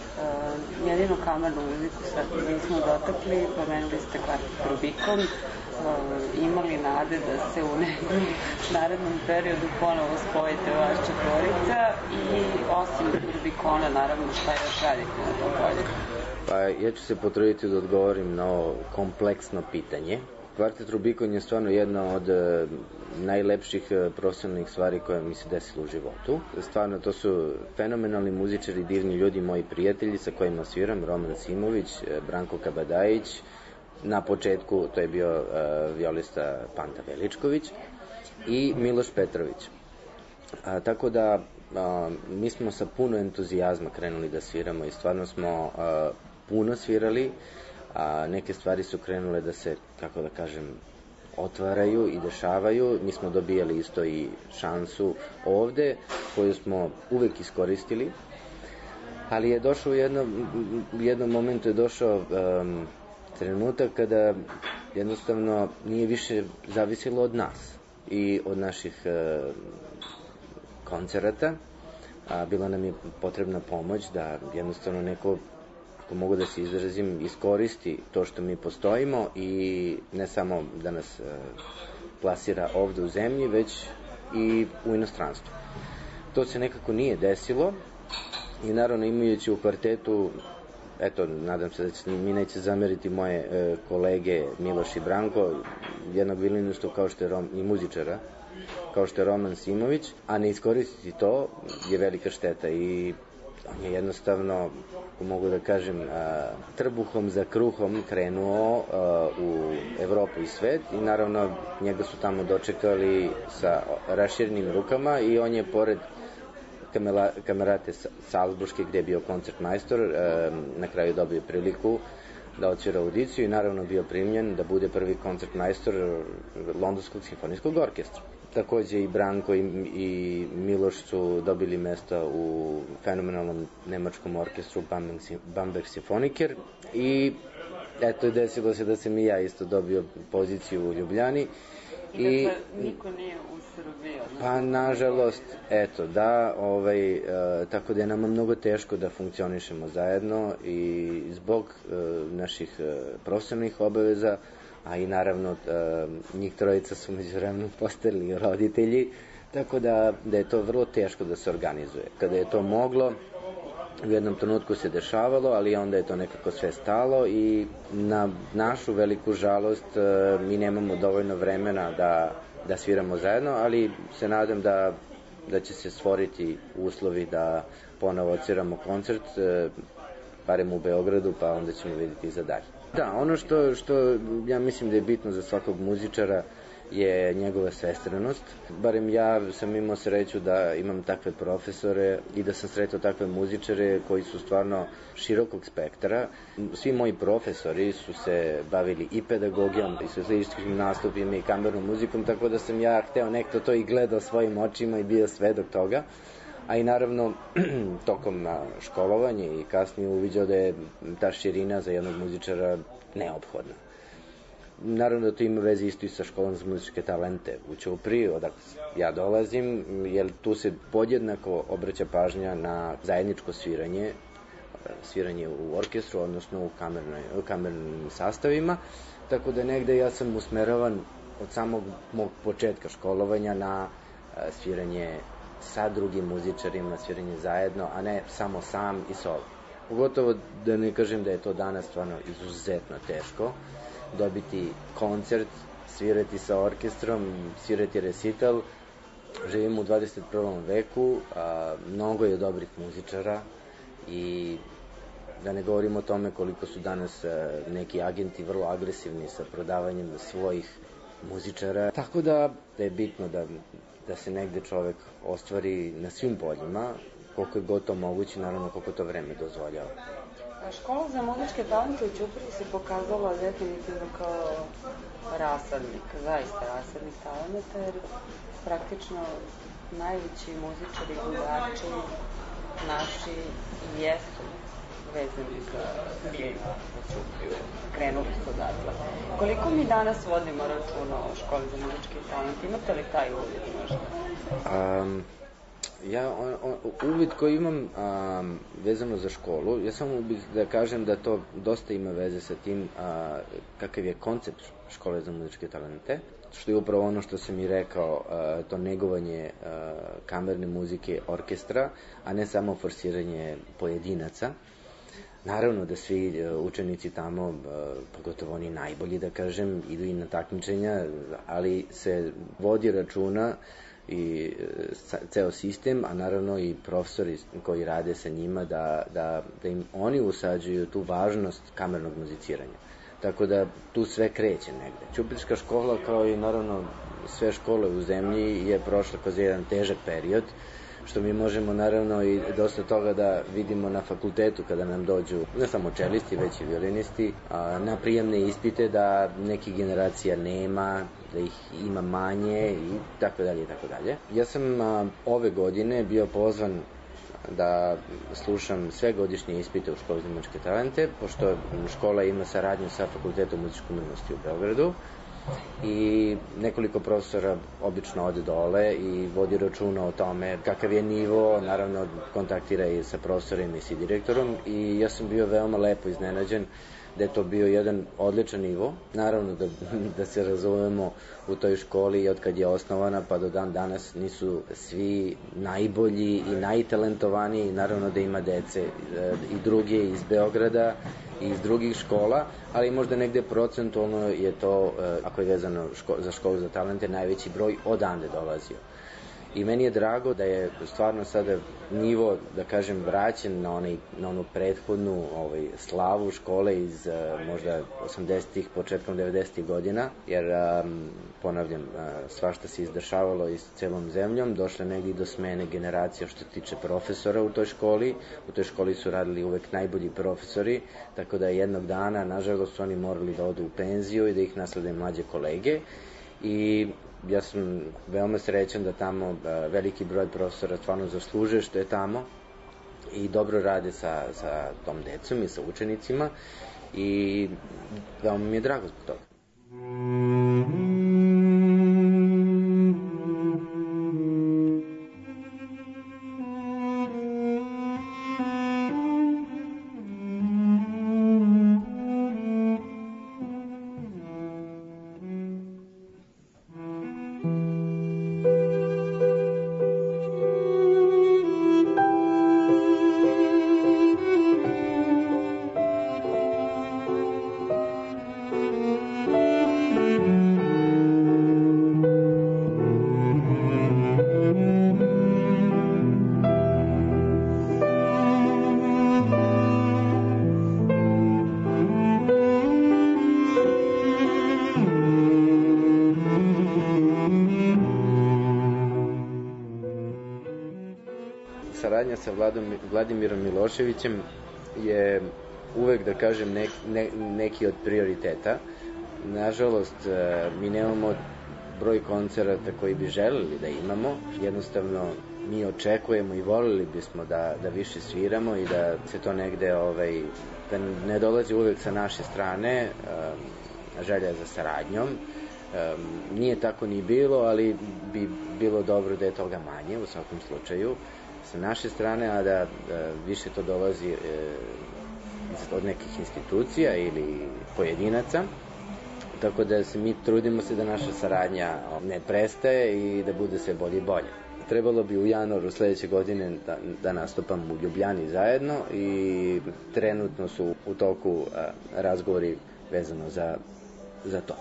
Uh, jedino kamernu muziku sad nismo dotakli, pomenuli ste kvartet Rubikon, uh, imali nade da se u nekom narednom periodu ponovo spojite vaš četvorica i osim Rubikona, naravno, šta još radite na tom polju? Pa ja ću se potruditi da odgovorim na ovo kompleksno pitanje. Kvartet Rubikon je stvarno jedna od e, najlepših e, profesionalnih stvari koja mi se desila u životu. Stvarno, to su fenomenalni muzičari, divni ljudi, moji prijatelji sa kojima sviram, Roman Simović, e, Branko Kabadajić, na početku to je bio e, violista Panta Veličković i Miloš Petrović. A, tako da a, mi smo sa puno entuzijazma krenuli da sviramo i stvarno smo a, puno svirali, a neke stvari su krenule da se, kako da kažem, otvaraju i dešavaju. Mi smo dobijali isto i šansu ovde, koju smo uvek iskoristili, ali je došao u jednom, jednom momentu je došao um, trenutak kada jednostavno nije više zavisilo od nas i od naših uh, koncerata, a bila nam je potrebna pomoć da jednostavno neko, ako mogu da se izrazim, iskoristi to što mi postojimo i ne samo da nas e, plasira ovde u zemlji, već i u inostranstvu. To se nekako nije desilo i naravno imajući u kvartetu, eto, nadam se da će mi neće zameriti moje e, kolege Miloš i Branko, jednog violinistu kao što je Rom, i muzičara, kao što je Roman Simović, a ne iskoristiti to je velika šteta i on je jednostavno, ako mogu da kažem, trbuhom za kruhom krenuo u Evropu i svet i naravno njega su tamo dočekali sa raširenim rukama i on je pored kamerate Salzburške gde je bio koncertmajstor na kraju dobio priliku da odsvira audiciju i naravno bio primljen da bude prvi koncertmajstor Londonskog simfonijskog orkestra. Takođe i Branko i, i Miloš su dobili mesta u fenomenalnom nemačkom orkestru Bamberg Symphoniker i eto, desilo se da sam i ja isto dobio poziciju u Ljubljani. I, dakle, niko nije u Srbiji. Pa, nažalost, eto, da, ovaj, e, tako da je nama mnogo teško da funkcionišemo zajedno i zbog e, naših e, profesionalnih obaveza, a i naravno e, njih trojica su međuvremeno postali roditelji, tako da, da je to vrlo teško da se organizuje. Kada je to moglo, u jednom trenutku se dešavalo, ali onda je to nekako sve stalo i na našu veliku žalost mi nemamo dovoljno vremena da, da sviramo zajedno, ali se nadam da, da će se stvoriti uslovi da ponovo odsviramo koncert, barem u Beogradu, pa onda ćemo vidjeti za dalje. Da, ono što, što ja mislim da je bitno za svakog muzičara je njegova svestrenost. Barem ja sam imao sreću da imam takve profesore i da sam sretao takve muzičare koji su stvarno širokog spektra. Svi moji profesori su se bavili i pedagogijom, i socijalističkim nastupima i kamernom muzikom, tako da sam ja hteo nekto to i gledao svojim očima i bio svedok toga. A i naravno, tokom školovanja i kasnije uviđao da je ta širina za jednog muzičara neophodna. Naravno da to ima veze isto i sa školom za muzičke talente u Ćupriji, odakle ja dolazim, jer tu se podjednako obraća pažnja na zajedničko sviranje, sviranje u orkestru, odnosno u, u kamernim sastavima, tako da negde ja sam usmeravan od samog mog početka školovanja na sviranje sa drugim muzičarima, sviranje zajedno, a ne samo sam i solo. Pogotovo da ne kažem da je to danas stvarno izuzetno teško, dobiti koncert, svirati sa orkestrom, svirati recital. Živimo u dvadeset prvom veku, a, mnogo je dobrih muzičara i da ne govorimo o tome koliko su danas a, neki agenti vrlo agresivni sa prodavanjem svojih muzičara. Tako da, da je bitno da, da se negde čovek ostvari na svim poljima, koliko je god to moguće, naravno koliko to vreme dozvoljava. Škola za muzičke talente u Ćupriji se pokazala definitivno kao rasadnik, zaista rasadnik talenta, jer praktično najveći muzičari, gludači naši jesu vezani za binu u Ćupriju, krenuli su odatle. Koliko mi danas vodimo računa o školi za muzičke talente? Imate li taj uvid možda? Um, Ja, on, on, uvid koji imam a, vezano za školu, ja samo bih da kažem da to dosta ima veze sa tim a, kakav je koncept škole za muzičke talente, što je upravo ono što sam i rekao, a, to negovanje a, kamerne muzike orkestra, a ne samo forsiranje pojedinaca. Naravno da svi učenici tamo, pogotovo oni najbolji da kažem, idu i na takmičenja, ali se vodi računa i ceo sistem, a naravno i profesori koji rade sa njima da, da, da im oni usađuju tu važnost kamernog muziciranja. Tako da tu sve kreće negde. Ćuprijska škola, kao i naravno sve škole u zemlji, je prošla kroz jedan težak period, što mi možemo naravno i dosta toga da vidimo na fakultetu kada nam dođu ne samo čelisti, već i violinisti, a, na prijemne ispite da nekih generacija nema, da ih ima manje i tako dalje i tako dalje. Ja sam a, ove godine bio pozvan da slušam sve godišnje ispite u školi za muzičke talente, pošto škola ima saradnju sa Fakultetom muzičke umetnosti u Beogradu i nekoliko profesora obično ode dole i vodi računa o tome kakav je nivo, naravno kontaktira i sa profesorima i sa direktorom i ja sam bio veoma lepo iznenađen da je to bio jedan odličan nivo. Naravno da, da se razumemo u toj školi od kad je osnovana pa do dan danas nisu svi najbolji i najtalentovaniji, naravno da ima dece i druge iz Beograda i iz drugih škola, ali možda negde procentualno je to, ako je vezano ško, za školu za talente, najveći broj odande dolazio. I meni je drago da je stvarno sada nivo, da kažem, vraćen na, onaj, na onu prethodnu ovaj, slavu škole iz možda osamdesetih, početkom devedesetih godina, jer, um, ponavljam, uh, svašta se izdešavalo i s celom zemljom, došle negdje do smene generacija što tiče profesora u toj školi. U toj školi su radili uvek najbolji profesori, tako da jednog dana, nažalost, su oni morali da odu u penziju i da ih naslede mlađe kolege. I ja sam veoma srećan da tamo veliki broj profesora stvarno zaslužuje što je tamo i dobro rade sa, sa tom decom i sa učenicima i veoma mi je drago zbog toga. saradnja sa Vladom, Vladimirom Miloševićem je uvek, da kažem, ne, ne, neki od prioriteta. Nažalost, mi nemamo broj koncerata koji bi želeli da imamo. Jednostavno, mi očekujemo i volili bismo da, da više sviramo i da se to negde, ovaj, da ne dolazi uvek sa naše strane um, želja za saradnjom. Um, nije tako ni bilo, ali bi bilo dobro da je toga manje u svakom slučaju sa naše strane, a da, da više to dolazi e, od nekih institucija ili pojedinaca. Tako da se mi trudimo se da naša saradnja ne prestaje i da bude sve bolje i bolje. Trebalo bi u januaru sledeće godine da, da nastupam u Ljubljani zajedno i trenutno su u toku a, razgovori vezano za, za to.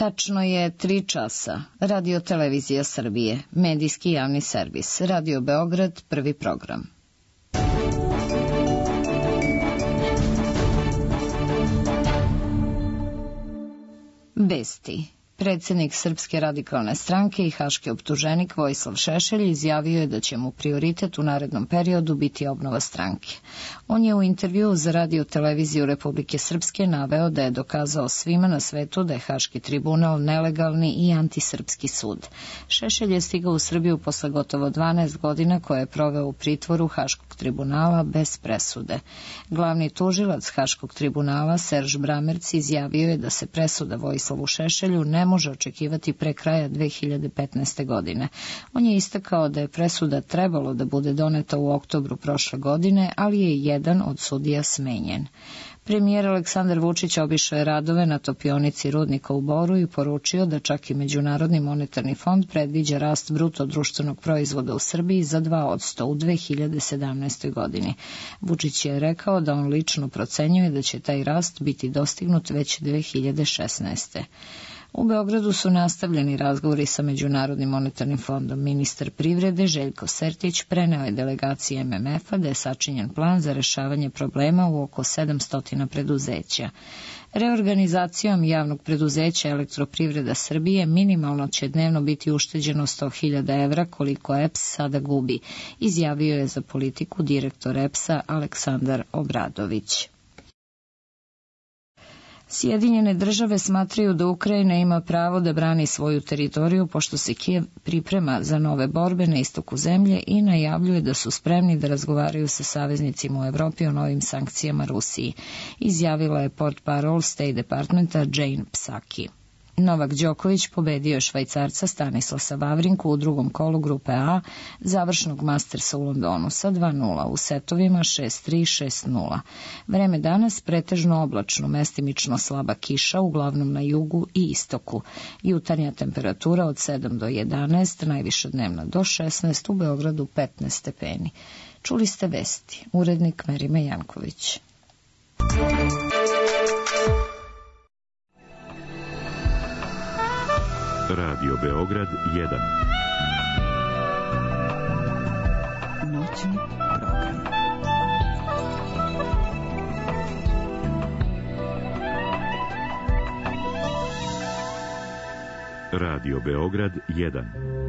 Tačno je tri časa. Radio Televizija Srbije, medijski javni servis. Radio Beograd, prvi program. Vesti. Predsednik Srpske radikalne stranke i haški optuženik Vojislav Šešelj izjavio je da će mu prioritet u narednom periodu biti obnova stranke. On je u intervjuu za Radio Televiziju Republike Srpske naveo da je dokazao svima na svetu da je Haški tribunal nelegalni i antisrpski sud. Šešelj je stigao u Srbiju posle gotovo dvanaest godina koje je proveo u pritvoru Haškog tribunala bez presude. Glavni tužilac Haškog tribunala Serž Bramerc izjavio je da se presuda Vojislavu Šešelju ne može očekivati pre kraja dve hiljade petnaeste. godine. On je istakao da je presuda trebalo da bude doneta u oktobru prošle godine, ali je jedan od sudija smenjen. Premijer Aleksandar Vučić obišao je radove na topionici rudnika u Boru i poručio da čak i Međunarodni monetarni fond predviđa rast bruto društvenog proizvoda u Srbiji za dva posto u dve hiljade sedamnaestoj. godini. Vučić je rekao da on lično procenjuje da će taj rast biti dostignut već dve hiljade šesnaeste. U Beogradu su nastavljeni razgovori sa Međunarodnim monetarnim fondom. Ministar privrede Željko Sertić preneo je delegaciji M M F-a da je sačinjen plan za rešavanje problema u oko sedamsto preduzeća. Reorganizacijom javnog preduzeća Elektroprivreda Srbije minimalno će dnevno biti ušteđeno sto hiljada evra koliko E P S sada gubi, izjavio je za politiku direktor E P S-a Aleksandar Obradović. Sjedinjene države smatraju da Ukrajina ima pravo da brani svoju teritoriju pošto se Kijev priprema za nove borbe na istoku zemlje i najavljuje da su spremni da razgovaraju sa saveznicima u Evropi o novim sankcijama Rusiji, izjavila je portparol State Departmenta Jane Psaki. Novak Đoković pobedio je Švajcarca Stanislasa Vavrinku u drugom kolu grupe A završnog Mastersa u Londonu sa dva nula u setovima šest tri šest nula. Vreme danas pretežno oblačno, mestimično slaba kiša, uglavnom na jugu i istoku. Jutarnja temperatura od sedam do jedanaest, najviša dnevna do šesnaest, u Beogradu petnaest stepeni. Čuli ste vesti. Urednik Merima Janković. Radio Beograd jedan. Noćni program. Radio Beograd jedan.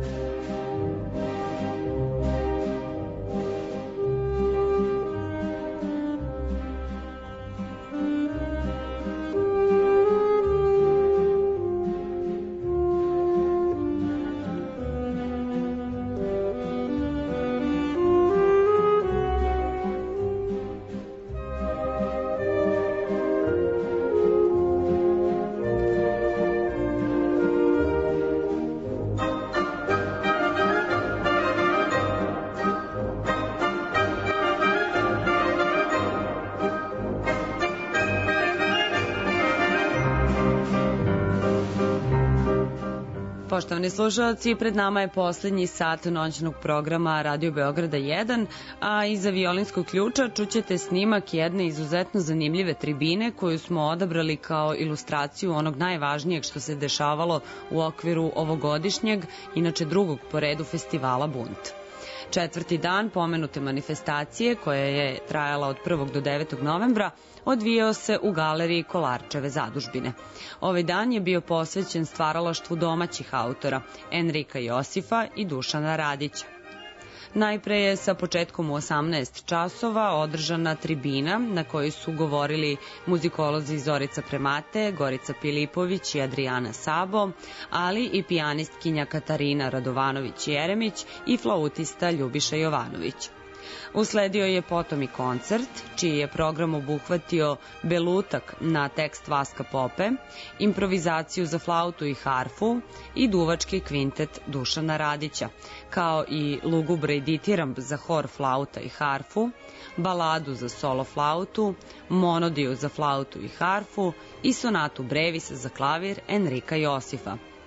Poštovani slušalci, pred nama je poslednji sat noćnog programa Radio Beograda jedan, a iza violinskog ključa čućete snimak jedne izuzetno zanimljive tribine koju smo odabrali kao ilustraciju onog najvažnijeg što se dešavalo u okviru ovogodišnjeg, inače drugog po redu festivala Bunt. Četvrti dan pomenute manifestacije, koja je trajala od prvog do devetog novembra, odvijao se u galeriji Kolarčeve zadužbine. Ovaj dan je bio posvećen stvaralaštvu domaćih autora, Enrika Josifa i Dušana Radića. Najpre je sa početkom u osamnaest časova održana tribina na kojoj su govorili muzikolozi Zorica Premate, Gorica Pilipović i Adrijana Sabo, ali i pijanistkinja Katarina Radovanović-Jeremić i flautista Ljubiša Jovanović. Usledio je potom i koncert, čiji je program obuhvatio Belutak na tekst Vaska Pope, improvizaciju za flautu i harfu i duvački kvintet Dušana Radića, kao i Lugubre i ditiramb za hor, flauta i harfu, baladu za solo flautu, monodiju za flautu i harfu i sonatu Brevis za klavir Enrika Josifa.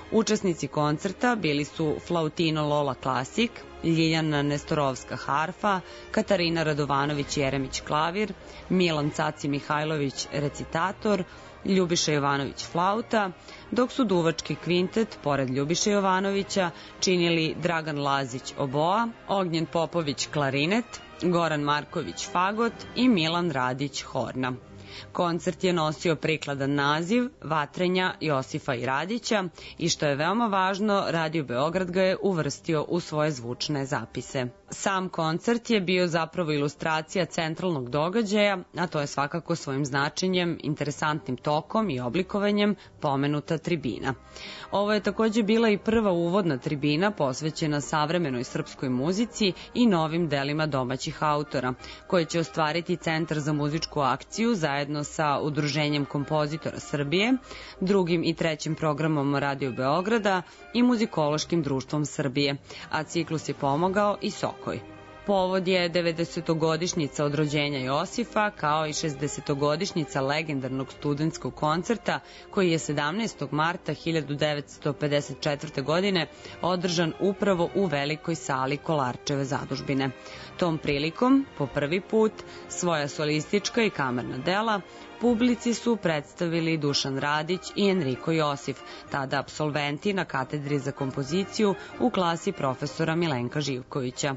Učesnici koncerta bili su Flautino Lola Klasik, Ljiljana Nestorovska harfa, Katarina Radovanović-Jeremić klavir, Milan Caci Mihajlović recitator, Ljubiša Jovanović flauta, dok su duvački kvintet, pored Ljubiša Jovanovića, činili Dragan Lazić oboa, Ognjen Popović klarinet, Goran Marković fagot i Milan Radić horna. Koncert je nosio prikladan naziv Vatrenja Josifa i Radića i što je veoma važno, Radio Beograd ga je uvrstio u svoje zvučne zapise. Sam koncert je bio zapravo ilustracija centralnog događaja, a to je svakako svojim značenjem, interesantnim tokom i oblikovanjem pomenuta tribina. Ovo je takođe bila i prva uvodna tribina posvećena savremenoj srpskoj muzici i novim delima domaćih autora, koje će ostvariti Centar za muzičku akciju zajedno sa Udruženjem kompozitora Srbije, drugim i trećim programom Radio Beograda i Muzikološkim društvom Srbije, a ciklus je pomogao i Sokoj. Povod je devedesetogodišnjica od rođenja Josifa, kao i šezdesetogodišnjica legendarnog studentskog koncerta koji je sedamnaestog marta hiljadu devetsto pedeset četvrte. godine održan upravo u velikoj sali Kolarčeve zadužbine. Tom prilikom, po prvi put, svoja solistička i kamerna dela publici su predstavili Dušan Radić i Enriko Josif, tada apsolventi na katedri za kompoziciju u klasi profesora Milenka Živkovića.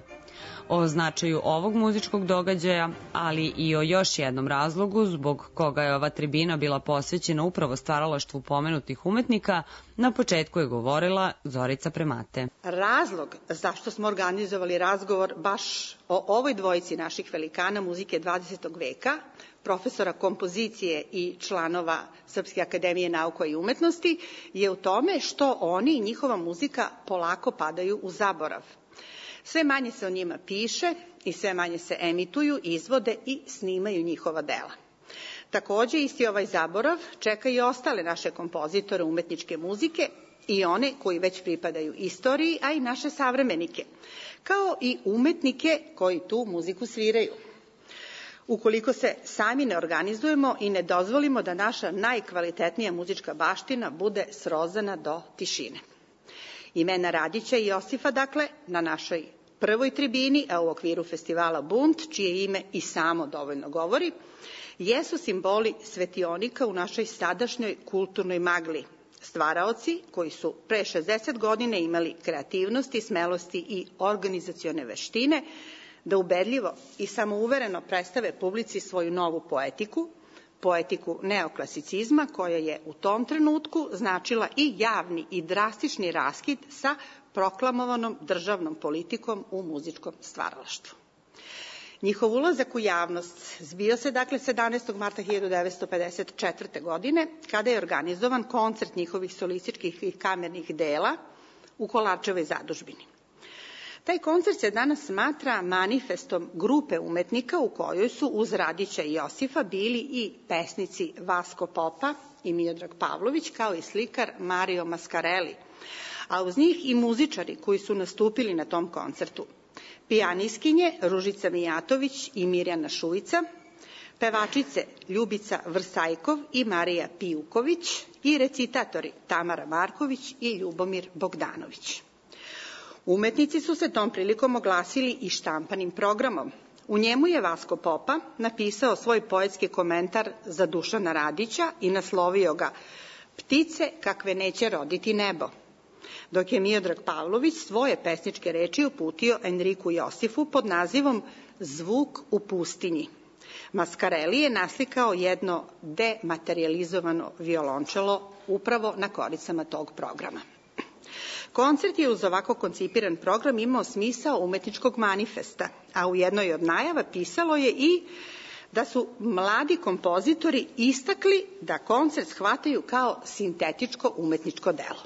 O značaju ovog muzičkog događaja, ali i o još jednom razlogu zbog koga je ova tribina bila posvećena upravo stvaralaštvu pomenutih umetnika, na početku je govorila Zorica Premate. Razlog zašto smo organizovali razgovor baš o ovoj dvojici naših velikana muzike dvadesetog veka, profesora kompozicije i članova Srpske akademije nauka i umetnosti, je u tome što oni i njihova muzika polako padaju u zaborav. Sve manje se o njima piše i sve manje se emituju, izvode i snimaju njihova dela. Takođe, isti ovaj zaborav čeka i ostale naše kompozitore umetničke muzike i one koji već pripadaju istoriji, a i naše savremenike, kao i umetnike koji tu muziku sviraju. Ukoliko se sami ne organizujemo i ne dozvolimo da naša najkvalitetnija muzička baština bude srozana do tišine. Imena Radića i Josifa, dakle, na našoj prvoj tribini, a u okviru festivala Bunt, čije ime i samo dovoljno govori, jesu simboli svetionika u našoj sadašnjoj kulturnoj magli. Stvaraoci koji su pre šezdeset godina imali kreativnosti, smelosti i organizacione veštine da ubedljivo i samouvereno predstave publici svoju novu poetiku, poetiku neoklasicizma koja je u tom trenutku značila i javni i drastični raskid sa proklamovanom državnom politikom u muzičkom stvaralaštvu. Njihov ulazak u javnost zbio se dakle sedamnaestog marta hiljadu devetsto pedeset četvrte. godine kada je organizovan koncert njihovih solističkih i kamernih dela u Kolarčevoj zadužbini. Taj koncert se danas smatra manifestom grupe umetnika u kojoj su uz Radića i Josifa bili i pesnici Vasko Popa i Miodrag Pavlović, kao i slikar Mario Mascarelli, a uz njih i muzičari koji su nastupili na tom koncertu. Pijaniskinje Ružica Mijatović i Mirjana Šuica, pevačice Ljubica Vrsajkov i Marija Pijuković i recitatori Tamara Marković i Ljubomir Bogdanović. Umetnici su se tom prilikom oglasili i štampanim programom. U njemu je Vasko Popa napisao svoj poetski komentar za Dušana Radića i naslovio ga "Ptice kakve neće roditi nebo", dok je Miodrag Pavlović svoje pesničke reči uputio Enriku Josifu pod nazivom "Zvuk u pustinji". Mascarelli je naslikao jedno dematerializovano violončelo upravo na koricama tog programa. Koncert je uz ovako koncipiran program imao smisao umetničkog manifesta, a u jednoj od najava pisalo je i da su mladi kompozitori istakli da koncert shvataju kao sintetičko umetničko delo.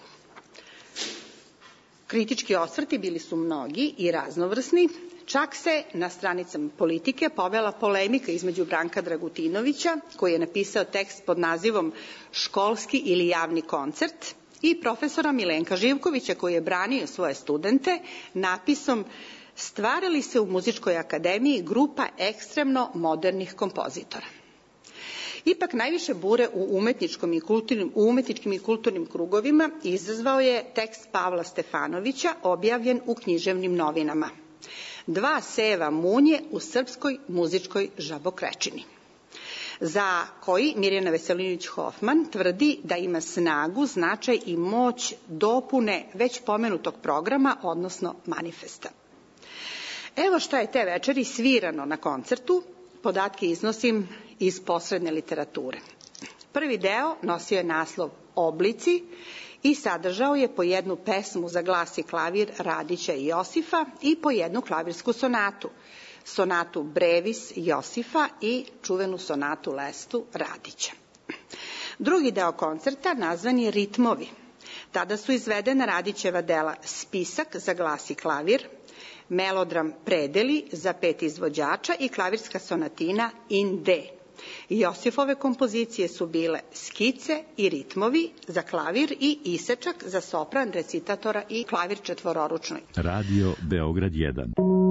Kritički osvrti bili su mnogi i raznovrsni, čak se na stranicama Politike povela polemika između Branka Dragutinovića, koji je napisao tekst pod nazivom "Školski ili javni koncert", i profesora Milenka Živkovića, koji je branio svoje studente napisom "Stvarali se u Muzičkoj akademiji grupa ekstremno modernih kompozitora". Ipak najviše bure u umetničkom i kulturnim, u umetničkim i kulturnim krugovima izazvao je tekst Pavla Stefanovića objavljen u književnim novinama. Dva seva munje u srpskoj muzičkoj žabokrečini, za koji Mirjana Veselinović-Hofman tvrdi da ima snagu, značaj i moć dopune već pomenutog programa, odnosno manifesta. Evo šta je te večeri svirano na koncertu, podatke iznosim iz posredne literature. Prvi deo nosio je naslov Oblici i sadržao je po jednu pesmu za glas i klavir Radića i Josifa i po jednu klavirsku sonatu, sonatu Brevis Josifa i čuvenu sonatu Lestu Radića. Drugi deo koncerta nazvan je Ritmovi. Tada su izvedena Radićeva dela Spisak za glas i klavir, melodram Predeli za pet izvođača i klavirska sonatina In D. Josifove kompozicije su bile Skice i Ritmovi za klavir i Isečak za sopran, recitatora i klavir četvororučnoj. Radio Beograd jedan.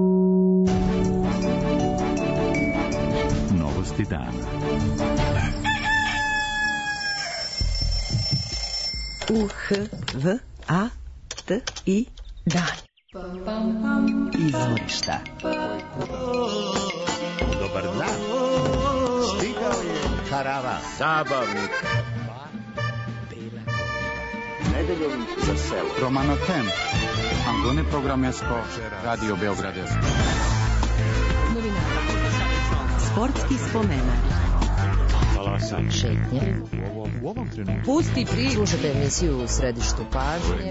Novosti dana. U H V A T I Dan. Izvorišta. Dobar dan. Stigao je karavan. Zabavnik. Nedeljom za selo. Romano Tem. Angone programesko. Radio Beograd. Novinara. Sportski spomenak. Šetnje. U ovom trenutku. Pusti pri. Slušajte emisiju u središtu pažnje.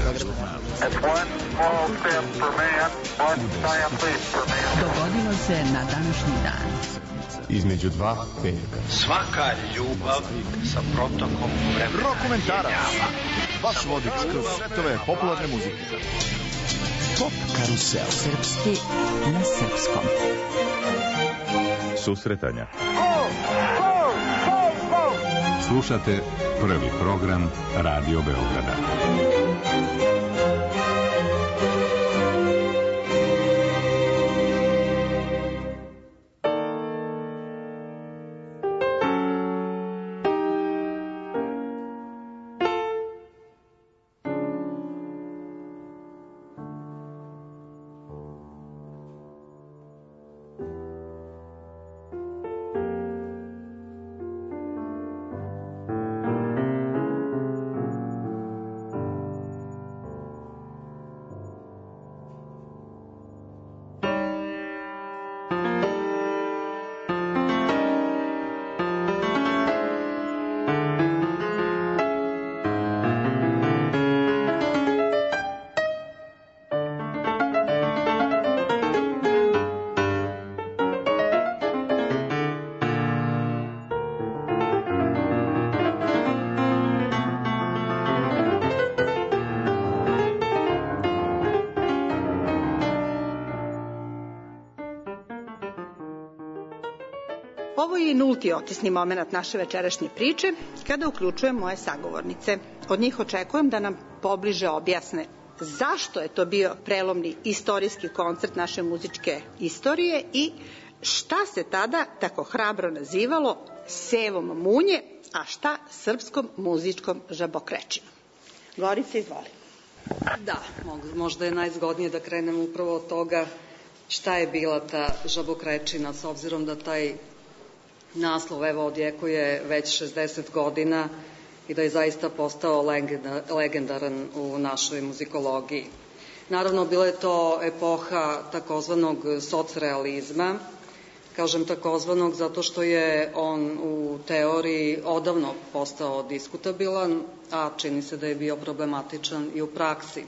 Dogodilo se na današnji dan. Između dva petka. Svaka ljubav sa protokom vremena. Rokomentarac. Vaš vodič kroz svetove popularne muzike. Pop karusel. Srpski na srpskom. Susretanja. Slušate prvi program Radio Beograda. Ovo je i nulti otisni moment naše večerašnje priče, kada uključujem moje sagovornice. Od njih očekujem da nam pobliže objasne zašto je to bio prelomni istorijski koncert naše muzičke istorije i šta se tada tako hrabro nazivalo sevom munje, a šta srpskom muzičkom žabokrečinom. Gorica, izvoli. Da, možda je najzgodnije da krenemo upravo od toga šta je bila ta žabokrečina, s obzirom da taj naslov evo odjekuje već šezdeset godina i da je zaista postao legendaran u našoj muzikologiji. Naravno, bila je to epoha takozvanog socrealizma, kažem takozvanog zato što je on u teoriji odavno postao diskutabilan, a čini se da je bio problematičan i u praksi.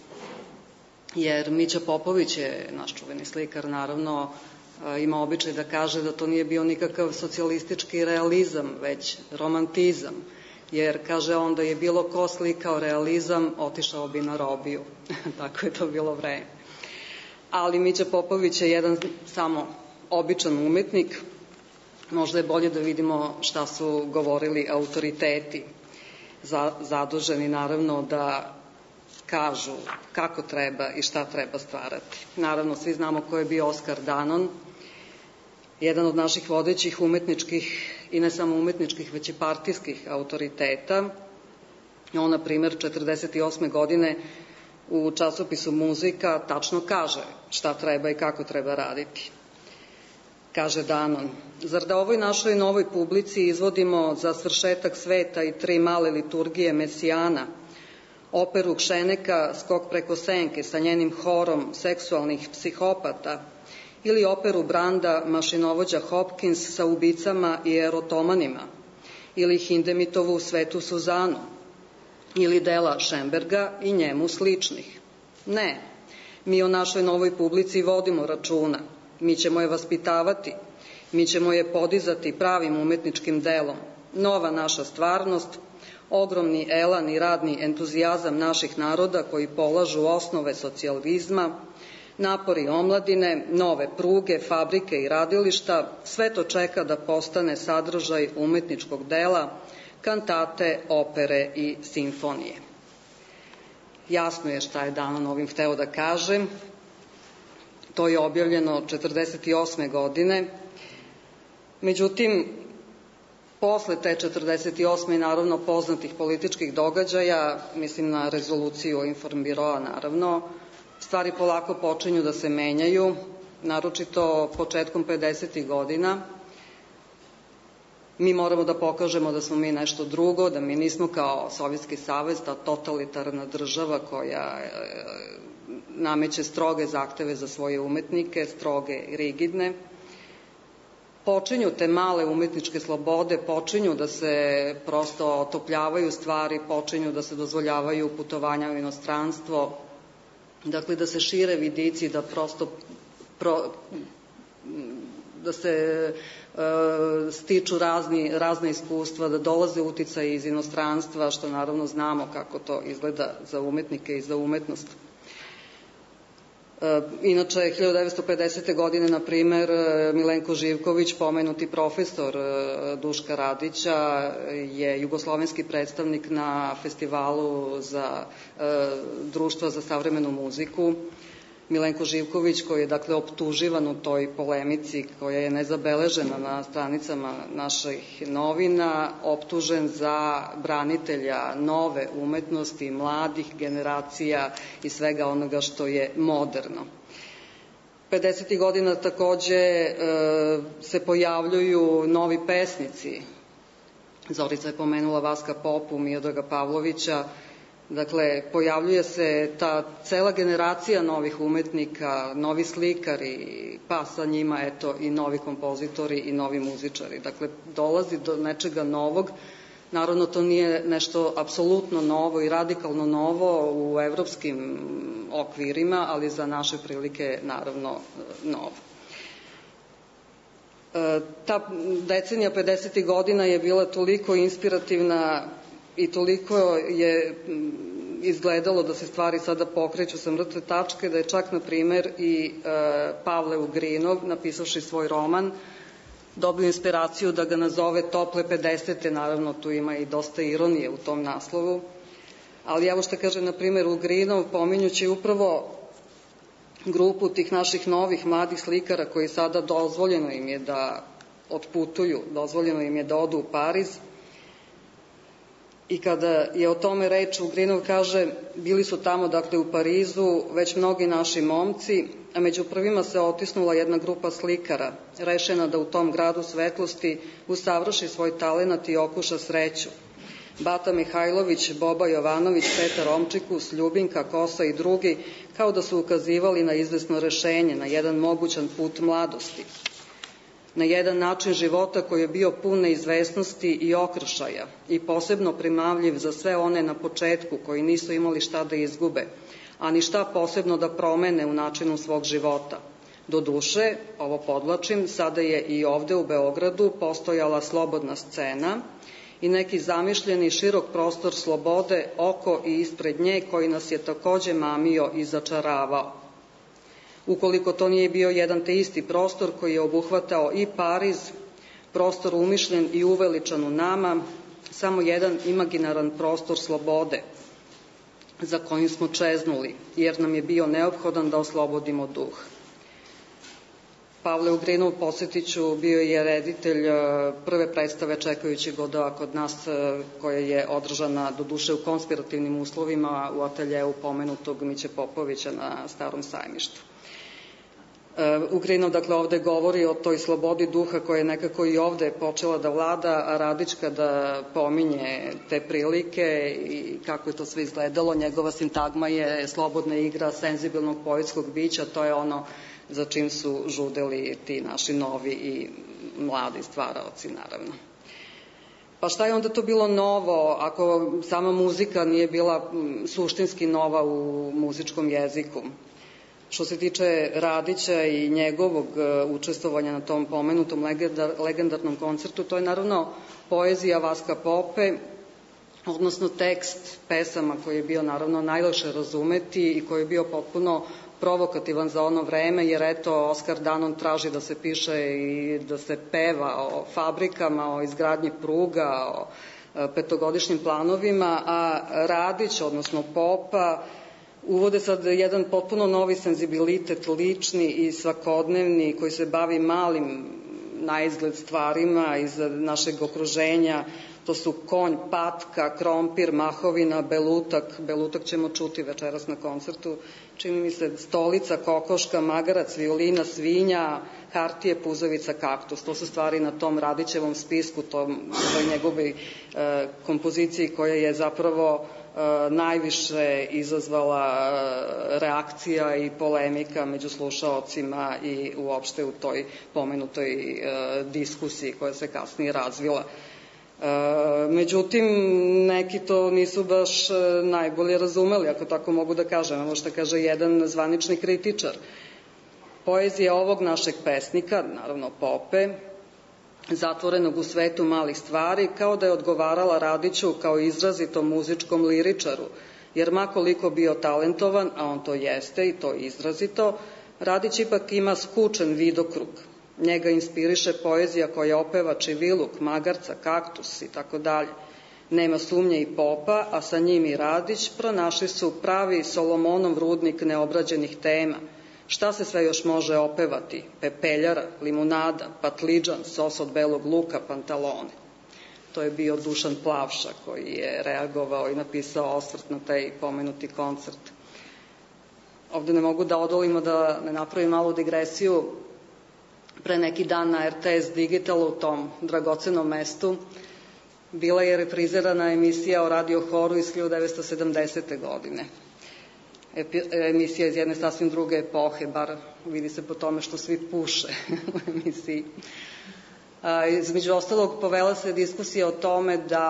Jer Mića Popović je naš čuveni slikar, naravno, ima običaj da kaže da to nije bio nikakav socijalistički realizam, već romantizam. Jer, kaže on, da je bilo ko slikao realizam, otišao bi na robiju. Tako je to bilo vreme. Ali Mića Popović je jedan samo običan umetnik. Možda je bolje da vidimo šta su govorili autoriteti, zaduženi naravno da kažu kako treba i šta treba stvarati. Naravno, svi znamo ko je bio Oskar Danon, jedan od naših vodećih umetničkih i ne samo umetničkih, već i partijskih autoriteta. On, na primer, četrdeset osme godine u časopisu Muzika tačno kaže šta treba i kako treba raditi. Kaže Danon, zar da ovoj našoj novoj publici izvodimo za svršetak sveta i tri male liturgije Mesijana, operu Kšeneka Skok preko senke sa njenim horom seksualnih psihopata ili operu Branda Mašinovođa Hopkins sa ubicama i erotomanima ili Hindemitovu Svetu Suzanu ili dela Šemberga i njemu sličnih. Ne, mi o našoj novoj publici vodimo računa. Mi ćemo je vaspitavati, mi ćemo je podizati pravim umetničkim delom. Nova naša stvarnost, ogromni elan i radni entuzijazam naših naroda koji polažu osnove socijalizma, napori omladine, nove pruge, fabrike i radilišta, sve to čeka da postane sadržaj umetničkog dela, kantate, opere i simfonije. Jasno je šta je Danon ovim hteo da kaže. To je objavljeno četrdeset osme godine. Međutim, posle te četrdeset osme i naravno poznatih političkih događaja, mislim na rezoluciju Informbiroa naravno, stvari polako počinju da se menjaju, naročito početkom pedesetih godina. Mi moramo da pokažemo da smo mi nešto drugo, da mi nismo kao Sovjetski savez, ta totalitarna država koja nameće stroge zahteve za svoje umetnike, stroge i rigidne. Počinju te male umetničke slobode, počinju da se prosto otopljavaju stvari, počinju da se dozvoljavaju putovanja u inostranstvo, dakle da se šire vidici, da prosto pro, da se e, stiču razni, razne iskustva, da dolaze uticaji iz inostranstva, što naravno znamo kako to izgleda za umetnike i za umetnost. Inače, hiljadu devetsto pedesete. godine, na primer, Milenko Živković, pomenuti profesor Duška Radića, je jugoslovenski predstavnik na festivalu za društva za savremenu muziku. Milenko Živković, koji je dakle optuživan u toj polemici koja je nezabeležena na stranicama naših novina, optužen za branitelja nove umetnosti, mladih generacija i svega onoga što je moderno. pedesetih godina takođe e, se pojavljuju novi pesnici. Zorica je pomenula Vaska Popu, Miodraga Pavlovića. Dakle, pojavljuje se ta cela generacija novih umetnika, novi slikari, pa sa njima, eto, i novi kompozitori i novi muzičari. Dakle, dolazi do nečega novog. Naravno, to nije nešto apsolutno novo i radikalno novo u evropskim okvirima, ali za naše prilike, naravno, novo. Ta decenija pedesetih godina je bila toliko inspirativna i toliko je izgledalo da se stvari sada pokreću sa mrtve tačke, da je čak, na primer, i e, Pavle Ugrinov, napisavši svoj roman, dobio inspiraciju da ga nazove Tople pedesete. Naravno, tu ima i dosta ironije u tom naslovu. Ali evo što kaže, na primer, Ugrinov, pominjući upravo grupu tih naših novih mladih slikara koji sada dozvoljeno im je da otputuju, dozvoljeno im je da odu u Pariz. I kada je o tome reč, Ugrinov kaže, bili su tamo, dakle, u Parizu, već mnogi naši momci, a među prvima se otisnula jedna grupa slikara, rešena da u tom gradu svetlosti usavrši svoj talenat i okuša sreću. Bata Mihajlović, Boba Jovanović, Petar Omčikus, Ljubinka, Kosa i drugi, kao da su ukazivali na izvesno rešenje, na jedan mogućan put mladosti, na jedan način života koji je bio pun neizvesnosti i okršaja i posebno primamljiv za sve one na početku koji nisu imali šta da izgube, a ni šta posebno da promene u načinu svog života. Doduše, ovo podlačim, sada je i ovde u Beogradu postojala slobodna scena i neki zamišljeni širok prostor slobode oko i ispred nje koji nas je takođe mamio i začaravao. Ukoliko to nije bio jedan te isti prostor koji je obuhvatao i Pariz, prostor umišljen i uveličan u nama, samo jedan imaginaran prostor slobode za kojim smo čeznuli, jer nam je bio neophodan da oslobodimo duh. Pavle Ugrinov, posjetiću, bio je reditelj prve predstave Čekajući Godoa kod nas, koja je održana do duše u konspirativnim uslovima u ateljeu pomenutog Miće Popovića na Starom sajmištu. Ugrinov, dakle, ovde govori o toj slobodi duha koja je nekako i ovde počela da vlada, a Radić kada pominje te prilike i kako je to sve izgledalo, njegova sintagma je slobodna igra senzibilnog poetskog bića, to je ono za čim su žudeli ti naši novi i mladi stvaraoci, naravno. Pa šta je onda to bilo novo, ako sama muzika nije bila suštinski nova u muzičkom jeziku? Što se tiče Radića i njegovog učestvovanja na tom pomenutom legendarnom koncertu, to je naravno poezija Vaska Pope, odnosno tekst pesama koji je bio naravno najlakše razumeti i koji je bio potpuno provokativan za ono vreme, jer eto, Oskar Danon traži da se piše i da se peva o fabrikama, o izgradnji pruga, o petogodišnjim planovima, a Radić, odnosno Popa, uvode sad jedan potpuno novi senzibilitet, lični i svakodnevni, koji se bavi malim naizgled stvarima iz našeg okruženja. To su konj, patka, krompir, mahovina, belutak, belutak ćemo čuti večeras na koncertu, čini mi se stolica, kokoška, magarac, violina, svinja, hartije, puzavica, kaktus. To su stvari na tom Radićevom spisku, tom, toj njegovoj e, kompoziciji koja je zapravo e, najviše izazvala e, reakcija i polemika među slušaocima i uopšte u toj pomenutoj e, diskusiji koja se kasnije razvila. Međutim, neki to nisu baš najbolje razumeli, ako tako mogu da kažem. Ono što kaže jedan zvanični kritičar. Poezija ovog našeg pesnika, naravno Pope, zatvorenog u svetu malih stvari, kao da je odgovarala Radiću kao izrazitom muzičkom liričaru, jer makoliko bio talentovan, a on to jeste i to izrazito, Radić ipak ima skučen vidokrug. Njega inspiriše poezija koja opeva čiviluk, magarca, kaktus i tako dalje. Nema sumnje i Popa, a sa njim i Radić, pronašli su pravi Solomonov rudnik neobrađenih tema. Šta se sve još može opevati? Pepeljara, limunada, patliđan, sos od belog luka, pantalone. To je bio Dušan Plavša koji je reagovao i napisao osvrt na taj pomenuti koncert. Ovde ne mogu da odolimo da ne napravim malu digresiju. Pre neki dan na er te es Digitalu, u tom dragocenom mestu, bila je reprizirana emisija o radio horu iz hiljadu devetsto sedamdesete. godine. Emisija iz jedne sasvim druge epohe, bar vidi se po tome što svi puše u emisiji. Između ostalog, povela se diskusija o tome da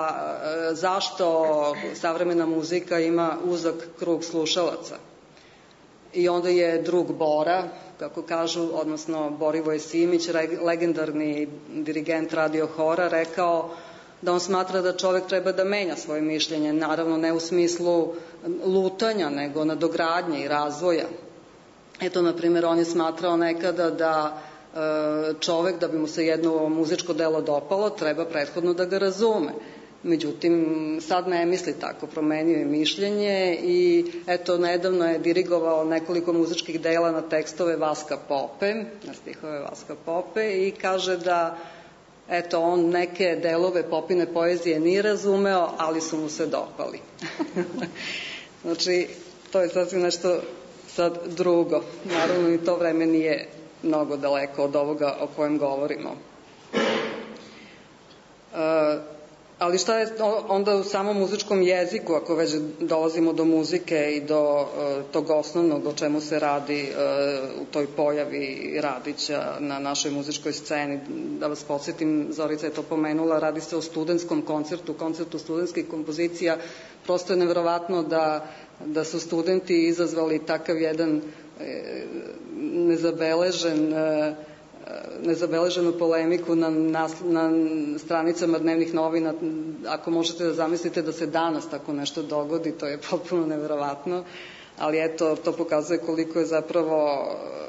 zašto savremena muzika ima uzak krug slušalaca. I onda je drug Bora, kako kažu, odnosno Borivoje Simić, legendarni dirigent radio hora, rekao da on smatra da čovek treba da menja svoje mišljenje, naravno ne u smislu lutanja, nego nadogradnje i razvoja. Eto, na primjer, on je smatrao nekada da čovek, da bi mu se jedno muzičko delo dopalo, treba prethodno da ga razume. Međutim, sad ne misli tako, promenio je mišljenje i eto, nedavno je dirigovao nekoliko muzičkih dela na tekstove Vaska Pope, na stihove Vaska Pope i kaže da eto, on neke delove Popine poezije nije razumeo, ali su mu se dopali. Znači, to je sasvim nešto sad drugo. Naravno, i to vreme nije mnogo daleko od ovoga o kojem govorimo. E, Ali šta je onda u samom muzičkom jeziku, ako već dolazimo do muzike i do uh, tog osnovnog o čemu se radi uh, u toj pojavi Radića na našoj muzičkoj sceni? Da vas podsjetim, Zorica je to pomenula, radi se o studentskom koncertu, koncertu studentskih kompozicija. Prosto je nevjerovatno da, da su studenti izazvali takav jedan e, nezabeležen e, nezabeleženu polemiku na, na, na stranicama dnevnih novina. Ako možete da zamislite da se danas tako nešto dogodi, to je potpuno neverovatno, ali eto, to pokazuje koliko je zapravo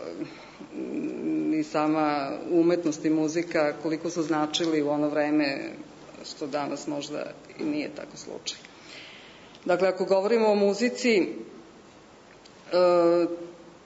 i sama umetnost i muzika, koliko su značili u ono vreme, što danas možda i nije tako slučaj. Dakle, ako govorimo o muzici, e,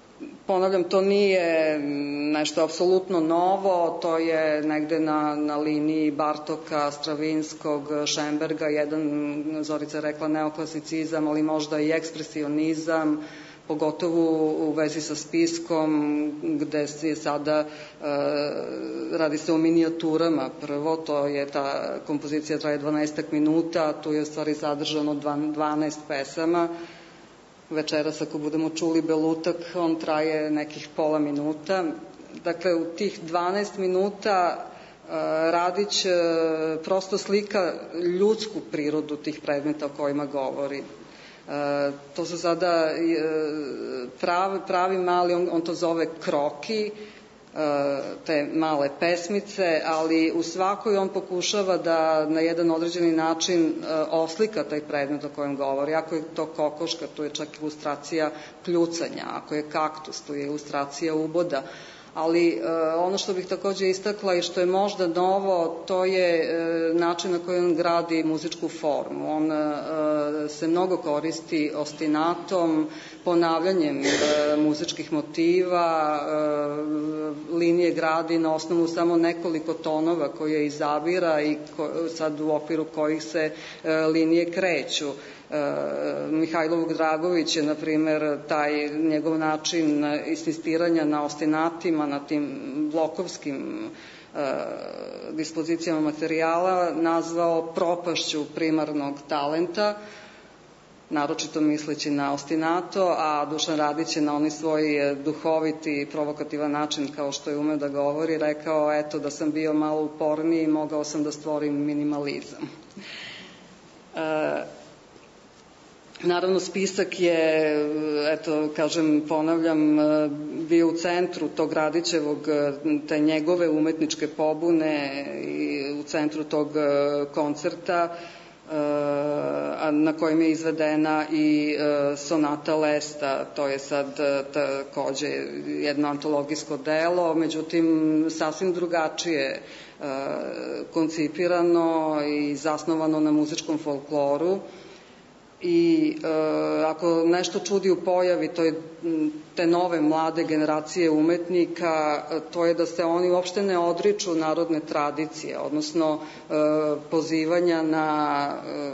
ponavljam, to nije nešto apsolutno novo, to je negde na, na liniji Bartoka, Stravinskog, Šemberga, jedan, Zorica je rekla, neoklasicizam, ali možda i ekspresionizam, pogotovo u vezi sa spiskom, gde je sada, e, radi se o minijaturama. Prvo, to je ta kompozicija traje dvanaestak minuta, tu je u stvari sadržano dvanaest pesama. Večeras, ako budemo čuli Belutak, on traje nekih pola minuta. Dakle, u tih dvanaest minuta Radić prosto slika ljudsku prirodu tih predmeta o kojima govori. To su sada pravi, pravi mali, on, on to zove kroki, te male pesmice, ali u svakoj on pokušava da na jedan određeni način oslika taj predmet o kojem govori. Ako je to kokoška, tu je čak ilustracija kljucanja, ako je kaktus, tu je ilustracija uboda. Ali ono što bih takođe istakla i što je možda novo, to je način na koji on gradi muzičku formu. On se mnogo koristi ostinatom, ponavljanjem muzičkih motiva, linije gradi na osnovu samo nekoliko tonova koje izabira i sad u okviru kojih se linije kreću. Mihajlo Dragović je, na primer, taj njegov način insistiranja na ostinatima, na tim blokovskim dispozicijama materijala nazvao propašću primarnog talenta, naročito misleći na ostinato, a Dušan Radić je na onaj svoj duhoviti, provokativan način, kao što je umeo da govori, rekao, eto, da sam bio malo uporniji, mogao sam da stvorim minimalizam. E, Naravno, spisak je, eto, kažem, ponavljam, bio u centru tog Radićevog, te njegove umetničke pobune i u centru tog koncerta, na kojem je izvedena i sonata Lesta, to je sad takođe jedno antologijsko delo, međutim, sasvim drugačije koncipirano i zasnovano na muzičkom folkloru. I e, ako nešto čudi u pojavi to je te nove mlade generacije umetnika, to je da se oni uopšte ne odriču narodne tradicije, odnosno e, pozivanja na, e,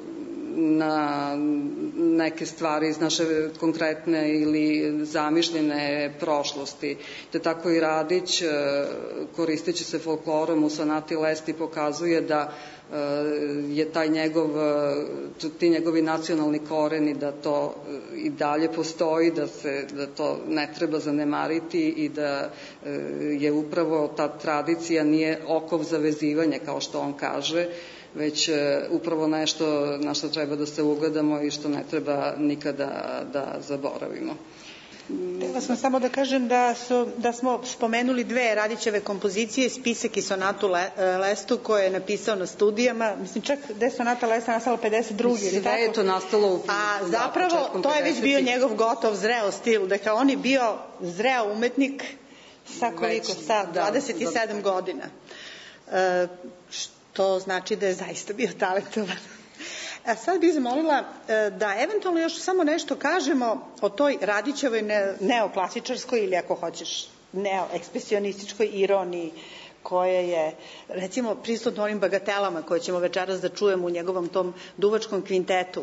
na neke stvari iz naše konkretne ili zamišljene prošlosti. Te tako i Radić, e, koristeći se folklorom u sonati Lesti, pokazuje da je taj njegov, ti njegovi nacionalni koreni, da to i dalje postoji, da se, da to ne treba zanemariti i da je upravo ta tradicija nije okov za vezivanje, kao što on kaže, već upravo nešto na što treba da se ugledamo i što ne treba nikada da zaboravimo. Htela sam samo da kažem da, su, da smo spomenuli dve Radićeve kompozicije, Spisak i sonatu Le, Lestu, koje je napisao na studijama. Mislim, čak da je sonata Lesta nastala pedeset druge ili tako? Sve je to nastalo u... A zapravo, to je već bio njegov gotov, zreo stil. Dakle, on je bio zreo umetnik sa koliko? Sa dvadeset sedam godina. E, što znači da je zaista bio talentovan. A sad bih zamolila da eventualno još samo nešto kažemo o toj Radićevoj neoklasičarskoj ili, ako hoćeš, neoekspresionističkoj ironiji koja je, recimo, prisutno onim bagatelama koje ćemo večeras da čujemo u njegovom tom duvačkom kvintetu.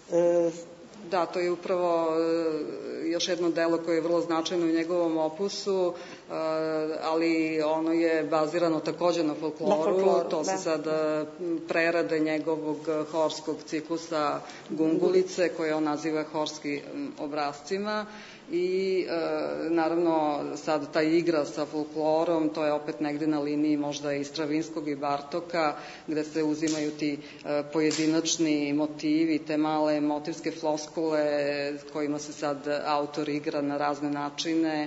Da, to je upravo još jedno delo koje je vrlo značajno u njegovom opusu, ali ono je bazirano takođe na folkloru. Na folkloru, to se sad prerade njegovog horskog ciklusa Gungulice, koje on naziva horskim obrazcima. I naravno sad ta igra sa folklorom, to je opet negde na liniji možda i Stravinskog i Bartoka, gde se uzimaju ti pojedinačni motivi, te male motivske floskule kojima se sad autor igra na razne načine.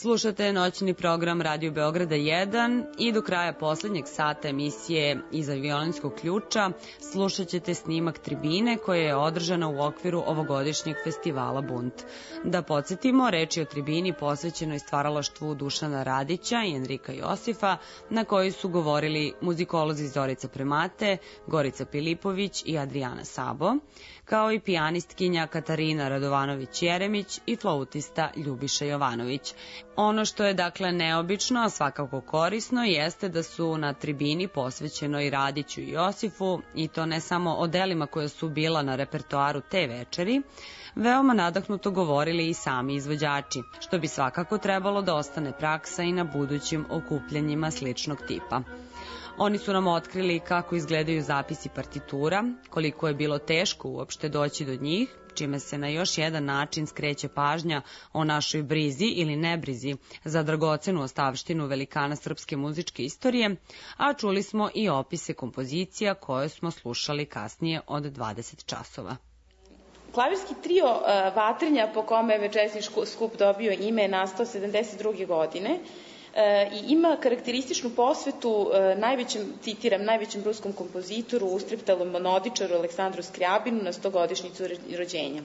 Slušate noćni program Radio Beograda jedan i do kraja poslednjeg sata emisije Iza violinskog ključa slušat ćete snimak tribine koja je održana u okviru ovogodišnjeg festivala Bunt. Da podsjetimo, reč je o tribini posvećenoj stvaralaštvu Dušana Radića i Enrika Josifa, na kojoj su govorili muzikolozi Zorica Premate, Gorica Pilipović i Adriana Sabo, kao i pijanistkinja Katarina Radovanović-Jeremić i flautista Ljubiša Jovanović. Ono što je dakle neobično, a svakako korisno, jeste da su na tribini posvećenoj Radiću i Josifu, i to ne samo o delima koja su bila na repertoaru te večeri, veoma nadahnuto govorili i sami izvođači, što bi svakako trebalo da ostane praksa i na budućim okupljanjima sličnog tipa. Oni su nam otkrili kako izgledaju zapisi partitura, koliko je bilo teško uopšte doći do njih, čime se na još jedan način skreće pažnja o našoj brizi ili nebrizi za dragocenu ostavštinu velikana srpske muzičke istorije, a čuli smo i opise kompozicija koje smo slušali kasnije od dvadeset časova. Klavirski trio uh, Vatrenja, po kome je večerašnji skup dobio ime, je nastao sedamdeset druge godine i ima karakterističnu posvetu najvećem, citiram, najvećem ruskom kompozitoru, ustreptalom monodičaru Aleksandru Skrijabinu na stogodišnjicu rođenja.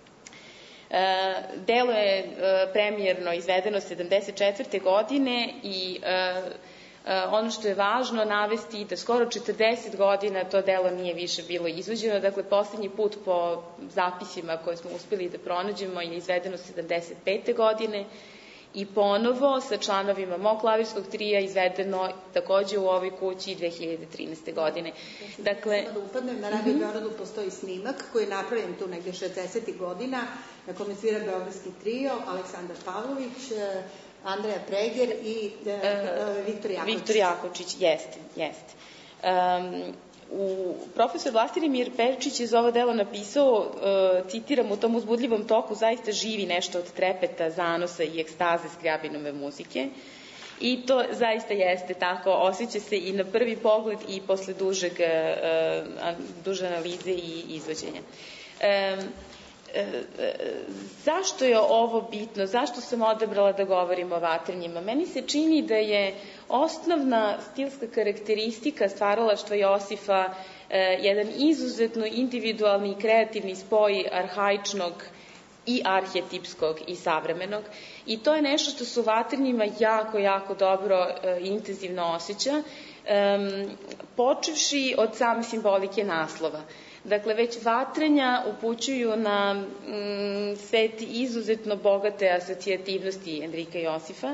Delo je premijerno izvedeno sedamdeset četvrte godine i ono što je važno navesti da skoro četrdeset godina to delo nije više bilo izvođeno, dakle poslednji put po zapisima koje smo uspeli da pronađemo je izvedeno sedamdeset pete godine, i ponovo sa članovima mog klavirskog trija izvedeno takođe u ovoj kući dve hiljade trinaeste. godine. Dakle, da upadnem, na Radio Beogradu postoji snimak koji je napravljen tu negde šezdesetih godina, na kome svira beogradski trio, Aleksandar Pavlović, Andreja Preger i uh, Viktor Jakovčić. Viktor Jakovčić, jeste, jeste. Um, U, profesor Vlastimir Perčić je za ovo delo napisao, uh, citiram, u tom uzbudljivom toku zaista živi nešto od trepeta, zanosa i ekstaze Skrijabinove muzike. I to zaista jeste tako, osjeća se i na prvi pogled i posle dužeg, uh, duže analize i izvođenja. Um, E, e, zašto je ovo bitno? Zašto sam odabrala da govorim o Vatrenjima? Meni se čini da je osnovna stilska karakteristika stvaralaštva Josifa e, jedan izuzetno individualni i kreativni spoj arhaičnog i arhetipskog i savremenog. I to je nešto što se u Vatrenjima jako, jako dobro i e, intenzivno osjeća, e, počevši od same simbolike naslova. Dakle, već Vatrenja upućuju na mm, set izuzetno bogate asocijativnosti Enrika Josifa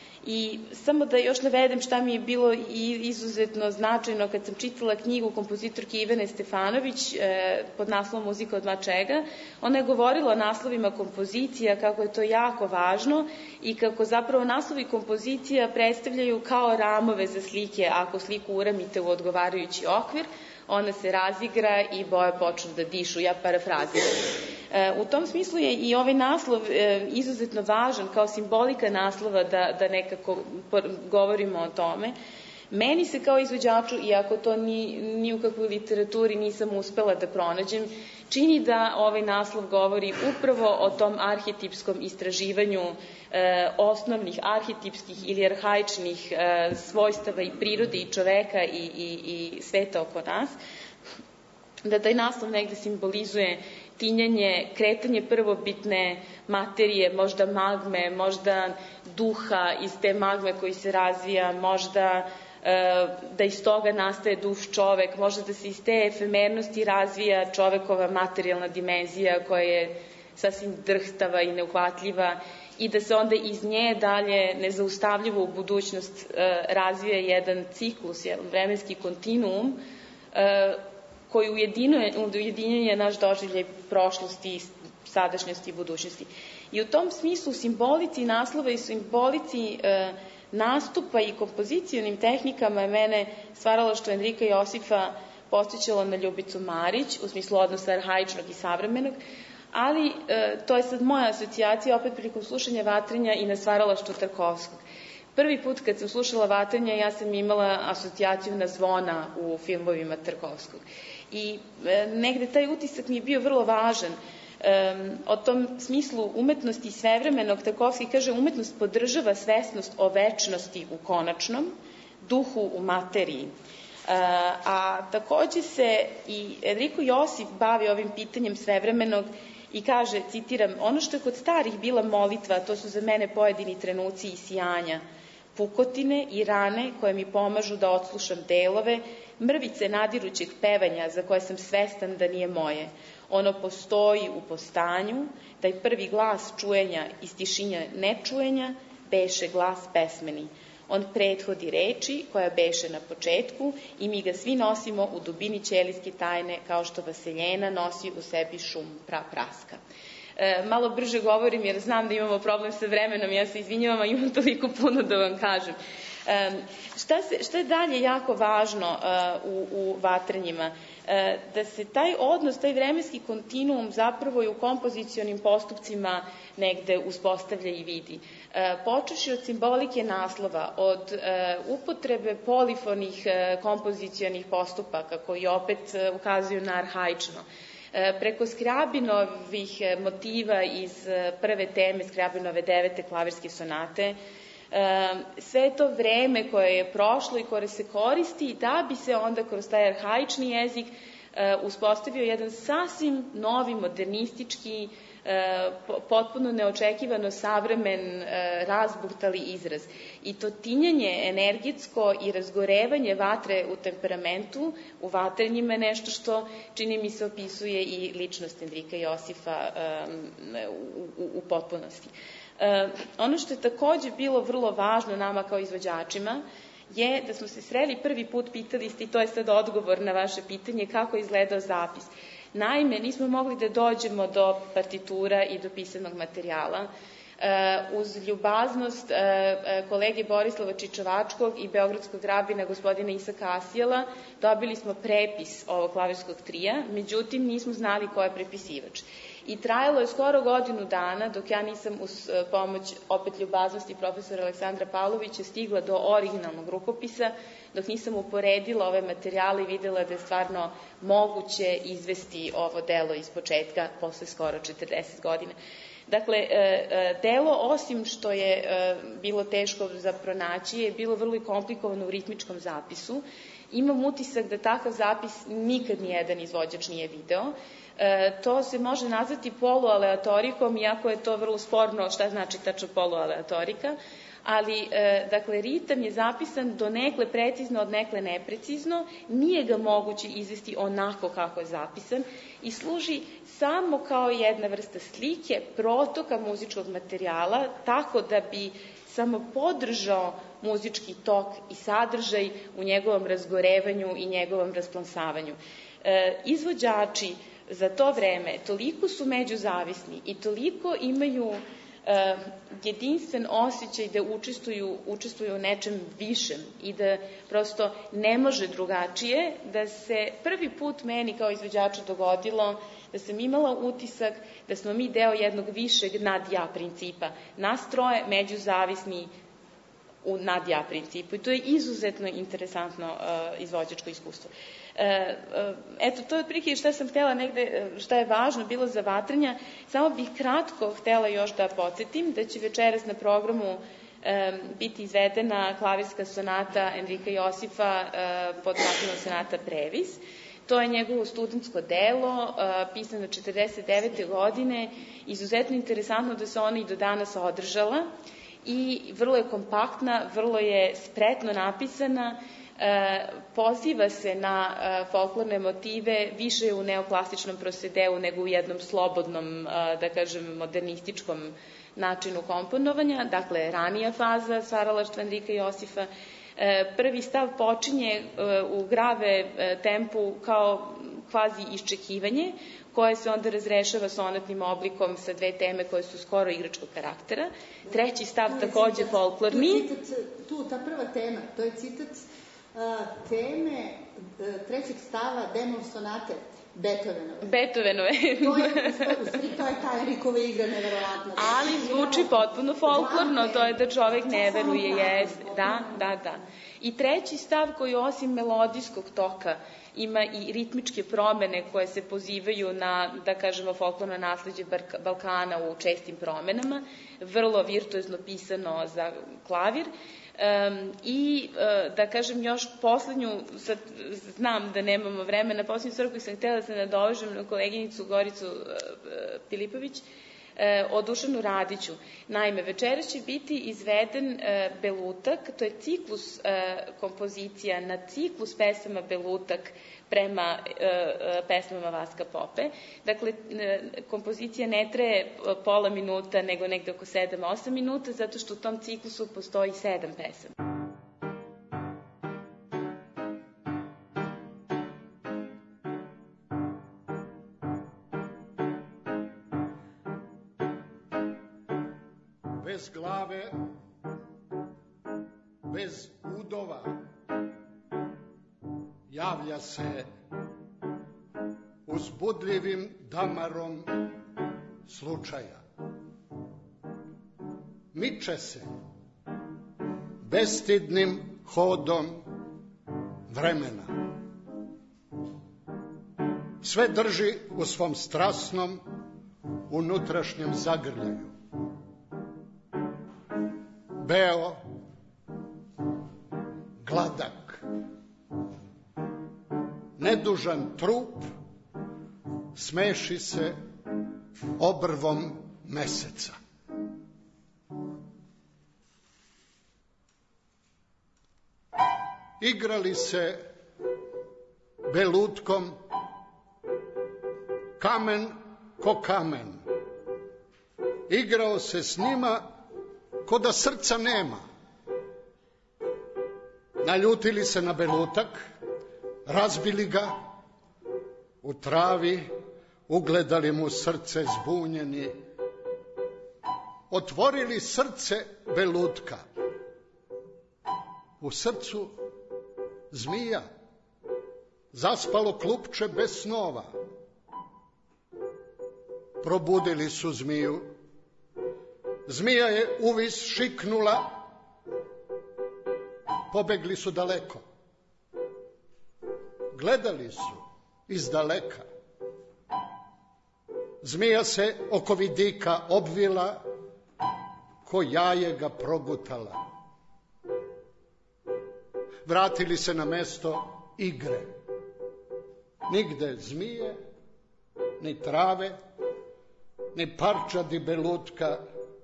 i samo da još navedem šta mi je bilo i izuzetno značajno kad sam čitala knjigu kompozitorke Ivane Stefanović e, pod naslovom Muzika od ma čega. Ona je govorila o naslovima kompozicija, kako je to jako važno i kako zapravo naslovi kompozicija predstavljaju kao ramove za slike. Ako sliku uramite u odgovarajući okvir, ona se razigra i boje počnu da dišu, ja parafraziram. E, u tom smislu je i ovaj naslov e, izuzetno važan kao simbolika naslova da, da nekako govorimo o tome. Meni se kao izvođaču, iako to ni, ni u kakvoj literaturi nisam uspela da pronađem, čini da ovaj naslov govori upravo o tom arhetipskom istraživanju e, osnovnih arhetipskih ili arhaičnih e, svojstava i prirode i čoveka i, i, i sveta oko nas, da taj naslov negde simbolizuje tinjanje, kretanje prvobitne materije, možda magme, možda duha iz te magme koji se razvija, možda da iz toga nastaje duš čovek, možda da se iz te efemernosti razvija čovekova materijalna dimenzija koja je sasvim drhtava i neuhvatljiva i da se onda iz nje dalje nezaustavljivo u budućnost razvija jedan ciklus, jedan vremenski kontinuum koji ujedinjuje, ujedinjuje naš doživljaj prošlosti, sadašnjosti i budućnosti. I u tom smislu simbolici naslova i simbolici nastupa i kompozicionim tehnikama je mene stvaralaštvo Enrika Josifa podsjećalo na Ljubicu Marić, u smislu odnosa arhaičnog i savremenog, ali e, to je sad moja asocijacija opet prilikom slušanja Vatrenja i na stvaralaštvo Tarkovskog. Prvi put kad sam slušala Vatrenja, ja sam imala asocijaciju na zvona u filmovima Tarkovskog. I e, negde taj utisak mi je bio vrlo važan. O tom smislu umetnosti svevremenog Tarkovski kaže umetnost podržava svesnost o večnosti u konačnom, duhu u materiji. A takođe se i Enrico Josif bavi ovim pitanjem svevremenog i kaže, citiram, ono što je kod starih bila molitva, to su za mene pojedini trenuci i sijanja, pukotine i rane koje mi pomažu da odslušam delove, mrvice nadirućeg pevanja za koje sam svestan da nije moje. Ono postoji u postanju, taj prvi glas čujenja iz tišinja nečujenja, beše glas pesmeni. On prethodi reči koja beše na početku i mi ga svi nosimo u dubini ćelijske tajne kao što vaseljena nosi u sebi šum pra praska. E, malo brže govorim jer znam da imamo problem sa vremenom, ja se izvinjavam, a imam toliko puno da vam kažem. E, šta, se, šta je dalje jako važno uh, u, u vatrenjima? E, da se taj odnos, taj vremenski kontinuum zapravo i u kompozicionim postupcima negde uspostavlja i vidi. E, počeši od simbolike naslova, od e, upotrebe polifonih e, kompozicionih postupaka koji opet e, ukazuju na arhaično, preko Skrjabinovih motiva iz prve teme Skrjabinove devete klavirske sonate, sve to vreme koje je prošlo i koje se koristi da bi se onda kroz taj arhaični jezik uspostavio jedan sasvim novi, modernistički, potpuno neočekivano savremen, razbuktali izraz. I to tinjanje energetsko i razgorevanje vatre u temperamentu, u vatrenjima je nešto što, čini mi se, opisuje i ličnost Enrika Josifa u, u, u potpunosti. Ono što je takođe bilo vrlo važno nama kao izvođačima je da smo se sreli prvi put, pitali ste, i to je sad odgovor na vaše pitanje, kako je izgledao zapis. Naime, nismo mogli da dođemo do partitura i do pisanog materijala. Uz ljubaznost kolege Borislava Čičovačkog i beogradskog rabina gospodina Isaka Asijela dobili smo prepis ovog klavirskog trija, međutim nismo znali ko je prepisivač. I trajalo je skoro godinu dana dok ja nisam uz pomoć opet ljubaznosti profesora Aleksandra Pavlovića stigla do originalnog rukopisa, dok nisam uporedila ove materijale i videla da je stvarno moguće izvesti ovo delo iz početka posle skoro četrdeset godina. Dakle, delo, osim što je bilo teško za pronaći, je bilo vrlo i komplikovano u ritmičkom zapisu. Imam utisak da takav zapis nikad nijedan izvođač nije video. E, to se može nazvati polualeatorikom, iako je to vrlo sporno šta znači tačno polualeatorika, ali, e, dakle, ritam je zapisan donekle precizno, od nekle neprecizno, nije ga moguće izvesti onako kako je zapisan i služi samo kao jedna vrsta slike, protoka muzičkog materijala, tako da bi samo podržao muzički tok i sadržaj u njegovom razgorevanju i njegovom rasplansavanju. E, izvođači za to vreme toliko su međuzavisni i toliko imaju uh, jedinstven osjećaj da učestvuju, učestvuju u nečem višem i da prosto ne može drugačije, da se prvi put meni kao izvođaču dogodilo da sam imala utisak da smo mi deo jednog višeg nad-ja principa. Nas troje međuzavisni u nad-ja principu i to je izuzetno interesantno uh, izvođačko iskustvo. E, eto, to je otprilike šta sam htela negde, šta je važno bilo za vatrenja. Samo bih kratko htela još da podsjetim da će večeras na programu e, biti izvedena klavirska sonata Enrika Josifa e, pod nazivom sonata Previs. To je njegovo studentsko delo, e, pisano četrdeset devete godine. Izuzetno interesantno da se ona i do danas održala i vrlo je kompaktna, vrlo je spretno napisana. E, poziva se na e, folklorne motive, više u neoklasičnom prosedeu nego u jednom slobodnom, e, da kažem, modernističkom načinu komponovanja, dakle ranija faza stvaralaštva Enrika Josifa. E, prvi stav počinje e, u grave e, tempu kao kvazi iščekivanje, koje se onda razrešava sonatnim oblikom sa dve teme koje su skoro igračkog karaktera. Treći stav takođe folklorni. Tu, citat, tu ta prva tema, to je citat teme trećeg stava Demon sonate Beethovenove. Beethovenove. To je, u stvari, to je ta Enrikova igra neverovatna. Ali zvuči potpuno folklorno, to je da čovek ne veruje, jest. Da, da, da. I treći stav koji osim melodijskog toka ima i ritmičke promene koje se pozivaju na, da kažemo, folklorno nasleđe Balkana u čestim promenama, vrlo virtuozno pisano za klavir. Um, I, uh, da kažem, još poslednju, sad znam da nemamo vremena, poslednju stvar koju sam htjela da se nadovežem na koleginicu Goricu uh, Filipović, uh, o Dušanu Radiću. Naime, večeras će biti izveden uh, Belutak, to je ciklus uh, kompozicija na ciklus pesama Belutak prema uh, uh, pesmama Vaska Pope. Dakle, uh, kompozicija ne traje pola minuta, nego negde oko sedam do osam minuta, zato što u tom ciklusu postoji sedam pesama. Bez glave, bez udova, javlja se uzbudljivim damarom slučaja. Miče se bestidnim hodom vremena. Sve drži u svom strasnom unutrašnjem zagrljaju. Beo, gladak, nedužan trup smeši se obrvom meseca. Igrali se belutkom kamen ko kamen. Igrao se s njima ko da srca nema. Naljutili se na belutak, razbili ga, u travi ugledali mu srce zbunjeni, otvorili srce belutka. U srcu zmija, zaspalo klupče bez snova. Probudili su zmiju, zmija je uvis šiknula, pobegli su daleko. Gledali su iz daleka. Zmija se oko vidika obvila, ko jaje ga progutala. Vratili se na mesto igre. Nigde zmije, ni trave, ni parčadi belutka,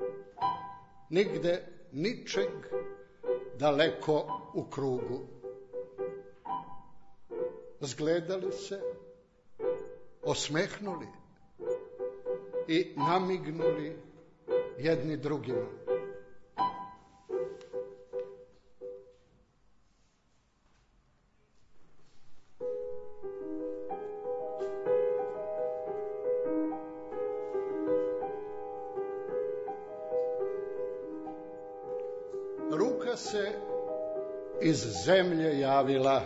nigde ničeg daleko u krugu. Zgledali se, osmehnuli i namignuli jedni drugima. Ruka se iz zemlje javila,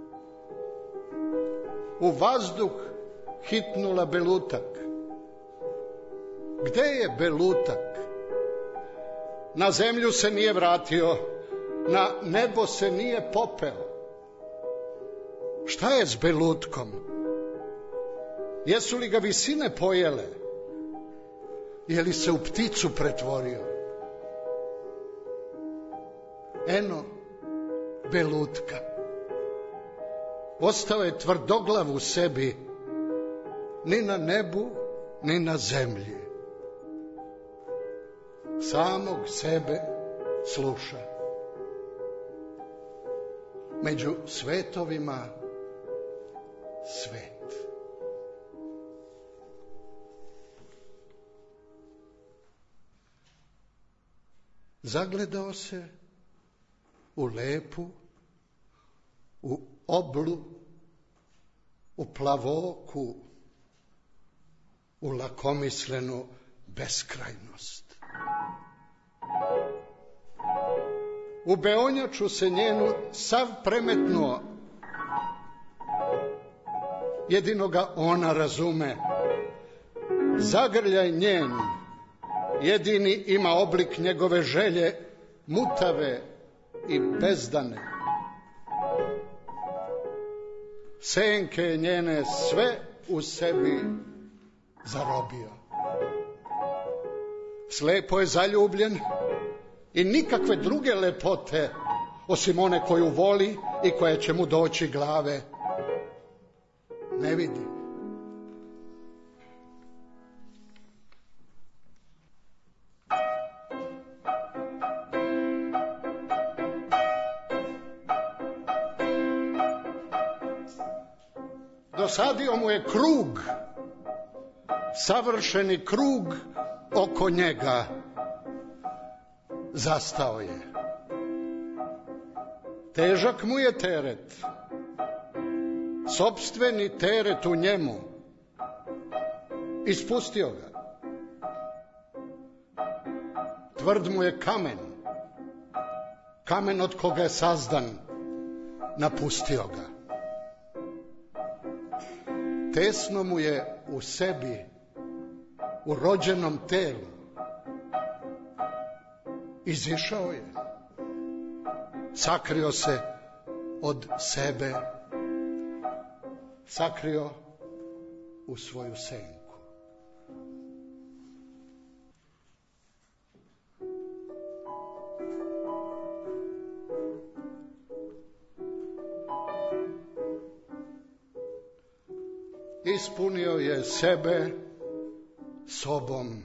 u vazduh hitnula belutak. Gde je belutak? Na zemlju se nije vratio, na nebo se nije popeo. Šta je s belutkom? Jesu li ga visine pojele? Je li se u pticu pretvorio? Eno, belutka. Ostao je tvrdoglav u sebi, ni na nebu, ni na zemlji. Samog sebe sluša. Među svetovima svet. Zagledao se u lepu, u oblu, u plavoku, u lakomislenu beskrajnost. U beonjaču se njenu sav premetnuo, jedino ga ona razume. Zagrljaj njen, jedini ima oblik njegove želje, mutave i bezdane. senke je njene sve u sebi zarobio. Slepo je zaljubljen i nikakve druge lepote osim one koju voli i koja će mu doći glave ne vidi. Dosadio mu je krug, savršeni krug oko njega. Zastao je. Težak mu je teret, sopstveni teret u njemu. Ispustio ga. Tvrd mu je kamen, kamen od koga je sazdan, napustio ga. Tesno mu je u sebi, u rođenom telu. Izišao je, sakrio se od sebe, sakrio u svoju senku. Ispunio je sebe sobom.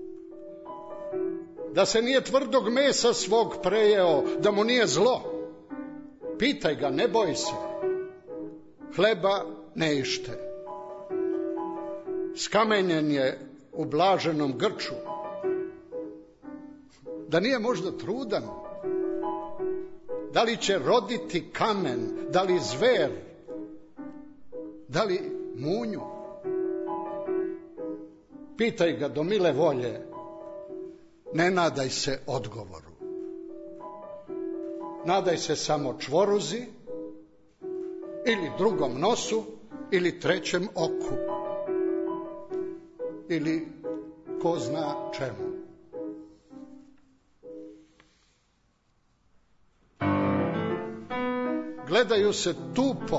Da se nije tvrdog mesa svog prejeo, da mu nije zlo. Pitaj ga, ne boj se. Hleba ne ište. Skamenjen je u blaženom grču. Da nije možda trudan. Da li će roditi kamen, da li zver, da li munju? Pitaj ga do mile volje, ne nadaj se odgovoru. Nadaj se samo čvoruzi, ili drugom nosu, ili trećem oku, ili ko zna čemu. Gledaju se tupo,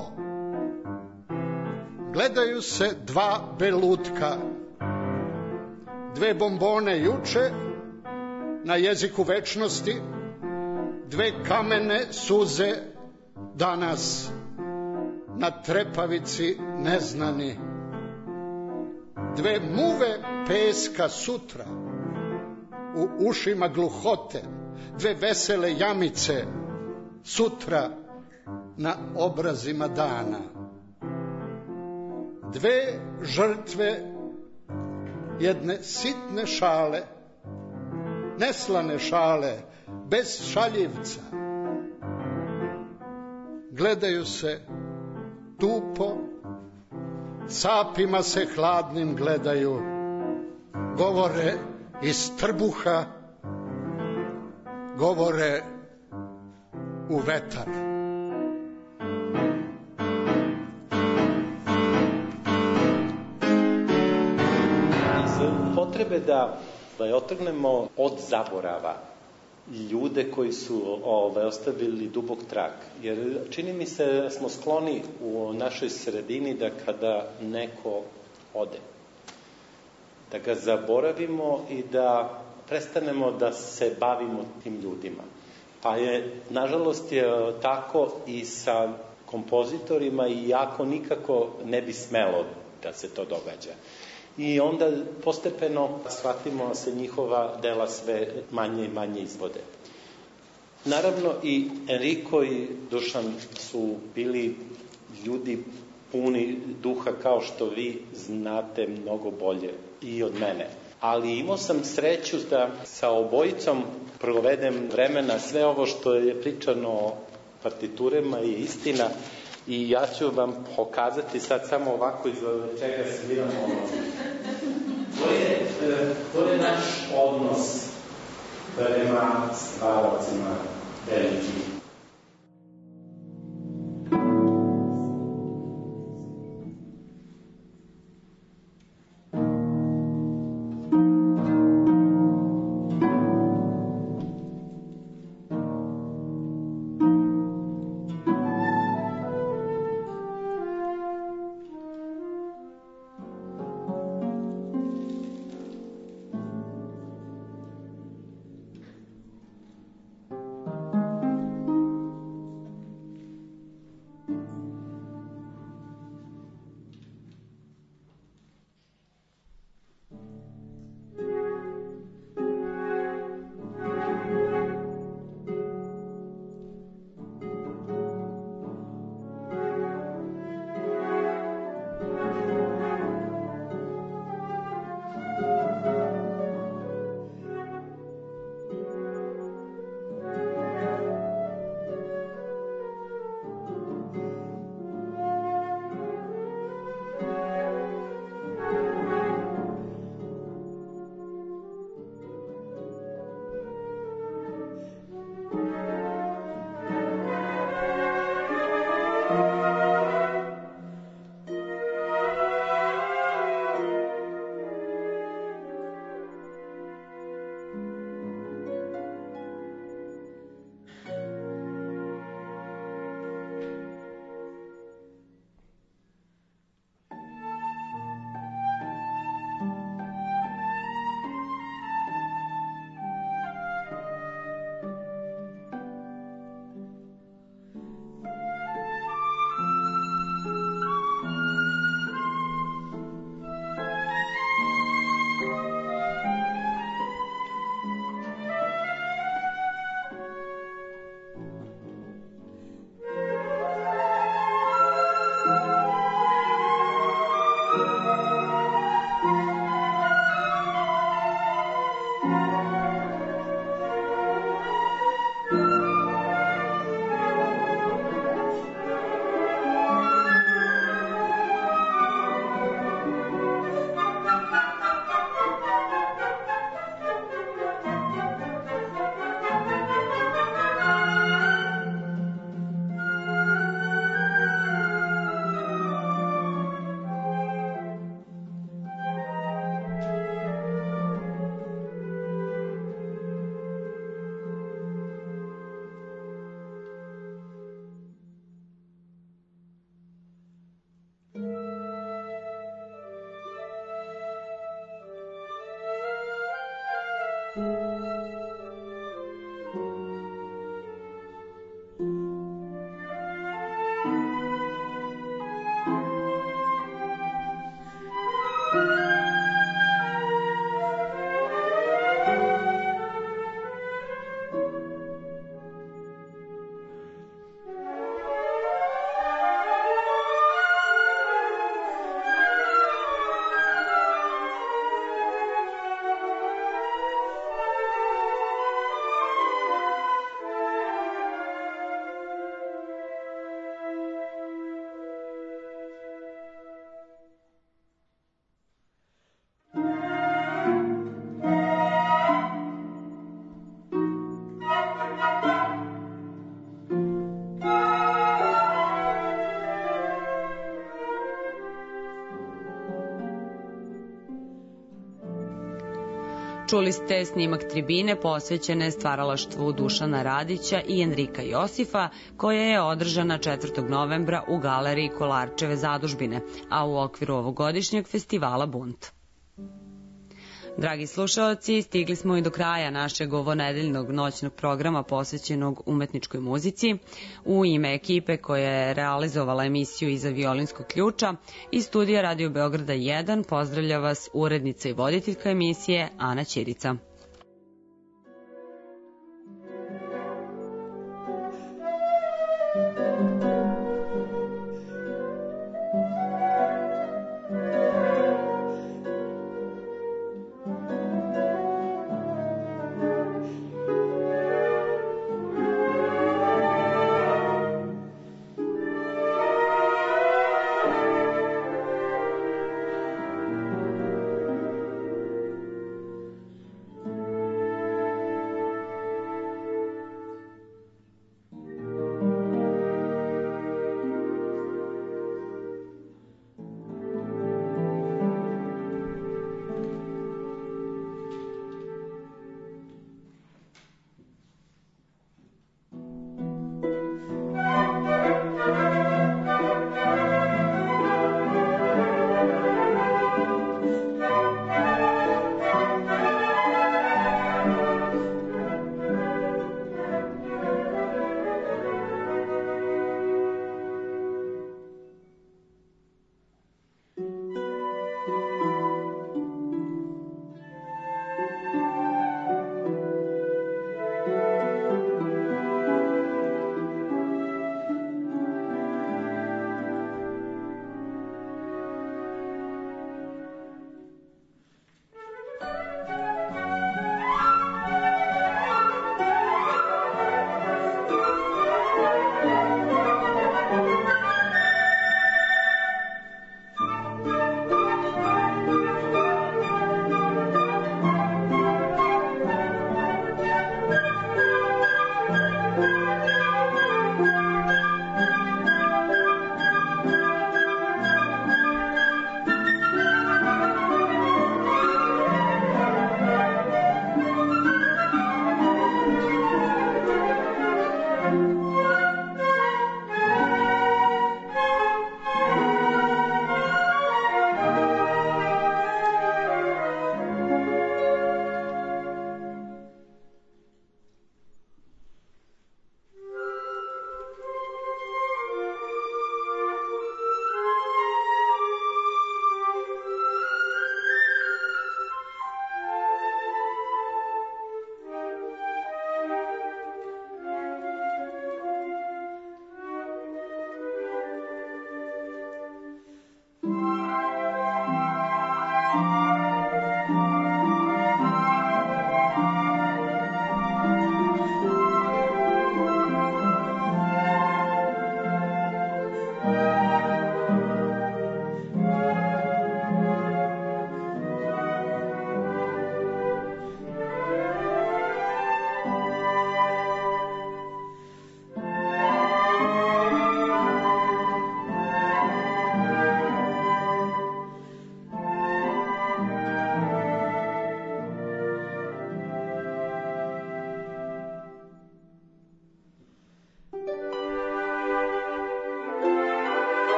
gledaju se dva belutka, dve bombone juče na jeziku večnosti, dve kamene suze danas na trepavici neznani, dve muve peska sutra u ušima gluhote, dve vesele jamice sutra na obrazima dana, dve žrtve jedne sitne šale, neslane šale, bez šaljivca. Gledaju se tupo, sapima se hladnim gledaju, govore iz trbuha, govore u vetar. Potrebe da, da otrgnemo od zaborava ljude koji su ove, ostavili dubok trag. Jer čini mi se da smo skloni u našoj sredini da kada neko ode, da ga zaboravimo i da prestanemo da se bavimo tim ljudima. Pa je, nažalost, je tako i sa kompozitorima, i jako nikako ne bi smelo da se to događa. I onda postepeno shvatimo da se njihova dela sve manje i manje izvode. Naravno i Enrico i Dušan su bili ljudi puni duha, kao što vi znate mnogo bolje i od mene. Ali imao sam sreću da sa obojicom provedem vremena. Sve ovo što je pričano o partiturama je istina, i ja ću vam pokazati sad samo ovako iz čega sviramo. To je, to je naš odnos prema stvaracima velikih. Čuli ste snimak tribine posvećene stvaralaštvu Dušana Radića i Enrika Josifa, koja je održana četvrtog novembra u galeriji Kolarčeve zadužbine, a u okviru ovogodišnjeg festivala Bunt. Dragi slušaoci, stigli smo i do kraja našeg ovonedeljnog noćnog programa posvećenog umetničkoj muzici. U ime ekipe koja je realizovala emisiju Iza violinskog ključa iz studija Radio Beograda jedan pozdravlja vas urednica i voditeljka emisije Ana Ćirica.